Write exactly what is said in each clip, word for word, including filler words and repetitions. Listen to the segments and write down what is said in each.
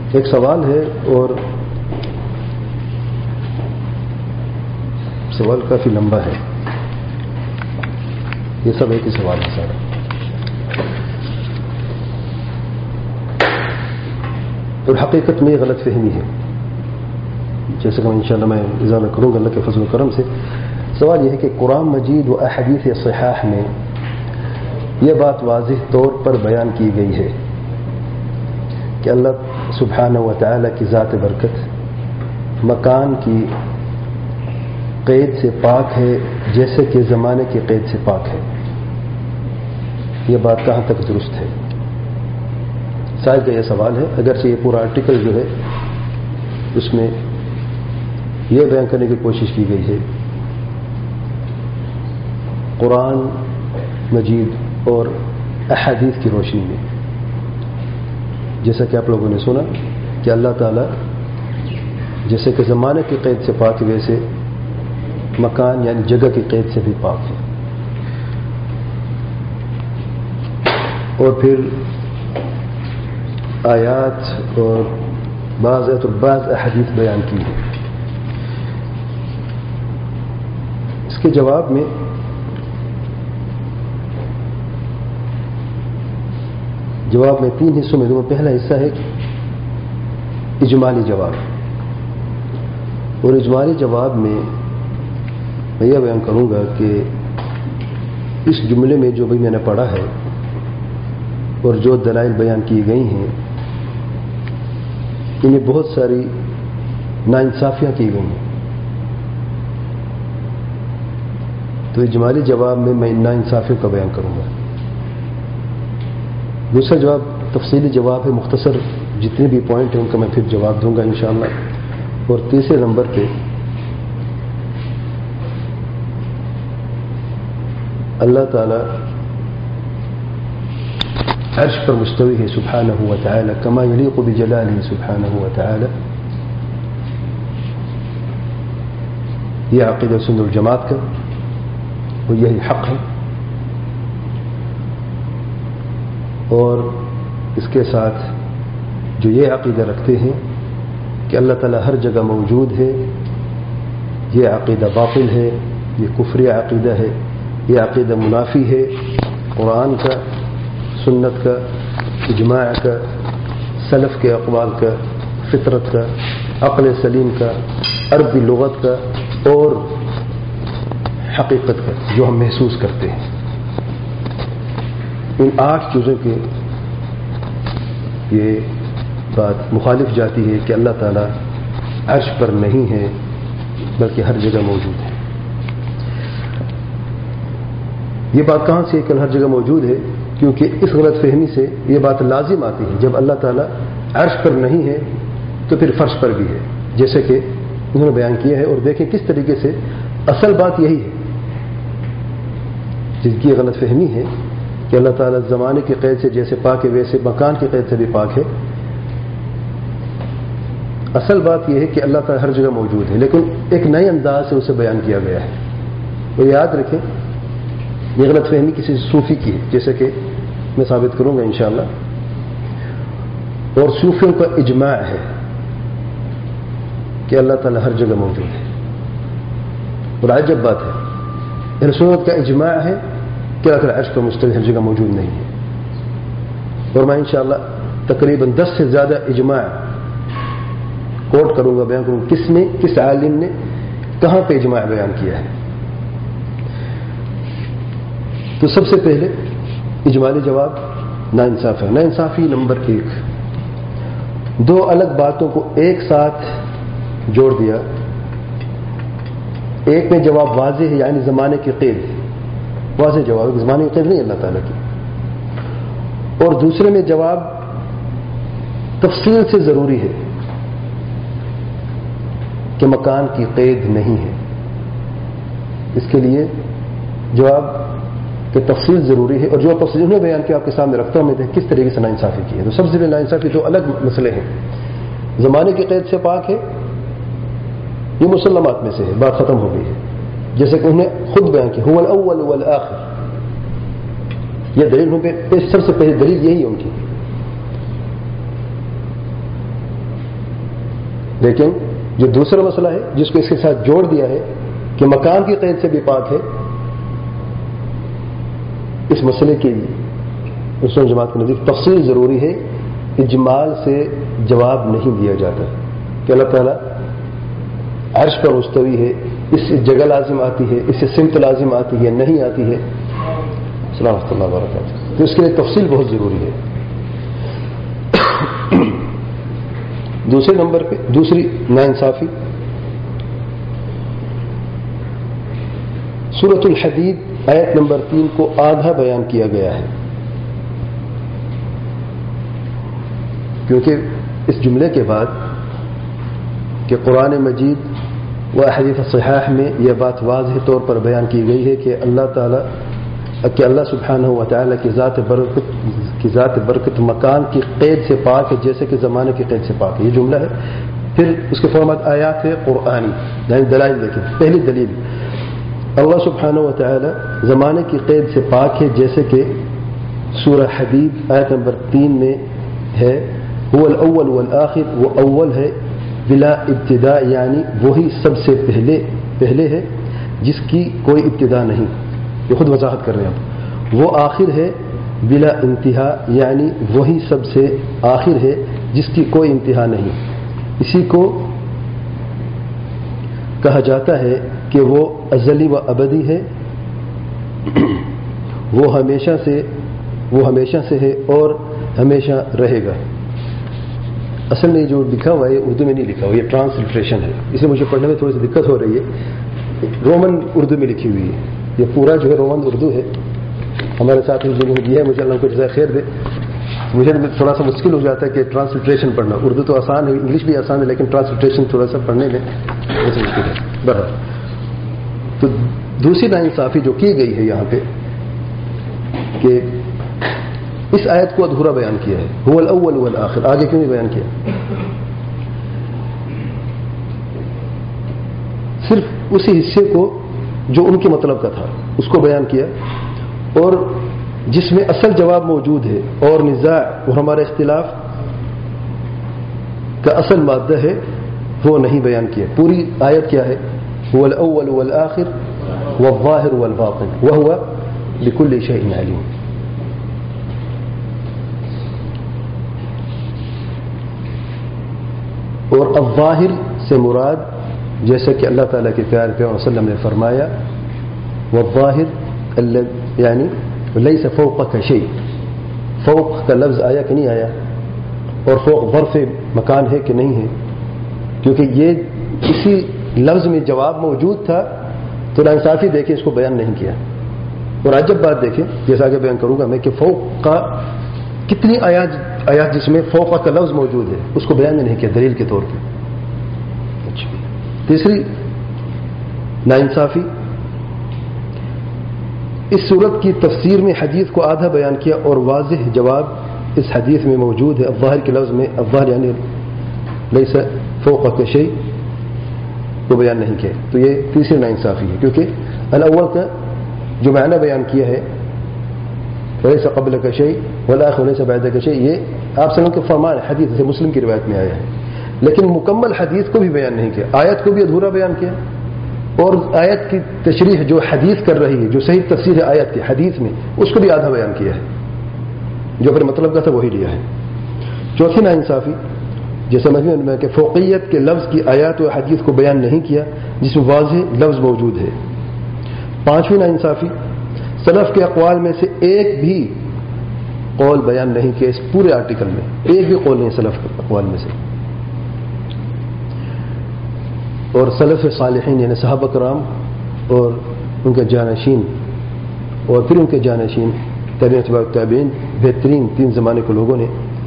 ایک سوال ہے اور سوال کافی لمبا ہے، یہ سب ایک ہی سوال ہے سارا۔ اور حقیقت میں یہ غلط فہمی ہے، جیسے کہ میں انشاءاللہ میں اضافہ کروں گا اللہ کے فضل و کرم سے۔ سوال یہ ہے کہ قرآن مجید و احادیث صحاح میں یہ بات واضح طور پر بیان کی گئی ہے کہ اللہ سبحانہ و تعالی کی ذات برکت مکان کی قید سے پاک ہے جیسے کہ زمانے کی قید سے پاک ہے، یہ بات کہاں تک درست ہے؟ شاید کا یہ سوال ہے، اگرچہ یہ پورا آرٹیکل جو ہے اس میں یہ بیان کرنے کی کوشش کی گئی ہے قرآن مجید اور احادیث کی روشنی میں، جیسا کہ آپ لوگوں نے سنا کہ اللہ تعالیٰ جیسے کہ زمانے کی قید سے پاک ہے ویسے مکان یعنی جگہ کی قید سے بھی پاک ہے۔ اور پھر آیات اور بعض آیات اور بعض احادیث بیان کی ہے۔ اس کے جواب میں جواب میں تین حصوں میں دوں۔ پہلا حصہ ہے اجمالی جواب، اور اجمالی جواب میں میں یہ بیان کروں گا کہ اس جملے میں جو بھی میں نے پڑھا ہے اور جو دلائل بیان کی گئی ہیں ان میں بہت ساری ناانصافیاں کی گئی ہیں، تو اجمالی جواب میں میں ان ناانصافیوں کا بیان کروں گا۔ دوسرا جواب تفصیلی جواب ہے، مختصر جتنے بھی پوائنٹ ہیں ان کا میں پھر جواب دوں گا انشاءاللہ۔ اور تیسرے نمبر پہ اللہ تعالی عرش پر مستوی ہے سبحانہ و تعالی کما یلیق بجلالہ سبحانہ و تعالی، یہ عقیدہ سنت والجماعت کا اور یہی حق ہے۔ اور اس کے ساتھ جو یہ عقیدہ رکھتے ہیں کہ اللہ تعالیٰ ہر جگہ موجود ہے، یہ عقیدہ باطل ہے، یہ کفری عقیدہ ہے، یہ عقیدہ منافی ہے قرآن کا، سنت کا، اجماع کا، سلف کے اقوال کا، فطرت کا، عقل سلیم کا، عربی لغت کا اور حقیقت کا جو ہم محسوس کرتے ہیں۔ ان آٹھ چیزوں کے یہ بات مخالف جاتی ہے کہ اللہ تعالیٰ عرش پر نہیں ہے بلکہ ہر جگہ موجود ہے۔ یہ بات کہاں سے کہ ہر جگہ موجود ہے؟ کیونکہ اس غلط فہمی سے یہ بات لازم آتی ہے جب اللہ تعالیٰ عرش پر نہیں ہے تو پھر فرش پر بھی ہے، جیسے کہ انہوں نے بیان کیا ہے۔ اور دیکھیں کس طریقے سے اصل بات یہی ہے جس کی غلط فہمی ہے کہ اللہ تعالیٰ زمانے کی قید سے جیسے پاک ہے ویسے مکان کی قید سے بھی پاک ہے۔ اصل بات یہ ہے کہ اللہ تعالیٰ ہر جگہ موجود ہے، لیکن ایک نئے انداز سے اسے بیان کیا گیا ہے۔ اور یاد رکھیں یہ غلط فہمی کسی صوفی کی ہے، جیسے کہ میں ثابت کروں گا انشاءاللہ۔ اور صوفیوں کا اجماع ہے کہ اللہ تعالیٰ ہر جگہ موجود ہے، اور عجب بات ہے اہل سنت کا اجماع ہے کہ اللہ تعالیٰ عرش پر مستوی ہر جگہ موجود نہیں ہے۔ اور میں انشاءاللہ تقریباً دس سے زیادہ اجماع کوٹ کروں گا، بیان کروں گا کس نے، کس عالم نے کہاں پہ اجماع بیان کیا ہے۔ تو سب سے پہلے اجمالی جواب ناانصاف ہے۔ ناانصافی نمبر ایک، دو الگ باتوں کو ایک ساتھ جوڑ دیا۔ ایک میں جواب واضح ہے یعنی زمانے کی قید، واضح جواب زمانے کی قید نہیں اللہ تعالیٰ کی، اور دوسرے میں جواب تفصیل سے ضروری ہے کہ مکان کی قید نہیں ہے۔ اس کے لیے جواب کہ تفصیل ضروری ہے، اور جو تفصیل انہوں نے بیان کیا آپ کے سامنے رکھتا ہوں میں کس طریقے سے ناانصافی کی ہے۔ تو سب سے پہلے ناانصافی دو الگ مسئلے ہیں، زمانے کی قید سے پاک ہے یہ مسلمات میں سے ہے، بات ختم ہو گئی ہے، جیسے کہ انہوں نے خود بیان کی هو الاول والآخر، یہ دلیل ہوں پہ سب سے پہلے دلیل یہی ہے ان کی۔ لیکن جو دوسرا مسئلہ ہے جس کو اس کے ساتھ جوڑ دیا ہے کہ مکان کی قید سے بھی پاک ہے، اس مسئلے کے لیے سنت جماعت کے نزدیک تفصیل ضروری ہے، اجمال سے جواب نہیں دیا جاتا کہ اللہ تعالیٰ عرش پر مستوی ہے، اس سے جگہ لازم آتی ہے، اس سے سمت لازم آتی ہے، نہیں آتی ہے، السلام ورحمۃ اللہ وبرکاتہ، تو اس کے لیے تفصیل بہت ضروری ہے۔ دوسرے نمبر پہ دوسری ناانصافی، سورۃ الحدید آیت نمبر تین کو آدھا بیان کیا گیا ہے، کیونکہ اس جملے کے بعد کہ قرآن مجید و احادیث صحیحہ میں یہ بات واضح طور پر بیان کی گئی ہے کہ اللہ تعالیٰ کہ اللہ سبحانہ و تعالیٰ کی ذات برکت کی ذات برکت مکان کی قید سے پاک ہے جیسے کہ زمانے کی قید سے پاک ہے، یہ جملہ ہے۔ پھر اس کے فورمات آیات ہے قرآنی، یعنی دلائل دیکھیں۔ پہلی دلیل، اللہ سبحانہ و تعالیٰ زمانے کی قید سے پاک ہے جیسے کہ سورہ حدید آیت نمبر تین میں ہے، هو الاول والآخر، وہ اول ہے بلا ابتداء، یعنی وہی سب سے پہلے پہلے ہے جس کی کوئی ابتدا نہیں، یہ خود وضاحت کر رہے ہیں۔ وہ آخر ہے بلا انتہا، یعنی وہی سب سے آخر ہے جس کی کوئی انتہا نہیں۔ اسی کو کہا جاتا ہے کہ وہ ازلی و ابدی ہے، وہ ہمیشہ سے وہ ہمیشہ سے ہے اور ہمیشہ رہے گا۔ اصل میں جو لکھا ہوا ہے اردو میں نہیں لکھا ہوا، یہ ٹرانسلیٹریشن ہے، اسے مجھے پڑھنے میں تھوڑی سی دقت ہو رہی ہے۔ رومن اردو میں لکھی ہوئی ہے، یہ پورا جو ہے رومن اردو ہے، ہمارے ساتھ جنہوں نے دیا ہے، مجھے اللہ کو جزائے خیر دے۔ مجھے تھوڑا سا مشکل ہو جاتا ہے کہ ٹرانسلیٹریشن پڑھنا، اردو تو آسان ہے، انگلش بھی آسان ہے، لیکن ٹرانسلیٹریشن تھوڑا سا پڑھنے میں بہت مشکل ہے۔ بہرحال تو دوسری ناانصافی جو کی گئی ہے یہاں پہ کہ اس آیت کو ادھورا بیان کیا ہے، هو الاول والآخر، آگے کیوں نہیں بیان کیا؟ صرف اسی حصے کو جو ان کے مطلب کا تھا اس کو بیان کیا، اور جس میں اصل جواب موجود ہے اور نزاع اور ہمارا اختلاف کا اصل مادہ ہے وہ نہیں بیان کیا۔ پوری آیت کیا ہے؟ هو الاول والآخر والظاہر والباطن وهو بكل شيء علیم۔ اور الظاہر سے مراد جیسا کہ اللہ تعالیٰ کے پیارے پیغمبر صلی اللہ علیہ وسلم نے فرمایا، والظاہر یعنی لیس فوقک شیء، فوق کا لفظ آیا کہ نہیں آیا، اور فوق ظرف مکان ہے کہ نہیں ہے، کیونکہ یہ اسی لفظ میں جواب موجود تھا، تو ناانصافی دیکھیں اس کو بیان نہیں کیا۔ اور عجب بات دیکھیں، جیسا آگے بیان کروں گا میں، کہ فوق کا کتنی آیات آیات جس میں فوق کا لفظ موجود ہے اس کو بیان نہیں کیا دلیل کے طور پہ۔ تیسری ناانصافی، اس صورت کی تفسیر میں حدیث کو آدھا بیان کیا اور واضح جواب اس حدیث میں موجود ہے الظاہر کے لفظ میں، الظاہر یعنی لیس فوقک شیء، کو بیان نہیں کیا۔ تو یہ تیسری ناانصافی ہے، کیونکہ الاول کا جو معنی بیان کیا ہے ولیس قبلک شیء والآخر لیس بعدک شیء، یہ آپ سلام کے فرمان ہے، حدیث سے مسلم کی روایت میں آیا ہے، لیکن مکمل حدیث کو بھی بیان نہیں کیا، آیت کو بھی ادھورا بیان کیا، اور آیت کی تشریح جو حدیث کر رہی ہے، جو صحیح تفسیر ہے آیت کی حدیث میں، اس کو بھی آدھا بیان کیا ہے، جو پھر مطلب کا تھا وہی لیا ہے۔ چوتھی ناانصافی، جیسے مجموعہ میں کہ فوقیت کے لفظ کی آیات و حدیث کو بیان نہیں کیا جس میں واضح لفظ موجود ہے۔ پانچویں ناانصافی، سلف کے اقوال میں سے ایک بھی قول بیان نہیں کیا، اس پورے آرٹیکل میں ایک بھی قول نہیں سلف کے اقوال میں سے، اور سلف صالحین یعنی صحابہ کرام اور ان کے جانشین اور پھر ان کے جانشین تابعین تبع التابعین، بہترین تین زمانے کے لوگوں نے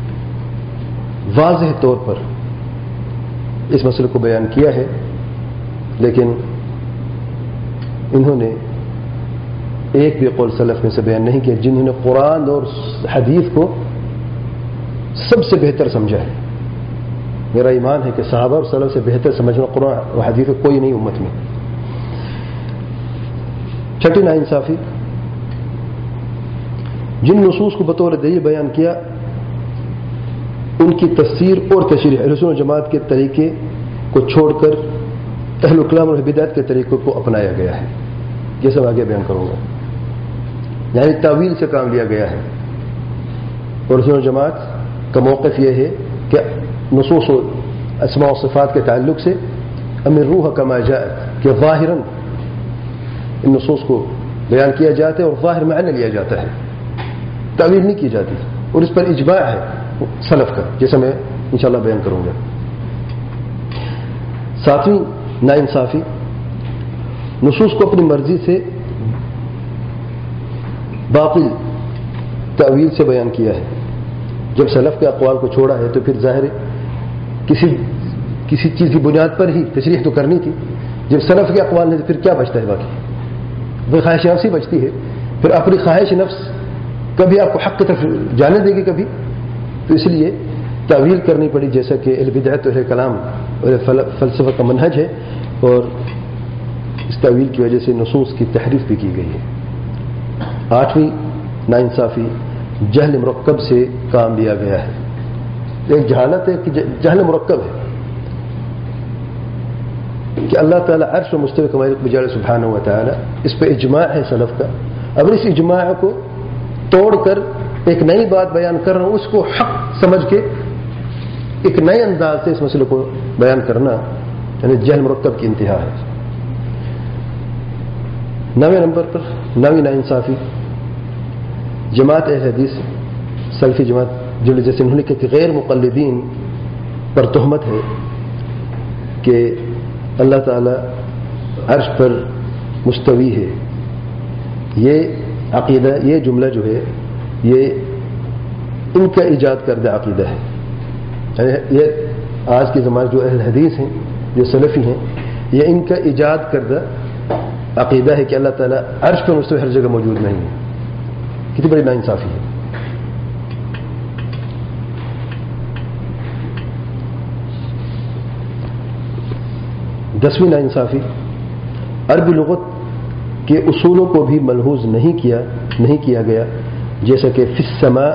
واضح طور پر اس مسئلے کو بیان کیا ہے، لیکن انہوں نے ایک بھی قول سلف میں سے بیان نہیں کیا جنہوں نے قرآن اور حدیث کو سب سے بہتر سمجھا ہے۔ میرا ایمان ہے کہ صحابہ اور سلف سے بہتر سمجھنا قرآن اور حدیث کو کوئی نہیں امت میں۔ چھٹی ناانصافی، جن نصوص کو بطور دلیل بیان کیا ان کی تفسیر اور تشریح اہل سنت و جماعت کے طریقے کو چھوڑ کر اہل کلام اور بدعت کے طریقوں کو اپنایا گیا ہے، جیسے میں آگے بیان کروں گا. یعنی تعویل سے کام لیا گیا ہے. اور سنت و جماعت کا موقف یہ ہے کہ نصوص و اسماء و صفات کے تعلق سے امروها کما جاءت، کہ ظاہراً ان نصوص کو بیان کیا جاتا ہے اور ظاہر معنی لیا جاتا ہے، تعویل نہیں کی جاتی. اور اس پر اجماع ہے سلف کا، جیسا میں انشاءاللہ بیان کروں گا. ساتویں ناانصافی، نصوص کو اپنی مرضی سے باطل تعویل سے بیان کیا ہے. جب سلف کے اقوال کو چھوڑا ہے تو پھر ظاہر کسی کسی چیز کی بنیاد پر ہی تشریح تو کرنی تھی. جب سلف کے اقوال نے تو پھر کیا بچتا ہے باقی؟ وہ خواہش نفسی بچتی ہے. پھر اپنی خواہش نفس کبھی آپ کو حق کی طرف جانے دے گی کبھی، تو اس لیے تعویل کرنی پڑی، جیسا کہ اہل بدعت اور اہل کلام اور فلسفہ کا منہج ہے. اور اس تعویل کی وجہ سے نصوص کی تحریف بھی کی گئی ہے. آٹھویں ناانصافی، جہل مرکب سے کام لیا گیا ہے. ایک جہالت ہے کہ جہل مرکب ہے کہ اللہ تعالیٰ عرش و مستوی کا مالک بجال سبحانہ و تعالیٰ، اس پہ اجماع ہے سلف کا. اب اس اجماع کو توڑ کر ایک نئی بات بیان کر رہا ہوں، اس کو حق سمجھ کے ایک نئے انداز سے اس مسئلے کو بیان کرنا، یعنی جہل مرکب کی انتہا ہے. نویں نمبر پر نویں ناانصافی، جماعت اہل حدیث سلفی جماعت جو جیسے انہوں نے کہا کہ غیر مقلدین پر تہمت ہے کہ اللہ تعالی عرش پر مستوی ہے. یہ عقیدہ، یہ جملہ جو ہے یہ ان کا ایجاد کردہ عقیدہ ہے. یعنی یہ آج کے زمانے جو اہل حدیث ہیں، جو سلفی ہیں، یہ ان کا ایجاد کردہ عقیدہ ہے کہ اللہ تعالیٰ عرش پر مستوی ہر جگہ موجود نہیں ہے. کتنی بڑی ناانصافی ہے. دسویں ناانصافی، عربی لغت کے اصولوں کو بھی ملحوظ نہیں کیا نہیں کیا گیا، جیسا کہ فی السماء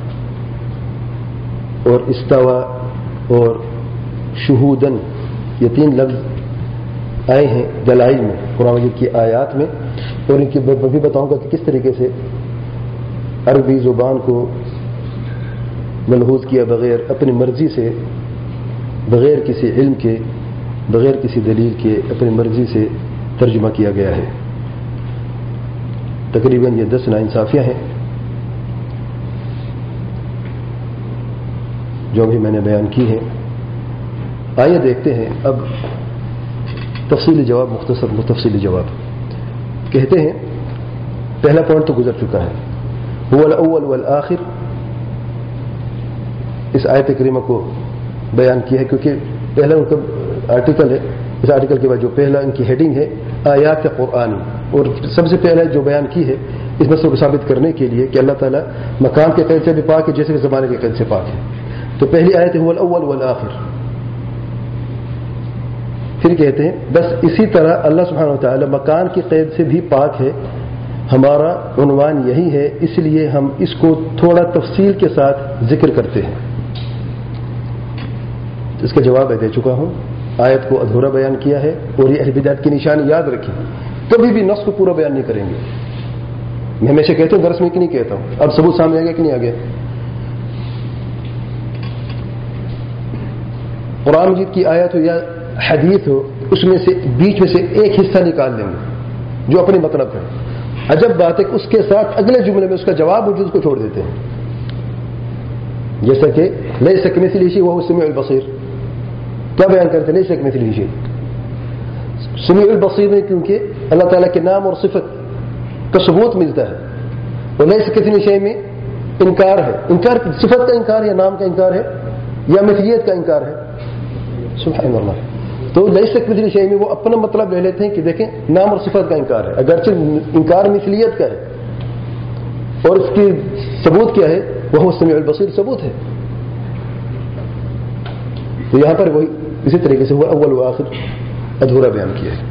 اور استوا اور شہودن، یہ تین لفظ آئے ہیں دلائل میں، قرآن مجید کی آیات میں. اور ان کی میں بھی بتاؤں گا کہ کس طریقے سے عربی زبان کو ملحوظ کیا بغیر اپنی مرضی سے، بغیر کسی علم کے، بغیر کسی دلیل کے اپنی مرضی سے ترجمہ کیا گیا ہے. تقریباً یہ دس ناانصافیاں ہیں جو بھی میں نے بیان کی ہیں. آئیے دیکھتے ہیں اب تفصیلی جواب، مختصر تفصیلی جواب. کہتے ہیں پہلا پوائنٹ تو گزر چکا ہے، هو الاول والآخر. اس آیت کریمہ کو بیان کیا ہے کیونکہ پہلا ان کا آرٹیکل ہے. اس آرٹیکل کے بعد جو پہلا ان کی ہیڈنگ ہے آیات قرآنی، اور سب سے پہلے جو بیان کی ہے اس مسئلے کو ثابت کرنے کے لیے کہ اللہ تعالیٰ مکان کے قید سے بھی پاک ہے جیسے کہ زمانے کے قید سے پاک ہے. تو پہلی آیت ہے هو الاول والآخر. پھر کہتے ہیں بس اسی طرح اللہ سبحانہ و تعالیٰ مکان کی قید سے بھی پاک ہے. ہمارا عنوان یہی ہے، اس لیے ہم اس کو تھوڑا تفصیل کے ساتھ ذکر کرتے ہیں. اس کا جواب میں دے چکا ہوں. آیت کو ادھورا بیان کیا ہے، اور یہ اہل بدعت کی نشانی یاد رکھیں، کبھی بھی نص کو پورا بیان نہیں کریں گے. میں ہمیشہ کہتا ہوں، درس میں کہ نہیں کہتا ہوں. اب ثبوت سامنے آ گیا کہ نہیں آ گیا؟ قرآن مجید کی آیت ہو یا حدیث ہو، اس میں سے بیچ میں سے ایک حصہ نکال دیں گے جو اپنے مطلب ہے. عجب بات ہے کہ اس کے ساتھ اگلے جملے میں اس کا جواب موجود کو چھوڑ دیتے ہیں، جیسا کہ لیس کمثلہ شیء وهو السمیع البصیر. کیا بیان کرتے ہیں؟ لیس کمثلہ شیء، سمیع البصیر نہیں، کیونکہ اللہ تعالیٰ کے نام اور صفت کا ثبوت ملتا ہے، اور لیس کمثلہ شیء میں انکار ہے. انکار صفت کا انکار یا نام کا انکار ہے یا مثلیت کا انکار ہے؟ سبحان اللہ. تو لیس کمثلہ شیء میں وہ اپنا مطلب لے لیتے ہیں کہ دیکھیں نام اور صفت کا انکار ہے، اگرچہ انکار مثلیت کا ہے، اور اس کی ثبوت کیا ہے؟ وہ السمیع البصیر ثبوت ہے. تو یہاں پر وہی اسی طریقے سے وہ اول و آخر ادھورا بیان کیا ہے.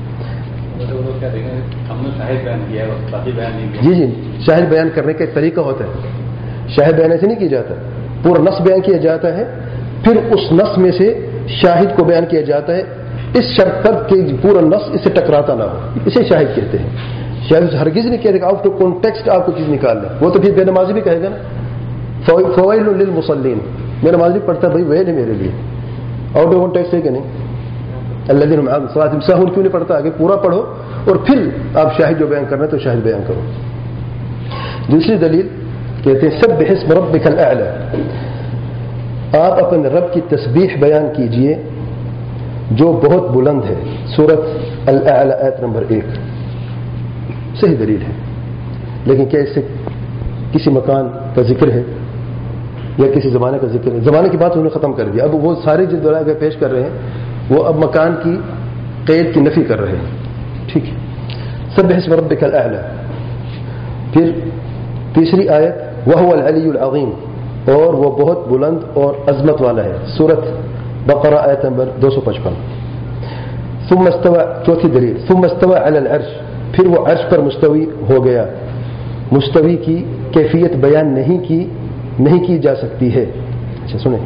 جی جی شاہد بیان کرنے کا ایک طریقہ ہوتا ہے. شاہد بیان ایسے نہیں کیا جاتا، پورا نص بیان کیا جاتا ہے، پھر اس نص میں سے شاہد کو بیان کیا جاتا ہے اس شرط پر کہ پورا نص اس سے ٹکراتا نہ ہو، اسے شاہد کہتے ہیں. شاہد ہرگز نہیں کہتے کہ آؤٹ آف کانٹیکسٹ آپ کو چیز نکال لیں، وہ تو پھر بے نمازی بھی کہے گا نا. فویل للمصلین، بے نمازی پڑھتا بھائی ویل ہے میرے لیے، آؤٹ آف کانٹیکسٹ ہے کہ نہیں. الذین هم عن صلاتهم ساہون کیوں نہیں پڑھتا؟ آگے پورا پڑھو اور پھر آپ شاہد جو بیان کرنا ہے تو شاہد بیان کرو. دوسری دلیل کہتے ہیں سبح اسم ربک الاعلی، آپ اپنے رب کی تسبیح بیان کیجئے جو بہت بلند ہے. سورۃ الاعلی آیت نمبر ایک. صحیح دلیل ہے، لیکن کیا اس سے کسی مکان کا ذکر ہے یا کسی زمانے کا ذکر ہے؟ زمانے کی بات انہوں نے ختم کر دیا. اب وہ ساری جو دلائل پیش کر رہے ہیں وہ اب مکان کی قید کی نفی کر رہے ہیں. ٹھیک ہے، سبح اسم ربک الاعلی. پھر تیسری آیت وہو العلی العظیم، اور وہ بہت بلند اور عظمت والا ہے. سورۃ بقرہ آیت نمبر دو سو پچپن. ثم استوى، چوتھی دلیل ثم استوى علی العرش، پھر وہ عرش پر مستوی ہو گیا. مستوی کی کیفیت بیان نہیں کی نہیں کی جا سکتی ہے. اچھا سنیں،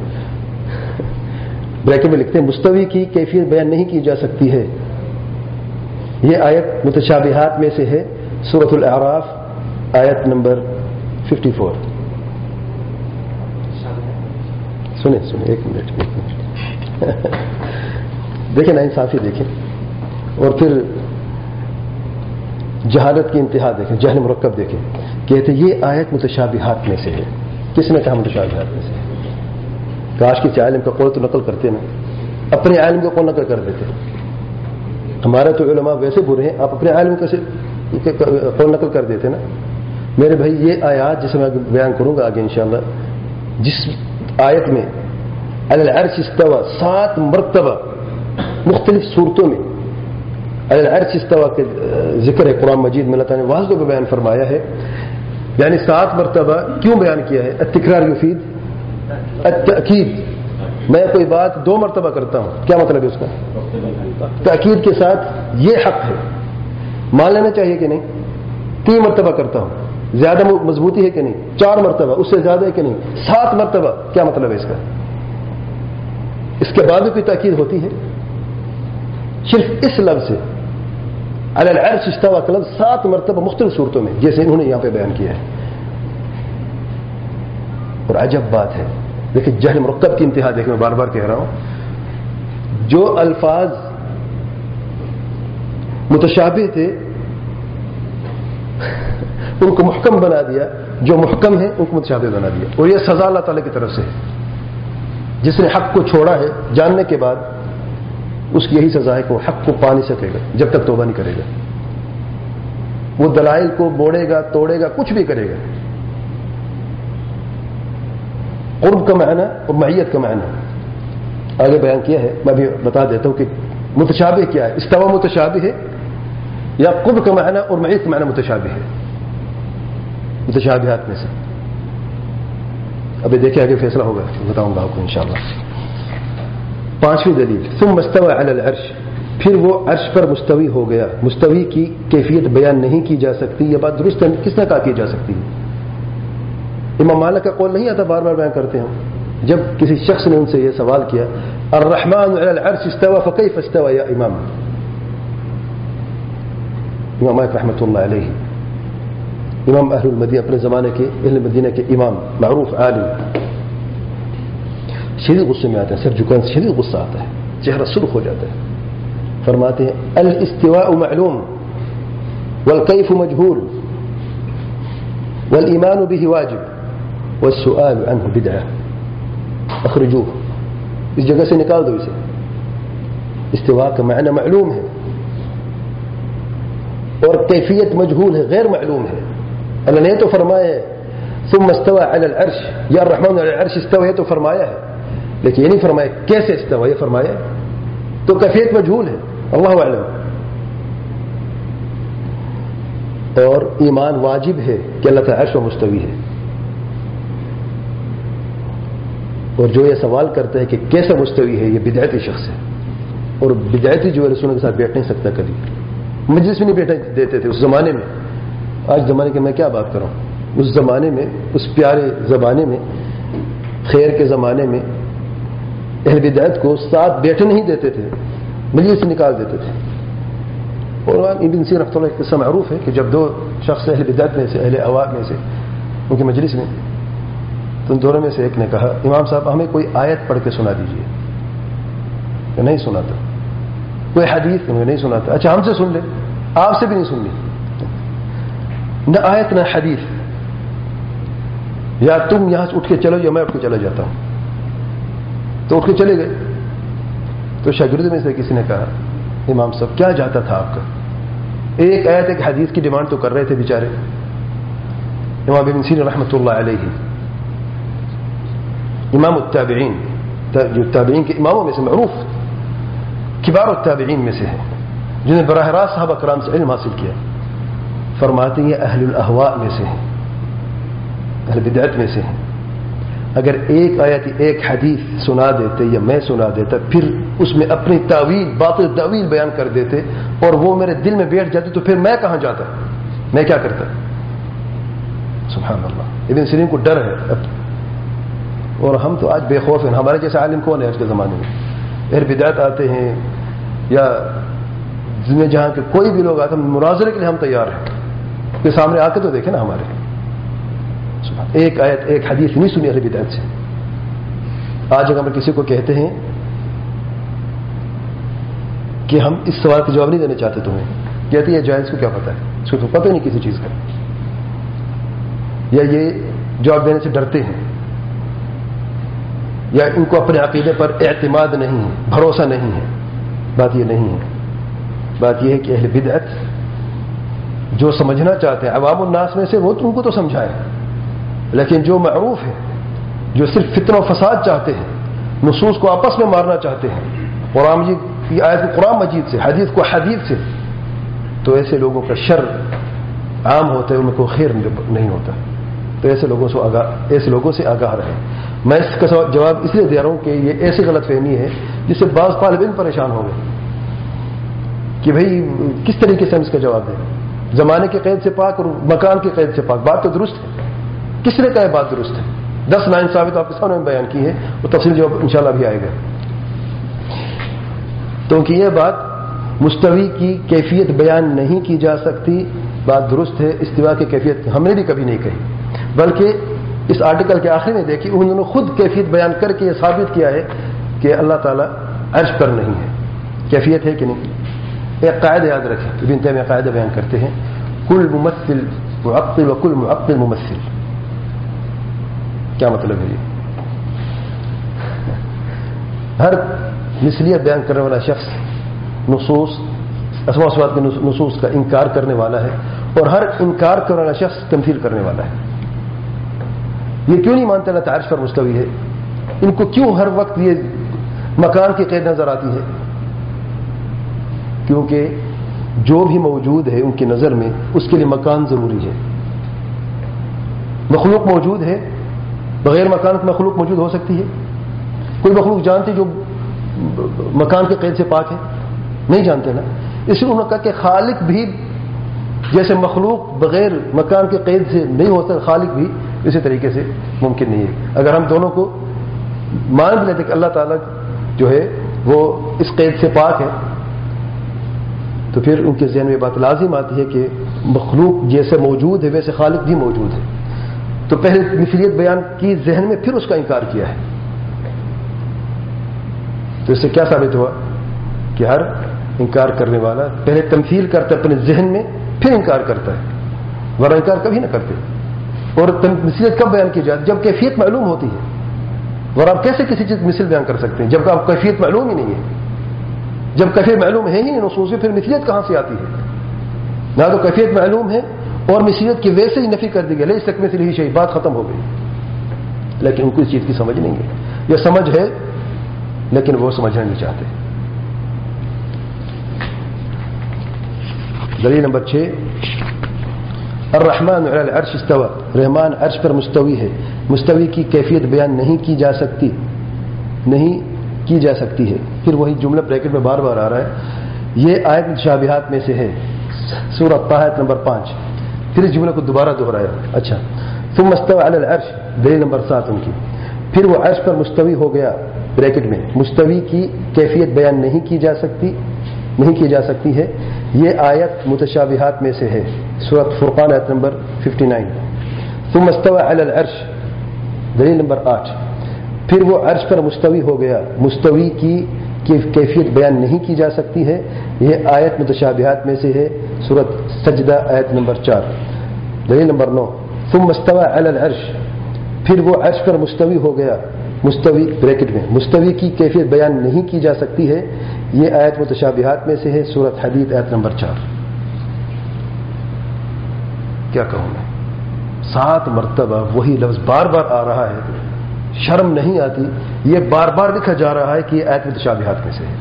بریکٹ میں لکھتے ہیں مستوی کی کیفیت بیان نہیں کی جا سکتی ہے. یہ آیت متشابہات میں سے ہے. سورۃ الاعراف آیت نمبر ففٹی فور. سنیں سنیں ایک منٹ ایک منٹ دیکھیں نا، انصافی دیکھیں اور پھر جہالت کی انتہا دیکھیں، جہل مرکب دیکھیں. کہتے یہ آیت متشابہات میں سے ہے. کس نے کہا متشابہات میں سے؟ کاش کی عالم کا قول تو نقل کرتے نا، اپنے عالم کا قول نقل کر دیتے. ہمارے تو علماء ویسے برے ہیں، آپ اپنے عالم کا قول نقل کر دیتے نا. میرے بھائی یہ آیات جسے میں بیان کروں گا آگے انشاءاللہ، جس آیت میں علی العرش استوى سات مرتبہ مختلف صورتوں میں علی العرش استوى کے ذکر ہے قرآن مجید میں، اللہ تعالیٰ نے واضح طور پہ بیان فرمایا ہے. یعنی سات مرتبہ کیوں بیان کیا ہے؟ التکرار یفید التأکید. میں کوئی بات دو مرتبہ کرتا ہوں، کیا مطلب ہے اس کا؟ تأکید کے ساتھ یہ حق ہے، مان لینا چاہیے کہ نہیں. تین مرتبہ کرتا ہوں، زیادہ مضبوطی ہے کہ نہیں؟ چار مرتبہ، اس سے زیادہ ہے کہ نہیں؟ سات مرتبہ، کیا مطلب ہے اس کا؟ اس کے بعد بھی کوئی تأکید ہوتی ہے؟ صرف اس لفظ سے علی العرش استوى کا لفظ سات مرتبہ مختلف صورتوں میں جیسے انہوں نے یہاں پہ بیان کیا ہے. اور عجب بات ہے، دیکھیں جہل مرکب کی انتہا دیکھیں، میں بار بار کہہ رہا ہوں، جو الفاظ متشابہ تھے ان کو محکم بنا دیا، جو محکم ہے ان کو متشابہ بنا دیا. اور یہ سزا اللہ تعالیٰ کی طرف سے ہے. جس نے حق کو چھوڑا ہے جاننے کے بعد اس کی یہی سزا ہے کہ وہ حق کو پا نہیں سکے گا جب تک توبہ نہیں کرے گا. وہ دلائل کو موڑے گا، توڑے گا، کچھ بھی کرے گا. قرب کا معنی اور معیت کا معنی آگے بیان کیا ہے. میں بھی بتا دیتا ہوں کہ متشابہ کیا ہے. استوا متشابہ ہے یا قرب کا معنی اور معیت کا معنی متشابہ ہے؟ متشابہات میں سے. ابھی دیکھیں آگے فیصلہ ہوگا، بتاؤں گا آپ کو انشاءاللہ. پانچویں دلیل ثم استوى علی العرش، پھر وہ عرش پر مستوی ہو گیا. مستوی کی کیفیت بیان نہیں کی جا سکتی. یہ بات درست ہے، کس نے کہا کی جا سکتی ہے؟ امام مالک کا قول نہیں آتا، بار بار بیان کرتے ہیں. جب کسی شخص نے ان سے یہ سوال کیا الرحمن علی العرش استوى فكيف استوى یا امام، امام مالک رحمۃ اللہ علیہ، امام اہل المدینہ، اپنے زمانے کے اہل مدینہ کے امام، معروف عالم، شدید غصے میں آتے ہیں، سر جھکان سے شدید غصہ آتا ہے، چہرہ سرخ ہو جاتا ہے. فرماتے ہیں الاستواء معلوم والکیف مجهول والایمان به واجب والسؤال عنه بدعہ اخرجوه. اس جگہ سے نکال دو اسے. استواء کا معنی معلوم ہے اور کیفیت مجهول ہے، غیر معلوم ہے. اللہ نے تو فرمایا ہے ثم استوى على العرش، یا الرحمن علی العرش استوى، تو فرمایا ہے، لیکن یہ نہیں فرمایا کیسے استوى، یہ فرمایا تو کیفیت مجهول ہے، اللہ اعلم. اور ایمان واجب ہے کہ اللہ تعالی عرش و مستوی ہے. اور جو یہ سوال کرتا ہے کہ کیسا مستوی ہے، یہ بدعتی شخص ہے. اور بدعتی جو ہے رسول کے ساتھ بیٹھ نہیں سکتا، کبھی مجلس میں نہیں بیٹھنے دیتے تھے اس زمانے میں. آج زمانے کی میں کیا بات کروں، اس زمانے میں، اس پیارے زمانے میں، خیر کے زمانے میں اہل بدعت کو ساتھ بیٹھے نہیں دیتے تھے. مجلس سے نکال دیتے تھے. اور ابن سیرین رحمۃ اللہ کا قصہ معروف ہے کہ جب دو شخص اہل بدعت میں سے، اہل اہواء میں سے، ان کی مجلس میں، تو ان دونوں میں سے ایک نے کہا امام صاحب ہمیں کوئی آیت پڑھ کے سنا دیجیے. کہ نہیں سناتا. کوئی حدیث انہیں نہیں سناتا. اچھا ہم سے سن لے. آپ سے بھی نہیں سننی، نہ آیت نہ حدیث. یا تم یہاں سے اٹھ کے چلو یا میں اٹھ کے چلا جاتا ہوں. تو اٹھ کے چلے گئے. تو شاگردوں میں سے کسی نے کہا امام صاحب کیا چاہتا تھا آپ کا؟ ایک آیت ایک حدیث کی ڈیمانڈ تو کر رہے تھے بیچارے. امام ابن سیرین رحمۃ اللہ علیہ، امام التابعین، جو تابعین کے اماموں میں سے معروف کبار التابعین میں سے ہیں، جنہیں براہ راست صحابہ کرام سے علم حاصل کیا، فرماتے ہیں اہل الاہواء میں سے ہیں، اہل بدعت میں سے ہیں. اگر ایک آیت ایک حدیث سنا دیتے یا میں سنا دیتا، پھر اس میں اپنی تعویل، باطل تعویل بیان کر دیتے اور وہ میرے دل میں بیٹھ جاتی، تو پھر میں کہاں جاتا، میں کیا کرتا؟ سبحان اللہ. ابن سیرین کو ڈر ہے. اور ہم تو آج بے خوف ہیں. ہمارے جیسے عالم کون ہے آج کے زمانے میں؟ اہل بدعت آتے ہیں یا میں جہاں کے کوئی بھی لوگ آتے ہیں، مناظرے کے لیے ہم تیار ہیں. کہ سامنے آ کے تو دیکھیں نا ہمارے. ایک آیت ایک حدیث نہیں سنی اہل بدعت سے. آج اگر ہم کسی کو کہتے ہیں کہ ہم اس سوال کا جواب نہیں دینا چاہتے تمہیں، کہتے ہیں جائز کو کیا پتہ ہے، اس کو تو پتہ ہی نہیں کسی چیز کا، یا یہ جواب دینے سے ڈرتے ہیں، یا ان کو اپنے عقیدے پر اعتماد نہیں ہے، بھروسہ نہیں ہے. بات یہ نہیں ہے. بات یہ ہے کہ اہل بدعت جو سمجھنا چاہتے ہیں عوام الناس میں سے، وہ ان کو تو سمجھائے، لیکن جو معروف ہے، جو صرف فتنہ و فساد چاہتے ہیں، نصوص کو آپس میں مارنا چاہتے ہیں، قرآن مجید کی آیت کو قرآن مجید سے، حدیث کو حدیث سے، تو ایسے لوگوں کا شر عام ہوتا ہے، ان کو خیر نہیں ہوتا. تو ایسے لوگوں سے آگاہ ایسے لوگوں سے آگاہ رہے. میں اس کا جواب اس لیے دے رہا ہوں کہ یہ ایسی غلط فہمی ہے جس سے بعض طالب علم پریشان ہو گئے کہ بھئی کس طریقے سے ہم اس کا جواب دیں. زمانے کے قید سے پاک اور مکان کے قید سے پاک. بات تو درست ہے. کس نے کہا ہے بات درست ہے؟ دس ناانصافی تو آپ کے سامنے بیان کی ہے، وہ تفصیل جواب انشاءاللہ بھی آئے گا. تو کہ یہ بات مستوی کی کیفیت بیان نہیں کی جا سکتی، بات درست ہے. استوا کی کیفیت ہم نے بھی کبھی نہیں کہی، بلکہ اس آرٹیکل کے آخر میں دیکھیے انہوں نے خود کیفیت بیان کر کے یہ ثابت کیا ہے کہ اللہ تعالیٰ عرش پر نہیں ہے. کیفیت ہے کہ نہیں؟ ایک قاعدہ یاد رکھیں. ابن تیمیہ قاعدہ بیان کرتے ہیں، کل ممثل معطل و کل معطل ممثل. کیا مطلب ہے یہ؟ ہر مثلیت بیان کرنے والا شخص نصوص اسماء و صفات کے نصوص کا انکار کرنے والا ہے، اور ہر انکار کرنے والا شخص تمثیل کرنے والا ہے. یہ کیوں نہیں مانتے اللہ تعالی عرش پر مستوی ہے؟ ان کو کیوں ہر وقت یہ مکان کی قید نظر آتی ہے؟ کیونکہ جو بھی موجود ہے ان کی نظر میں اس کے لیے مکان ضروری ہے. مخلوق موجود ہے، بغیر مکان کی مخلوق موجود ہو سکتی ہے؟ کوئی مخلوق جانتی جو مکان کے قید سے پاک ہے؟ نہیں جانتے نا. اس لیے انہوں نے کہا کہ خالق بھی جیسے مخلوق بغیر مکان کے قید سے نہیں ہوتا، خالق بھی اسی طریقے سے ممکن نہیں ہے. اگر ہم دونوں کو مان بھی لیتے کہ اللہ تعالیٰ جو ہے وہ اس قید سے پاک ہے، تو پھر ان کے ذہن میں بات لازم آتی ہے کہ مخلوق جیسے موجود ہے ویسے خالق بھی موجود ہے. تو پہلے مثلیت بیان کی ذہن میں، پھر اس کا انکار کیا ہے. تو اس سے کیا ثابت ہوا کہ ہر انکار کرنے والا پہلے تمثیل کرتا ہے اپنے ذہن میں، پھر انکار کرتا ہے، ورنہ انکار کبھی نہ کرتے. اور مثلیت کب بیان کی جاتی؟ جب کیفیت معلوم ہوتی ہے. اور آپ کیسے کسی چیز مثل بیان کر سکتے ہیں جب آپ کیفیت معلوم ہی نہیں ہے؟ جب کیفیت معلوم ہے ہی نہیں نصوص میں، پھر مثلیت کہاں سے آتی ہے؟ نہ تو کیفیت معلوم ہے اور مثلیت کی ویسے ہی نفی کر دی گئی، لے سک مثل ہی شیء، بات ختم ہو گئی. لیکن ان کو اس چیز کی سمجھ نہیں ہے. یہ سمجھ ہے لیکن وہ سمجھنا نہیں چاہتے. دلیل نمبر چھ، الرحمن علی العرش استوى، رحمان عرش پر مستوی ہے. مستوی کی کیفیت بیان نہیں کی جا سکتی، نہیں کی جا سکتی ہے. پھر وہی جملہ بریکٹ میں بار بار آ رہا ہے. یہ آیت متشابہات میں سے ہے، سورۃ طٰہٰ آیت نمبر پانچ. پھر اس جملے کو دوبارہ دہرایا. اچھا، ثم استوى علی العرش، دلیل نمبر سات ان کی، پھر وہ عرش پر مستوی ہو گیا. بریکٹ میں مستوی کی کیفیت بیان نہیں کی جا سکتی نہیں کی جا سکتی ہے. یہ آیت متشابہات میں سے ہے. سورۃ فرقان آیت نمبر اناسی. ثم استوى على العرش دلیل نمبر آٹھ. پھر وہ عرش پر مستوی ہو گیا. مستوی کی کیفیت بیان نہیں کی جا سکتی ہے. یہ آیت متشابہات میں سے ہے. سورۃ سجدہ آیت نمبر چار. دلیل نمبر نو. ثم استوى على العرش پھر وہ عرش پر مستوی ہو گیا. مستوی بریکٹ میں مستوی کی کیفیت بیان نہیں کی جا سکتی ہے. یہ آیت متشابہات میں سے ہے. سورۃ حدید آیت نمبر چار. کیا کہوں میں؟ سات مرتبہ وہی لفظ بار بار آ رہا ہے. شرم نہیں آتی؟ یہ بار بار لکھا جا رہا ہے کہ یہ آیت متشابہات میں سے ہے.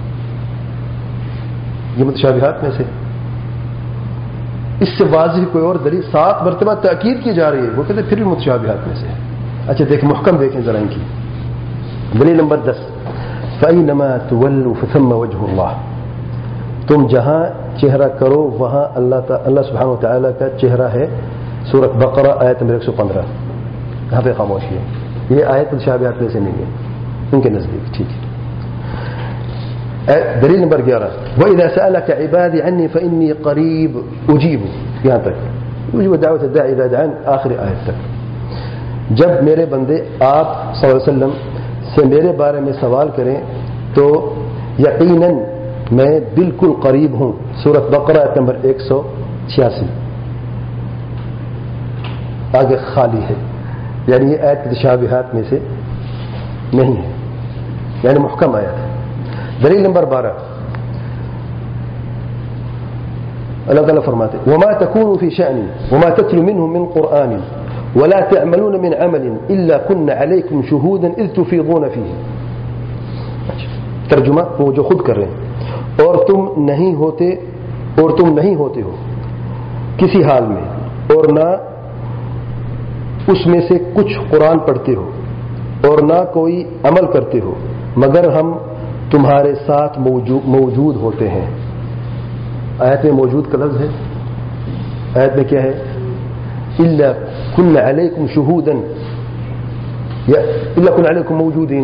یہ متشابہات میں سے. اس سے واضح کوئی اور دلیل؟ سات مرتبہ تاکید کی جا رہی ہے. وہ کہتے ہیں پھر بھی متشابہات میں سے ہے. اچھا دیکھ محکم دیکھیں ذرا ان کی. دلیل نمبر دس. فَإِنَّمَا تُوَلُّوا فَثَمَّ وَجْهُ اللَّهِ تم جہاں چہرہ کرو وہاں اللہ تا اللہ سبحانہ وتعالی کا چہرہ ہے. سورۃ بقرہ آیت نمبر ایک سو پندرہ. یہاں پہ خاموشی ہے. یہ آیت متشابہات میں سے نہیں ہے ان کے نزدیک. ٹھیک ہے. دلیل نمبر گیارہ. وَإِذَا سَأَلَكَ عِبَادِي عَنِّي فَإِنِّي قَرِيبٌ أُجِيبُ یہاں تک. اجیب دعوت الداعی اذا دعان آخری آیت تک. جب میرے بندے آپ صلی اللہ علیہ وسلم سے میرے بارے میں سوال کریں تو یقیناً میں بالکل قریب ہوں. سورۃ بقرہ آیت نمبر ایک سو چھیاسی. آگے خالی ہے. یعنی یہ آیت متشابہات میں سے نہیں ہے. یعنی محکم آیت ہے. دلیل نمبر بارہ. اللہ تعالیٰ فرماتے وما تكون في شأن وما تتلو منه من قرآن ولا تعملون من عمل إلا كنا عليكم شهودا إذ تفيضون فيه. ترجمہ وہ جو خود کر رہے ہیں. اور تم نہیں ہوتے اور تم نہیں ہوتے ہو کسی حال میں اور نہ اس میں سے کچھ قرآن پڑھتے ہو اور نہ کوئی عمل کرتے ہو مگر ہم تمہارے ساتھ موجود ہوتے ہیں. آیت میں موجود کا لفظ ہے. آیت میں کیا ہے؟ الا كنا عليكم شهودا یا الا كنا عليكم موجودين.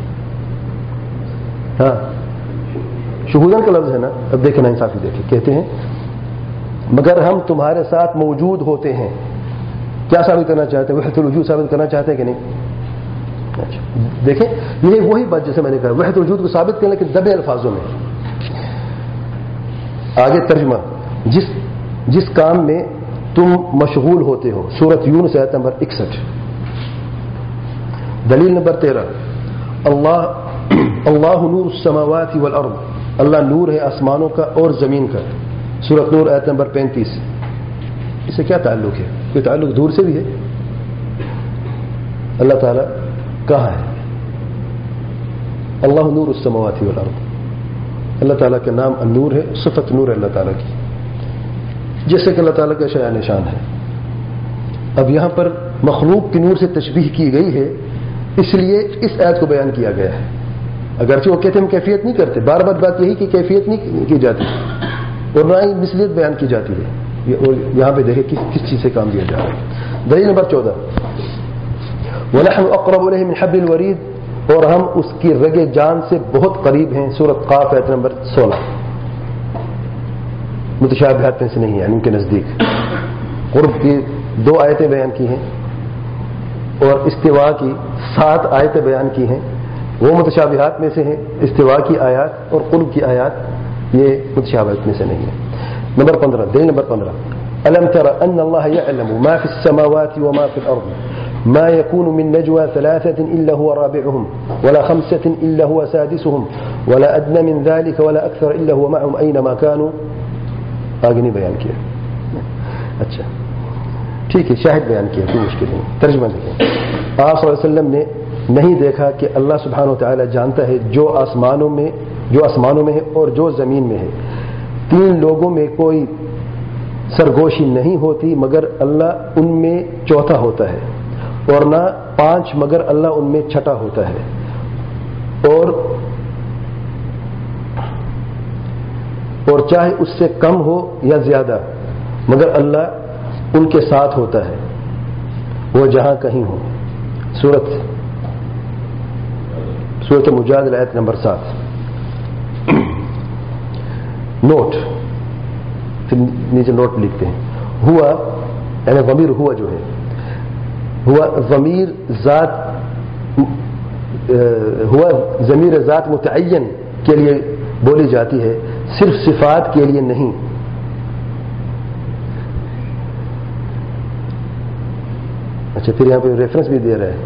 ہاں شہودن کا لفظ ہے نا. اب دیکھیں نا انصافی دیکھیں. کہتے ہیں مگر ہم تمہارے ساتھ موجود ہوتے ہیں. کیا ثابت کرنا چاہتے ہیں؟ وحدت الوجود ثابت کرنا چاہتے ہیں کہ نہیں؟ اچھا دیکھیں یہ وہی بات جیسے میں نے کہا وحدت الوجود کو ثابت کریں لیکن دبے الفاظوں میں. آگے ترجمہ. جس جس کام میں تم مشغول ہوتے ہو. سورۃ یونس آیت نمبر اکسٹھ. دلیل نمبر تیرہ. اللہ اللہ نور السماوات والارض اللہ نور ہے آسمانوں کا اور زمین کا. سورۃ نور آیت نمبر پینتیس. اس سے کیا تعلق ہے؟ کوئی تعلق دور سے بھی ہے. اللہ تعالیٰ کہاں ہے؟ اللہ نور السماوات والارض. اللہ تعالیٰ کا نام النور ہے. صفت نور ہے اللہ تعالیٰ کی جیسے کہ اللہ تعالیٰ کا شایان نشان ہے. اب یہاں پر مخلوق کی نور سے تشبیہ کی گئی ہے اس لیے اس آیت کو بیان کیا گیا ہے. اگرچہ وہ کہتے ہیں ہم کیفیت نہیں کرتے. بار بار بات یہی کہ کیفیت نہیں کی جاتی اور نہ ہی مثلیت بیان کی جاتی ہے. اور یہاں پہ دیکھیں کس کس چیز سے کام لیا جا رہا ہے. دلیل نمبر چودہ. وَنَحْنُ أَقْرَبُ إِلَيْهِ مِنْ حَبْلِ الْوَرِيدِ اور ہم اس کی رگ جان سے بہت قریب ہیں. سورۃ قاف آیت نمبر سولہ. متشابہات میں سے نہیں ہے ان کے نزدیک. قرب کی دو آیتیں بیان کی ہیں اور استوا کی سات آیتیں بیان کی ہیں. وہ متشابہات میں سے ہیں. استوا کی آیات اور قرب کی آیات یہ متشابہات میں سے نہیں ہے. نمبر پندرہ. دلیل نمبر پندرہ. ألم تر أن الله يعلم ما في السماوات وما في الأرض ما يكون من نجوى ثلاثة إلا هو رابعهم ولا خمسة إلا هو سادسهم ولا أدنى من ذلك ولا أكثر إلا هو معهم أينما كانوا. آگے نہیں بیان کیا. اچھا ٹھیک ہے شاہد بیان کیا کوئی مشکل نہیں. ترجمہ دیکھیں. آپ صلی اللہ علیہ وسلم نے نہیں دیکھا کہ اللہ سبحانہ وتعالی جانتا ہے جو آسمانوں میں جو آسمانوں میں ہے اور جو زمین میں ہے. تین لوگوں میں کوئی سرگوشی نہیں ہوتی مگر اللہ ان میں چوتھا ہوتا ہے اور نہ پانچ مگر اللہ ان میں چھٹا ہوتا ہے اور اور چاہے اس سے کم ہو یا زیادہ مگر اللہ ان کے ساتھ ہوتا ہے وہ جہاں کہیں ہو. سورت سورۃ مجادلہ آیت نمبر سات. نوٹ پھر نیچے نوٹ لکھتے ہیں. ہوا یعنی ضمیر ہوا جو ہے، ہوا ضمیر ذات ہوا ضمیر ذات متعین کے لیے بولی جاتی ہے، صرف صفات کے لیے نہیں. اچھا پھر یہاں پہ ریفرنس بھی دے رہا ہے.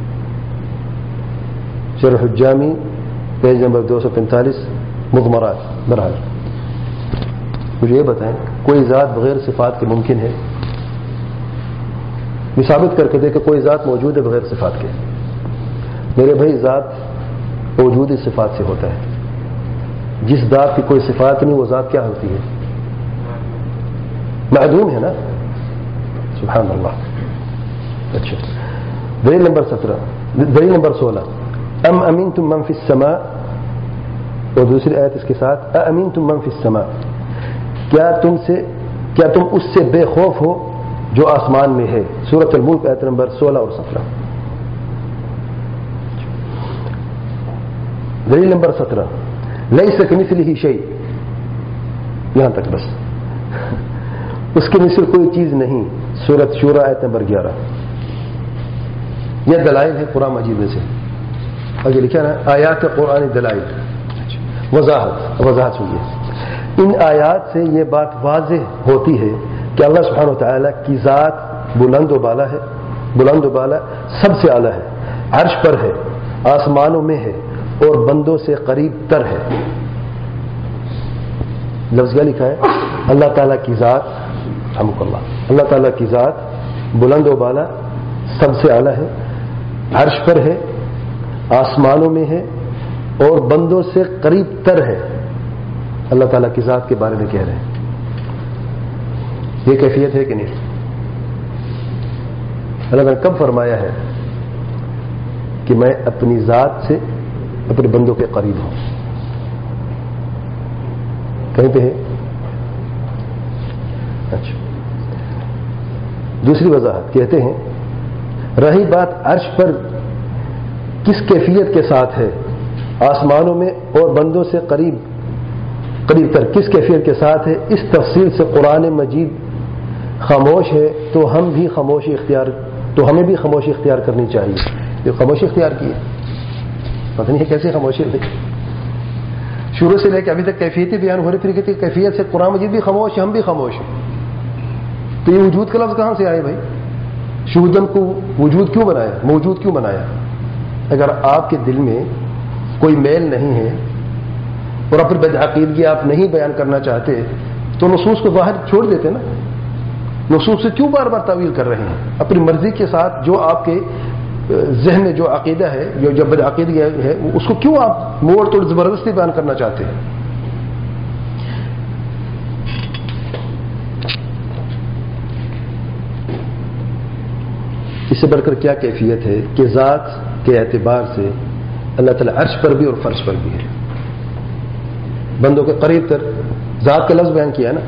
شرح الجامی پیج نمبر دو سو پینتالیس مضمرات. بہرحال مجھے یہ بتائیں کوئی ذات بغیر صفات کے ممکن ہے؟ یہ ثابت کر کے دے کہ کوئی ذات موجود ہے بغیر صفات کے. میرے بھائی ذات موجود صفات سے ہوتا ہے. جس ذات کی کوئی صفات نہیں وہ ذات کیا ہوتی ہے؟ معدوم ہے نا. سبحان اللہ. اچھا دلیل نمبر سترہ دلیل نمبر سولہ ام امنتم من فی السماء، اور دوسری آیت اس کے ساتھ امنتم من فی السماء، کیا تم سے کیا تم اس سے بے خوف ہو جو آسمان میں ہے. سورۃ الملک آیت نمبر سولہ اور سترہ. دلیل نمبر سترہ لیس کمثلہ شیء، یہاں تک بس. اس کے مثل کوئی چیز نہیں. سورۃ شورى آیت نمبر گیارہ. یہ دلائل ہے قرآن مجید میں سے. آگے لکھا نا آیات قرآن دلائل. وضاحت وضاحت سنیے. ان آیات سے یہ بات واضح ہوتی ہے کہ اللہ سبحانہ وتعالی کی ذات بلند و بالا ہے، بلند و بالا سب سے اعلیٰ ہے، عرش پر ہے، آسمانوں میں ہے اور بندوں سے قریب تر ہے. لفظ کیا لکھا ہے؟ اللہ تعالیٰ کی ذات رحمک اللہ اللہ تعالیٰ کی ذات بلند و بالا سب سے اعلیٰ ہے، عرش پر ہے، آسمانوں میں ہے اور بندوں سے قریب تر ہے. اللہ تعالیٰ کی ذات کے بارے میں کہہ رہے ہیں. یہ کیفیت ہے کہ نہیں؟ اللہ نے کب فرمایا ہے کہ میں اپنی ذات سے اپنے بندوں کے قریب ہوں؟ کہیں پہ ہے؟ اچھا دوسری وضاحت کہتے ہیں رہی بات عرش پر کس کیفیت کے ساتھ ہے، آسمانوں میں اور بندوں سے قریب قریب تر کس کیفیت کے ساتھ ہے، اس تفصیل سے قرآن مجید خاموش ہے تو ہم بھی خاموشی اختیار تو ہمیں بھی خاموشی اختیار کرنی چاہیے. یہ خاموشی اختیار کی ہے، پتہ نہیں ہے کیسے خاموشی ہے. شروع سے لے کے ابھی تک کیفیتی بیان ہو رہی، پھر کہتی کیفیت سے قرآن مجید بھی خاموش ہے ہم بھی خاموش ہیں. تو یہ وجود کا لفظ کہاں سے آئے بھائی؟ شہودن کو وجود کیوں بنایا، موجود کیوں بنایا؟ اگر آپ کے دل میں کوئی میل نہیں ہے اور اپنی بدعقیدگی آپ نہیں بیان کرنا چاہتے تو نصوص کو باہر چھوڑ دیتے نا. نصوص سے کیوں بار بار تعویل کر رہے ہیں؟ اپنی مرضی کے ساتھ جو آپ کے ذہن میں جو عقیدہ ہے، جو جب بدعقیدگی ہے، اس کو کیوں آپ موڑ توڑ زبردستی بیان کرنا چاہتے ہیں؟ اس سے بڑھ کر کیا کیفیت ہے کہ ذات کے اعتبار سے اللہ تعالیٰ عرش پر بھی اور فرش پر بھی ہے، بندوں کے قریب تر. ذات کا لفظ بیان کیا نا.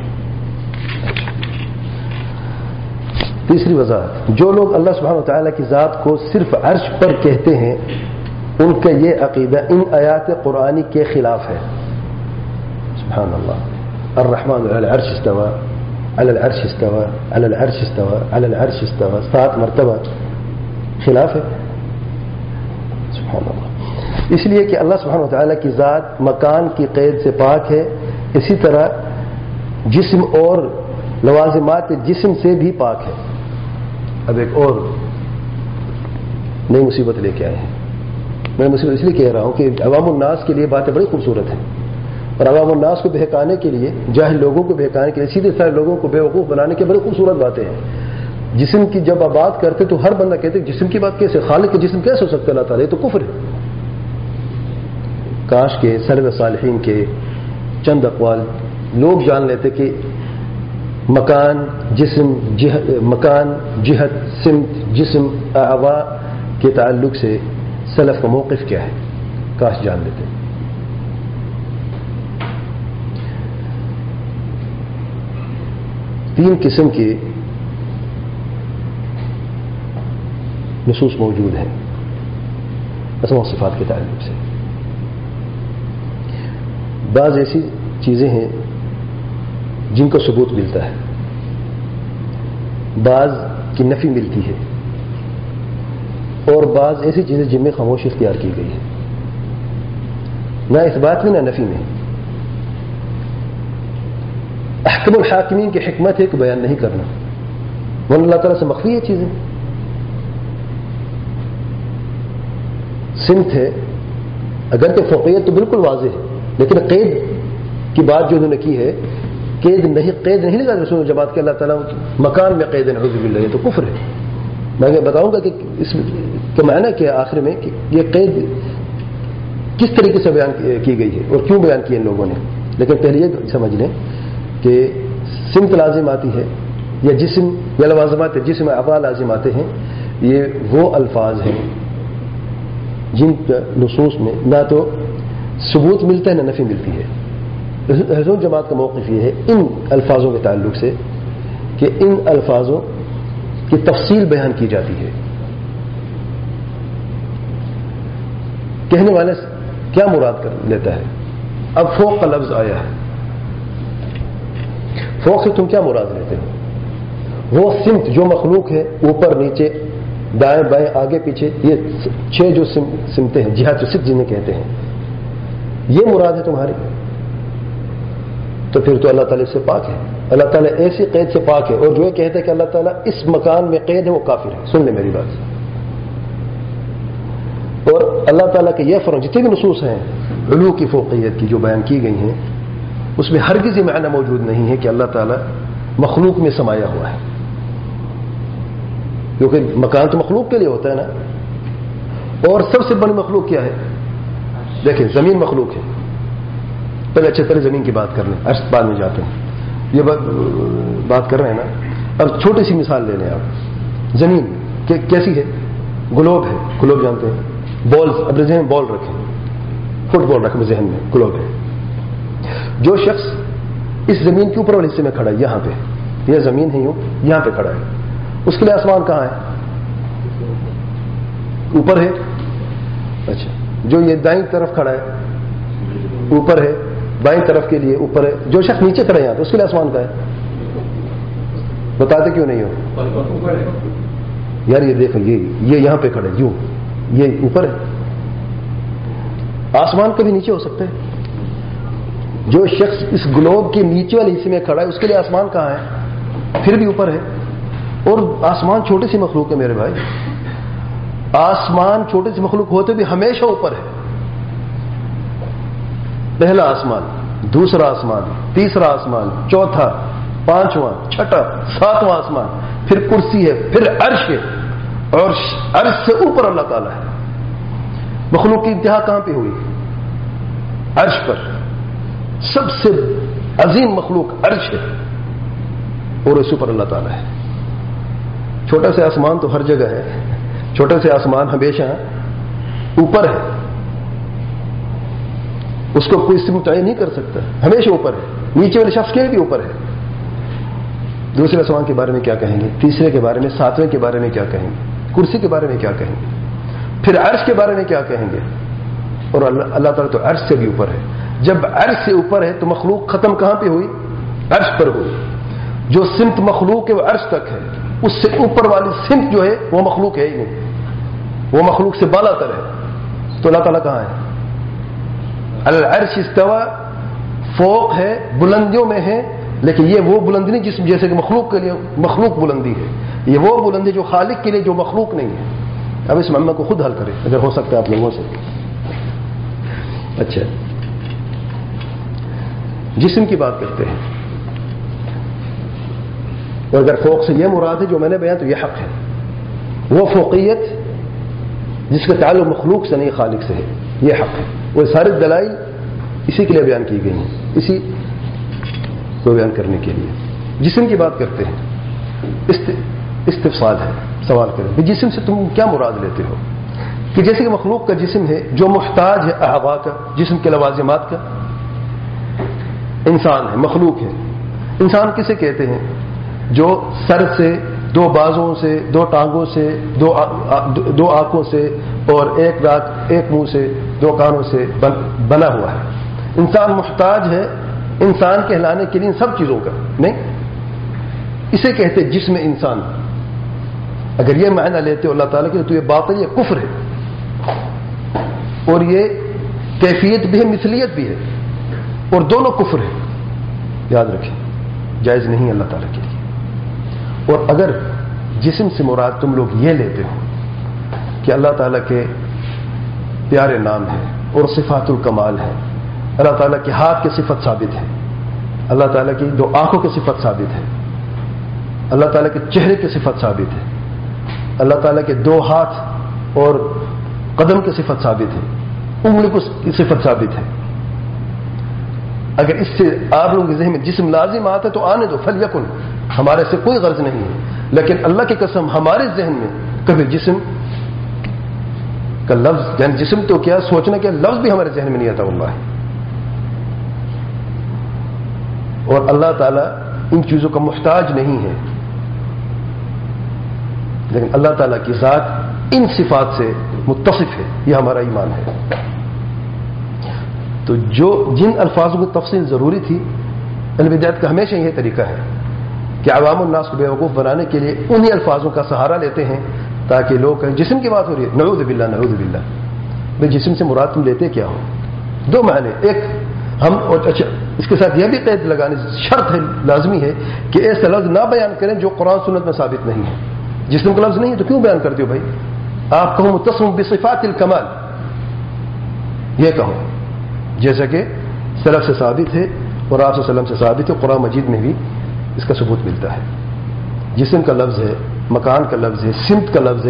تیسری وضاحت جو لوگ اللہ سبحانہ وتعالیٰ کی ذات کو صرف عرش پر کہتے ہیں ان کا یہ عقیدہ ان آیات قرآنی کے خلاف ہے. سبحان اللہ. الرحمن علی العرش استوى علی العرش استوى علی العرش استوى علی العرش استوى سات مرتبہ خلاف ہے. سبحان اللہ. اس لیے کہ اللہ سبحانہ وتعالیٰ کی ذات مکان کی قید سے پاک ہے، اسی طرح جسم اور لوازمات جسم سے بھی پاک ہے. اب ایک اور نئی مصیبت لے کے آئے ہیں. میں مصیبت اس لیے کہہ رہا ہوں کہ عوام الناس کے لیے باتیں بڑی خوبصورت ہیں اور عوام الناس کو بہکانے کے لیے، جاہل لوگوں کو بہکانے کے لیے، سیدھے سارے لوگوں کو بیوقوف بنانے کے بڑی خوبصورت باتیں ہیں. جسم کی جب آپ بات کرتے تو ہر بندہ کہتے جسم کی بات کیسے، خالق کے جسم کیسے ہو سکتا ہے؟ اللہ تعالیٰ یہ تو کفر ہے. کاش کے سلف صالحین کے چند اقوال لوگ جان لیتے کہ مکان جسم جہت مکان جہت سمت جسم اعضاء کے تعلق سے سلف کا موقف کیا ہے. کاش جان لیتے. تین قسم کے نصوص موجود ہیں اسماء و صفات کے تعلق سے. بعض ایسی چیزیں ہیں جن کو ثبوت ملتا ہے، بعض کی نفی ملتی ہے، اور بعض ایسی چیزیں جن میں خاموشی اختیار کی گئی ہے، نہ اثبات میں نہ نفی میں. احکم الحاکمین کی حکمت ہے کہ بیان نہیں کرنا، وہ اللہ تعالیٰ سے مخفی ہے چیزیں. سمت ہے، اگر کہ فوقیت تو بالکل واضح ہے، لیکن قید کی بات جو انہوں نے کی ہے، قید نہیں قید نہیں لگا رسول جماعت کے اللہ تعالیٰ مکان میں قید نعوذ باللہ، یہ تو کفر ہے. میں بتاؤں گا کہ اس کا معنی کیا ہے آخر میں، کہ یہ قید کس طریقے سے بیان کی گئی ہے اور کیوں بیان کی ان لوگوں نے. لیکن پہلے یہ سمجھ لیں کہ سمت لازم آتی ہے یا جسم یا لوازمات جسم افعال لازم آتے ہیں، یہ وہ الفاظ ہیں جن کا نصوص میں نہ تو ثبوت ملتا ہے نہ نفی ملتی ہے. حضور جماعت کا موقف یہ ہے ان الفاظوں کے تعلق سے کہ ان الفاظوں کی تفصیل بیان کی جاتی ہے. کہنے والے کیا مراد کر لیتا ہے؟ اب فوق کا لفظ آیا ہے، فوق سے تم کیا مراد لیتے ہو؟ وہ سمت جو مخلوق ہے، اوپر نیچے دائیں بائیں آگے پیچھے، یہ چھ جو سمتیں ہیں، جہات و ست جنہیں کہتے ہیں، یہ مراد ہے تمہاری؟ تو پھر تو اللہ تعالیٰ سے پاک ہے. اللہ تعالیٰ ایسی قید سے پاک ہے، اور جو یہ کہتا ہے کہ اللہ تعالیٰ اس مکان میں قید ہے وہ کافر ہے. سن لیں میری بات. اور اللہ تعالیٰ کے یہ فرق جتنے بھی نصوص ہیں علو کی فوقیت کی جو بیان کی گئی ہیں، اس میں ہرگز یہ معنی موجود نہیں ہے کہ اللہ تعالیٰ مخلوق میں سمایا ہوا ہے، کیونکہ مکان تو مخلوق کے لیے ہوتا ہے نا. اور سب سے بڑی مخلوق کیا ہے؟ دیکھیں زمین مخلوق ہے. پہلے اچھے طرح زمین کی بات کر لیں، عرص بعد میں جاتے ہیں. یہ بات کر رہے ہیں نا. اب چھوٹی سی مثال لے لیں آپ. زمین کیسی ہے؟ گلوب ہے. گلوب جانتے ہیں؟ بال، اپنے ذہن میں بال رکھیں، فٹ بال رکھیں ذہن میں، گلوب ہے. جو شخص اس زمین کے اوپر والے حصے میں کھڑا ہے، یہاں پہ یہ زمین ہے، یوں یہاں پہ کھڑا ہے، اس کے لیے آسمان کہاں ہے؟ اوپر ہے. اچھا، جو یہ دائیں طرف کھڑا ہے اوپر ہے، بائیں طرف کے لیے اوپر ہے. جو شخص نیچے کھڑا ہے یہاں پہ، اس کے لیے آسمان کہاں ہے؟ بتاتے کیوں نہیں ہو یار؟ یہ دیکھو، یہ یہ یہاں پہ کھڑا ہے، یوں یہ اوپر ہے. آسمان کبھی نیچے ہو سکتا ہے؟ جو شخص اس گلوب کے نیچے والے حصے میں کھڑا ہے، اس کے لیے آسمان کہاں ہے؟ پھر بھی اوپر ہے. اور آسمان چھوٹی سی مخلوق ہے میرے بھائی. آسمان چھوٹی سی مخلوق ہوتے بھی ہمیشہ اوپر ہے. پہلا آسمان، دوسرا آسمان، تیسرا آسمان، چوتھا، پانچواں، چھٹا، ساتواں آسمان، پھر کرسی ہے، پھر عرش ہے، اور عرش سے اوپر اللہ تعالیٰ ہے. مخلوق کی انتہا کہاں پہ ہوئی؟ عرش پر. سب سے عظیم مخلوق عرش ہے، اور اس پر اللہ تعالیٰ ہے. چھوٹا سے آسمان تو ہر جگہ ہے، چھوٹے سے آسمان ہمیشہ اوپر ہے، اس کو کوئی سمت متعین نہیں کر سکتا، ہمیشہ اوپر ہے. نیچے والے شخص کے بھی اوپر ہے. دوسرے آسمان کے بارے میں کیا کہیں گے؟ تیسرے کے بارے میں، ساتویں کے بارے میں کیا کہیں گے؟ کرسی کے بارے میں کیا کہیں گے؟ پھر عرش کے بارے میں کیا کہیں گے؟ اور اللہ, اللہ تعالیٰ تو عرش سے بھی اوپر ہے. جب عرش سے اوپر ہے تو مخلوق ختم کہاں پہ ہوئی؟ عرش پر ہوئی. جو سمت مخلوق ہے وہ عرش تک ہے، اس سے اوپر والی سمت جو ہے وہ مخلوق ہے ہی نہیں، وہ مخلوق سے بالا تر ہے. تو اللہ تعالیٰ کہاں ہے؟ العرش استوا، فوق ہے، بلندیوں میں ہے، لیکن یہ وہ بلندی نہیں جس جیسے کہ مخلوق کے لیے مخلوق بلندی ہے. یہ وہ بلندی جو خالق کے لیے جو مخلوق نہیں ہے. اب اس معاملہ کو خود حل کریں اگر ہو سکتا ہے آپ لوگوں سے. اچھا، جسم کی بات کرتے ہیں، اور اگر فوق سے یہ مراد ہے جو میں نے بیان تو یہ حق ہے. وہ فوقیت جس کا تعلق مخلوق سے نہیں خالق سے ہے، یہ حق ہے. وہ سارے دلائل اسی کے لیے بیان کی گئی ہیں، اسی کو بیان کرنے کے لیے. جسم کی بات کرتے ہیں، استفصال ہے، سوال کریں جسم سے تم کیا مراد لیتے ہو؟ کہ جیسے کہ مخلوق کا جسم ہے جو محتاج ہے اعضاء کا، جسم کے لوازمات کا. انسان ہے، مخلوق ہے. انسان کسے کہتے ہیں؟ جو سر سے، دو بازوں سے، دو ٹانگوں سے، دو دو آنکھوں سے، اور ایک ناک ایک منہ سے دو کانوں سے بن, بنا ہوا ہے. انسان محتاج ہے انسان کہلانے کے لیے ان سب چیزوں کا نہیں. اسے کہتے جسم انسان. اگر یہ معنی لیتے اللہ تعالیٰ کے تو یہ باطل یہ کفر ہے, اور یہ کیفیت بھی ہے مثلیت بھی ہے, اور دونوں کفر ہے. یاد رکھیں جائز نہیں اللہ تعالیٰ کے لیے. اور اگر جسم سے مراد تم لوگ یہ لیتے ہو کہ اللہ تعالیٰ کے پیارے نام ہے اور صفات الکمال ہے, اللہ تعالیٰ کے ہاتھ کی صفت ثابت ہے, اللہ تعالیٰ کی دو آنکھوں کی صفت ثابت ہے, اللہ تعالیٰ کے چہرے کی صفت ثابت ہے, اللہ تعالیٰ کے دو ہاتھ اور قدم کی صفت ثابت ہے, انگلی کی صفت ثابت ہے. اگر اس سے آپ لوگوں کے ذہن میں جسم لازم آتا ہے تو آنے دو, فلیکن, ہمارے سے کوئی غرض نہیں ہے. لیکن اللہ کی قسم ہمارے ذہن میں کبھی جسم کا لفظ, یعنی جسم تو کیا سوچنا کیا, لفظ بھی ہمارے ذہن میں نہیں آتا واللہ. اور اللہ تعالیٰ ان چیزوں کا محتاج نہیں ہے, لیکن اللہ تعالیٰ کی ذات ان صفات سے متصف ہے, یہ ہمارا ایمان ہے. تو جو جن الفاظوں کی تفصیل ضروری تھی, علم ہدایت کا ہمیشہ یہ طریقہ ہے کہ عوام الناس کو بیوقوف بنانے کے لیے انہی الفاظوں کا سہارا لیتے ہیں تاکہ لوگ کہیں جسم کی بات ہو رہی ہے, نعوذ باللہ نعوذ باللہ. بھائی جسم سے مراد تم لیتے کیا ہو؟ دو معنی, ایک ہم, اور اچھا اس کے ساتھ یہ بھی قید لگانے شرط ہے, لازمی ہے کہ ایسا لفظ نہ بیان کریں جو قرآن سنت میں ثابت نہیں ہے. جسم کا لفظ نہیں ہے تو کیوں بیان کرتے ہو بھائی؟ آپ کہو متصم بصفات الکمال, یہ کہو جیسا کہ سلف سے ثابت ہے اور آپ صلی اللہ علیہ وسلم سے ثابت ہے, قرآن مجید میں بھی اس کا ثبوت ملتا ہے. جسم کا لفظ ہے, مکان کا لفظ ہے, سمت کا لفظ ہے.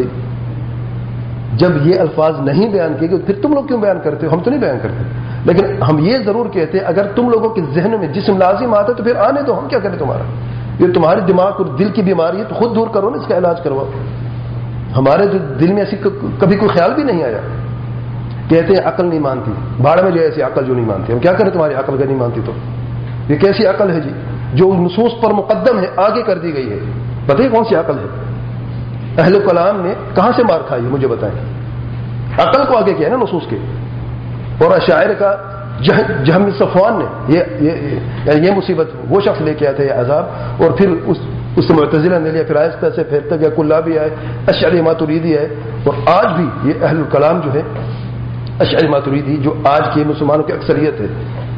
جب یہ الفاظ نہیں بیان کیے گئے پھر تم لوگ کیوں بیان کرتے ہو؟ ہم تو نہیں بیان کرتے, لیکن ہم یہ ضرور کہتے ہیں اگر تم لوگوں کے ذہن میں جسم لازم آتا ہے تو پھر آنے دو, ہم کیا کریں تمہارا؟ یہ تمہارے دماغ اور دل کی بیماری ہے تو خود دور کرو نا, اس کا علاج کرواؤ. ہمارے جو دل میں ایسی کبھی کوئی خیال بھی نہیں آیا. کہتے ہیں عقل نہیں مانتی, بھاڑ میں جو ایسی عقل جو نہیں مانتی, ہم کیا کریں تمہاری عقل کا نہیں مانتی تو؟ یہ کیسی عقل ہے جی جو نصوص پر مقدم ہے, آگے کر دی گئی ہے؟ بتائیے کون سی عقل ہے؟ اہل کلام نے کہاں سے مار کھائی ہے مجھے بتائیں. عقل کو آگے کیا ہے نا نصوص کے. اور اشاعر کا جہم صفوان نے یہ یہ, یہ مصیبت وہ شخص لے کے آیا تھا, یہ عذاب, اور پھر اس اس سے معتزلہ نے لیا, پھر آہستہ سے پھیرتا گیا, کلابی آئے, اشعری ماتریدی ہے. اور آج بھی یہ اہل کلام جو ہے اشعری ماتریدی جو آج کے مسلمانوں کی اکثریت ہے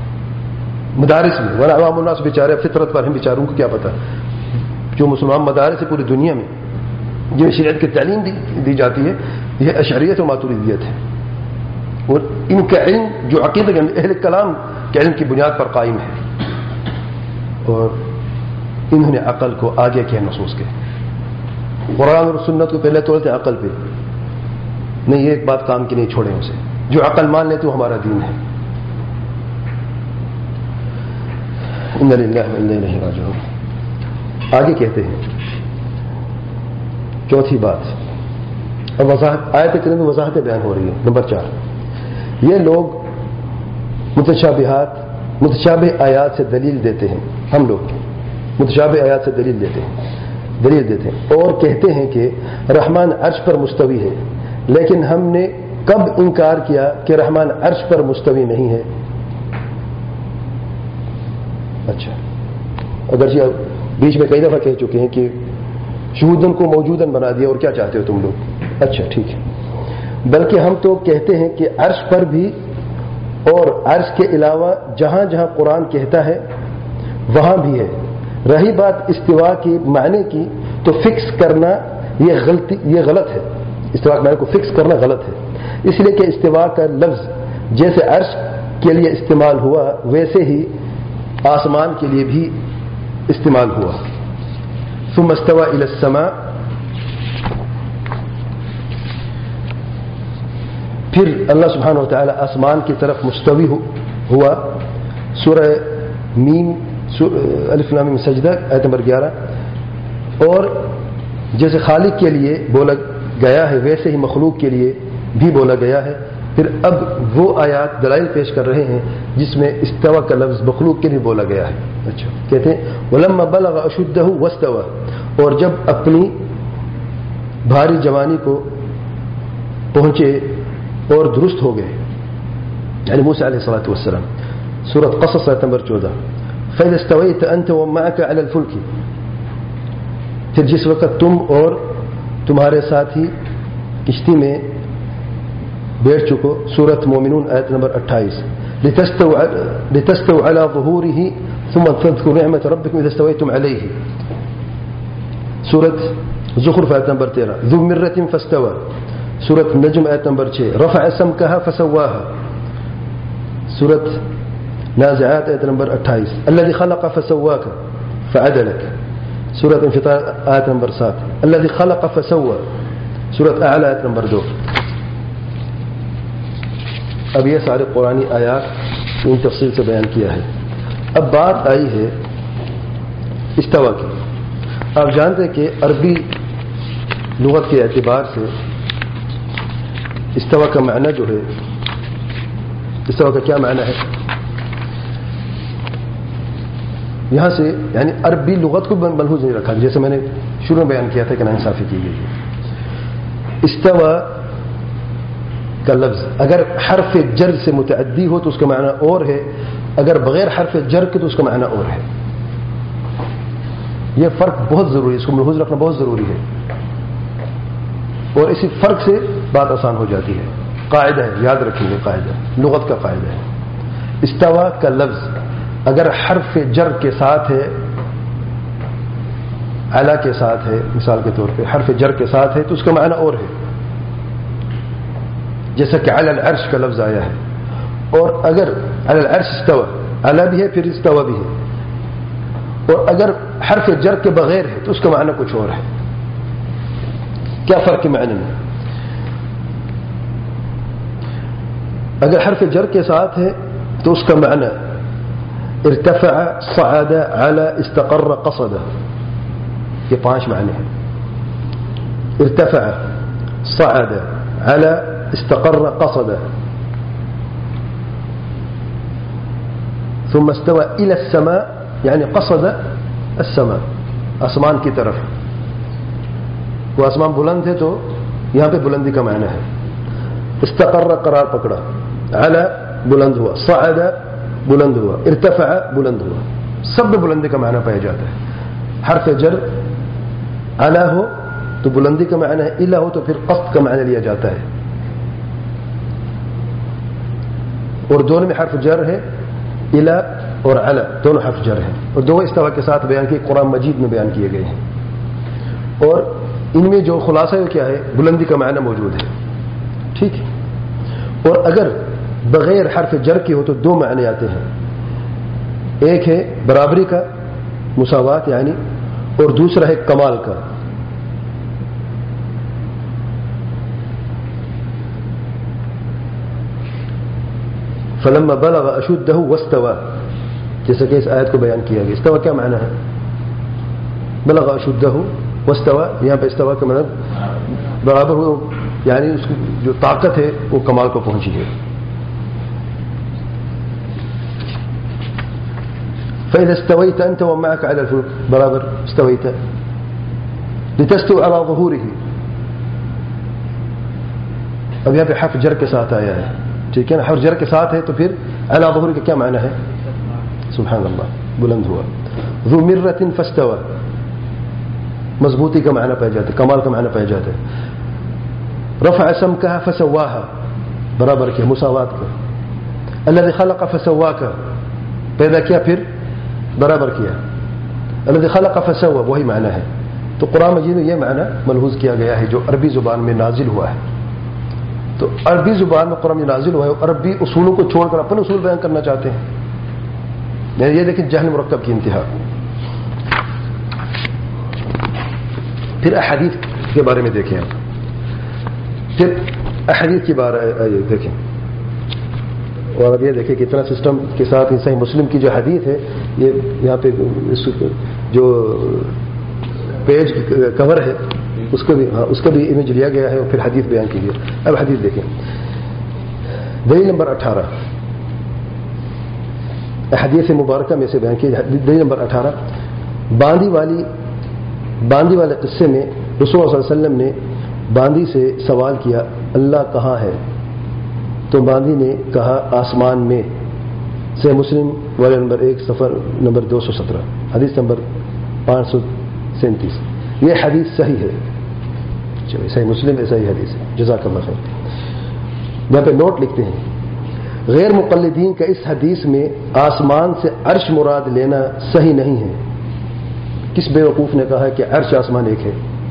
مدارس میں, ورنہ عوام الناس بیچارے فطرت پر ہیں, بیچاروں کو کیا پتا. جو مسلمان مدارس ہے پوری دنیا میں جو شریعت کی تعلیم دی, دی جاتی ہے یہ اشعریت اور ماتریدیت ہے. اور ان کا علم جو عقیدہ اہل کلام کے علم کی بنیاد پر قائم ہے, اور انہوں نے عقل کو آگے کیا نصوص کے. قرآن اور سنت کو پہلے توڑتے عقل پہ نہیں, یہ ایک بات کام کی نہیں چھوڑے اسے. جو عقل مان لیتے وہ ہمارا دین ہے. انا للہ و انا الیہ راجعون. آگے کہتے ہیں چوتھی بات, اور وضاحت آیت کریمہ میں وضاحتیں بیان ہو رہی ہے. نمبر چار, یہ لوگ متشابہات متشابہ آیات سے دلیل دیتے ہیں. ہم لوگ متشابہ آیات سے دلیل دیتے ہیں دلیل دیتے ہیں اور کہتے ہیں کہ رحمان عرش پر مستوی ہے, لیکن ہم نے کب انکار کیا کہ رحمان عرش پر مستوی نہیں ہے؟ اچھا, اگرچہ بیچ میں کئی دفعہ کہہ چکے ہیں کہ شہودن کو موجودن بنا دیا, اور کیا چاہتے ہو تم لوگ؟ اچھا ٹھیک ہے, بلکہ ہم تو کہتے ہیں کہ عرش پر بھی اور عرش کے علاوہ جہاں جہاں قرآن کہتا ہے وہاں بھی ہے. رہی بات استوا کی معنی کی تو فکس کرنا یہ غلطی یہ غلط ہے. استوا کے معنی کو فکس کرنا غلط ہے, اس لیے کہ استوا کا لفظ جیسے عرش کے لیے استعمال ہوا ویسے ہی آسمان کے لیے بھی استعمال ہوا. ثم استوى الى السماء, پھر اللہ سبحانہ وتعالی آسمان کی طرف مستوی ہوا. سورہ میم الف لام میم سجدہ آیت نمبر گیارہ. اور جیسے خالق کے لیے بولا گیا ہے ویسے ہی مخلوق کے لیے بھی بولا گیا ہے. پھر اب وہ آیات دلائل پیش کر رہے ہیں جس میں استوا کا لفظ مخلوق کے لیے بولا گیا ہے. اچھا, کہتے ہیں ولما بلغ اشدہ واستوى, اور جب اپنی بھاری جوانی کو پہنچے اور درست ہو گئے، یعنی موسیٰ علیہ الصلوۃ والسلام، سورۃ قصص آیت نمبر چودہ، فَإِذَا اسْتَوَيْتَ أَنْتَ وَمَعَكَ عَلَى الْفُلْكِ، پھر جس وقت تم اور تمہارے ساتھی کشتی میں بیٹھ چکو، سورۃ مومنون آیت نمبر اٹھائیس، لِتَسْتَوْا عَلَى ظُهُورِهِ ثُمَّ تَذْكُرُوا نِعْمَةَ رَبِّكُمْ إِذَا اسْتَوَيْتُمْ عَلَيْهِ، سورۃ زخرف آیت نمبر تیرہ، ذُو مِرَّةٍ فَاسْتَوَى، سورۃ نجم آیت نمبر چھ، رَفَعَ سَمْكَهَا فَسَوَّاهَا، سورۃ نازعات آیت نمبر اٹھائیس، الذي خلق فسواك فعدلك، سورۃ انفطار آیت نمبر سات، الذي خلق فسوى، سورۃ اعلی آیت نمبر دو۔ اب یہ سارے قرآنی آیات ان تفصیل سے بیان کیا ہے۔ اب بات آئی ہے استوا کی۔ آپ جانتے ہیں کہ عربی لغت کے اعتبار سے استوا کا معنی جو ہے، استوا کا کیا معنی ہے، یہاں سے یعنی عربی لغت کو ملحوظ نہیں رکھا، جیسے میں نے شروع میں بیان کیا تھا کہ ناانصافی کی گئی ہے۔ استوا کا لفظ اگر حرف جر سے متعدی ہو تو اس کا معنی اور ہے، اگر بغیر حرف جر کے تو اس کا معنی اور ہے۔ یہ فرق بہت ضروری ہے، اس کو ملحوظ رکھنا بہت ضروری ہے، اور اسی فرق سے بات آسان ہو جاتی ہے۔ قاعدہ ہے، یاد رکھیں گے، قاعدہ لغت کا قاعدہ ہے۔ استوا کا لفظ اگر حرف جر کے ساتھ ہے، علا کے ساتھ ہے، مثال کے طور پہ حرف جر کے ساتھ ہے تو اس کا معنی اور ہے، جیسا کہ علی العرش کا لفظ آیا ہے، اور اگر علی العرش استوا، علا بھی ہے پھر استوا بھی ہے، اور اگر حرف جر کے بغیر ہے تو اس کا معنی کچھ اور ہے۔ کیا فرق ہے معنی میں؟ اگر حرف جر کے ساتھ ہے تو اس کا معنی ارتفع، صعد، علا، استقر، قصد، یہ پانچ معنی ہیں۔ ارتفع، صعد، علا، استقر، قصد، ثم استوى الى السماء یعنی قصد السماء، آسمان کی طرف، وہ آسمان بلند ہے تو یہاں پہ بلندی کا معنی ہے۔ استقر قرار پکڑا، علا بلند ہوا، صعد بلند ہوا، ارتفع بلند ہوا، سب میں بلندی کا معنی پایا جاتا ہے۔ حرف جر علا ہو تو بلندی کا معنی ہے، الا ہو تو پھر قصد کا معنی لیا جاتا ہے، اور دونوں میں حرف جر ہے، الا اور علا دونوں حرف جر ہیں، اور دو استوا کے ساتھ بیان کیے قرآن مجید میں بیان کیے گئے ہیں، اور ان میں جو خلاصہ ہے کیا ہے، بلندی کا معنی موجود ہے، ٹھیک ہے۔ اور اگر بغیر حرف جر کے ہو تو دو معنی آتے ہیں، ایک ہے برابری کا، مساوات یعنی، اور دوسرا ہے کمال کا۔ فلما بلغ اشدہ واستوى، جیسا کہ اس آیت کو بیان کیا گیا۔ استوى کیا معنی ہے؟ بلغ اشدہ واستوى، یہاں پہ استوى کا مطلب برابر ہو، یعنی اس کی جو طاقت ہے وہ کمال کو پہنچی ہے۔ فإذا استويت أنت ومعك على الفلك، برابر استويت، لتستوي على ظهوره، اب یہاں پہ حرف جر کے ساتھ آیا ہے، ٹھیک ہے نا، حرف جر کے ساتھ ہے تو پھر على ظهوره کا کیا معنی ہے؟ سبحان اللہ، بلند ہوا۔ ذو مرة فاستوى، مضبوطی کا معنی پایا جاتا ہے، کمال کا معنی پایا جاتا ہے۔ رفع سمكها فسواها، برابر کیا، مساوات کا۔ الذي خلق فسواك، پیدا کیا پھر برابر کیا۔ الذي خلق فسوى، وہی معنی ہے۔ تو قرآن مجید میں یہ معنی ملحوظ کیا گیا ہے جو عربی زبان میں نازل ہوا ہے۔ تو عربی زبان میں قرآن نازل ہوا ہے، عربی اصولوں کو چھوڑ کر اپنے اصول بیان کرنا چاہتے ہیں، یہ دیکھیں جہل مرکب کی انتہا۔ پھر احادیث کے بارے میں دیکھیں، پھر احادیث کی بارے دیکھیں، اور اب یہ دیکھیں کہ اتنا سسٹم کے ساتھ ہی صحیح مسلم کی جو حدیث ہے، یہ یہاں پہ جو پیج کور ہے اس کو بھی، ہاں اس کا بھی امیج لیا گیا ہے اور پھر حدیث بیان کی گئی۔ اب حدیث دیکھیں، دلیل نمبر اٹھارہ، حدیث مبارکہ میں سے بیان کی دلیل نمبر اٹھارہ، باندی والی باندی والے قصے میں رسول اللہ صلی اللہ علیہ وسلم نے باندی سے سوال کیا اللہ کہاں ہے؟ تو باندھی نے کہا آسمان میں. سے مسلم والے نمبر ایک سفر نمبر دو سو سترہ حدیث نمبر پانچ سو سینتیس. یہ حدیث صحیح ہے. چلو صحیح مسلم ہے، صحیح حدیث ہے. جزاک اللہ خیر. یہاں پہ نوٹ لکھتے ہیں غیر مقلدین کا اس حدیث میں آسمان سے عرش مراد لینا صحیح نہیں ہے. کس بیوقوف نے کہا ہے کہ عرش آسمان ایک ہے؟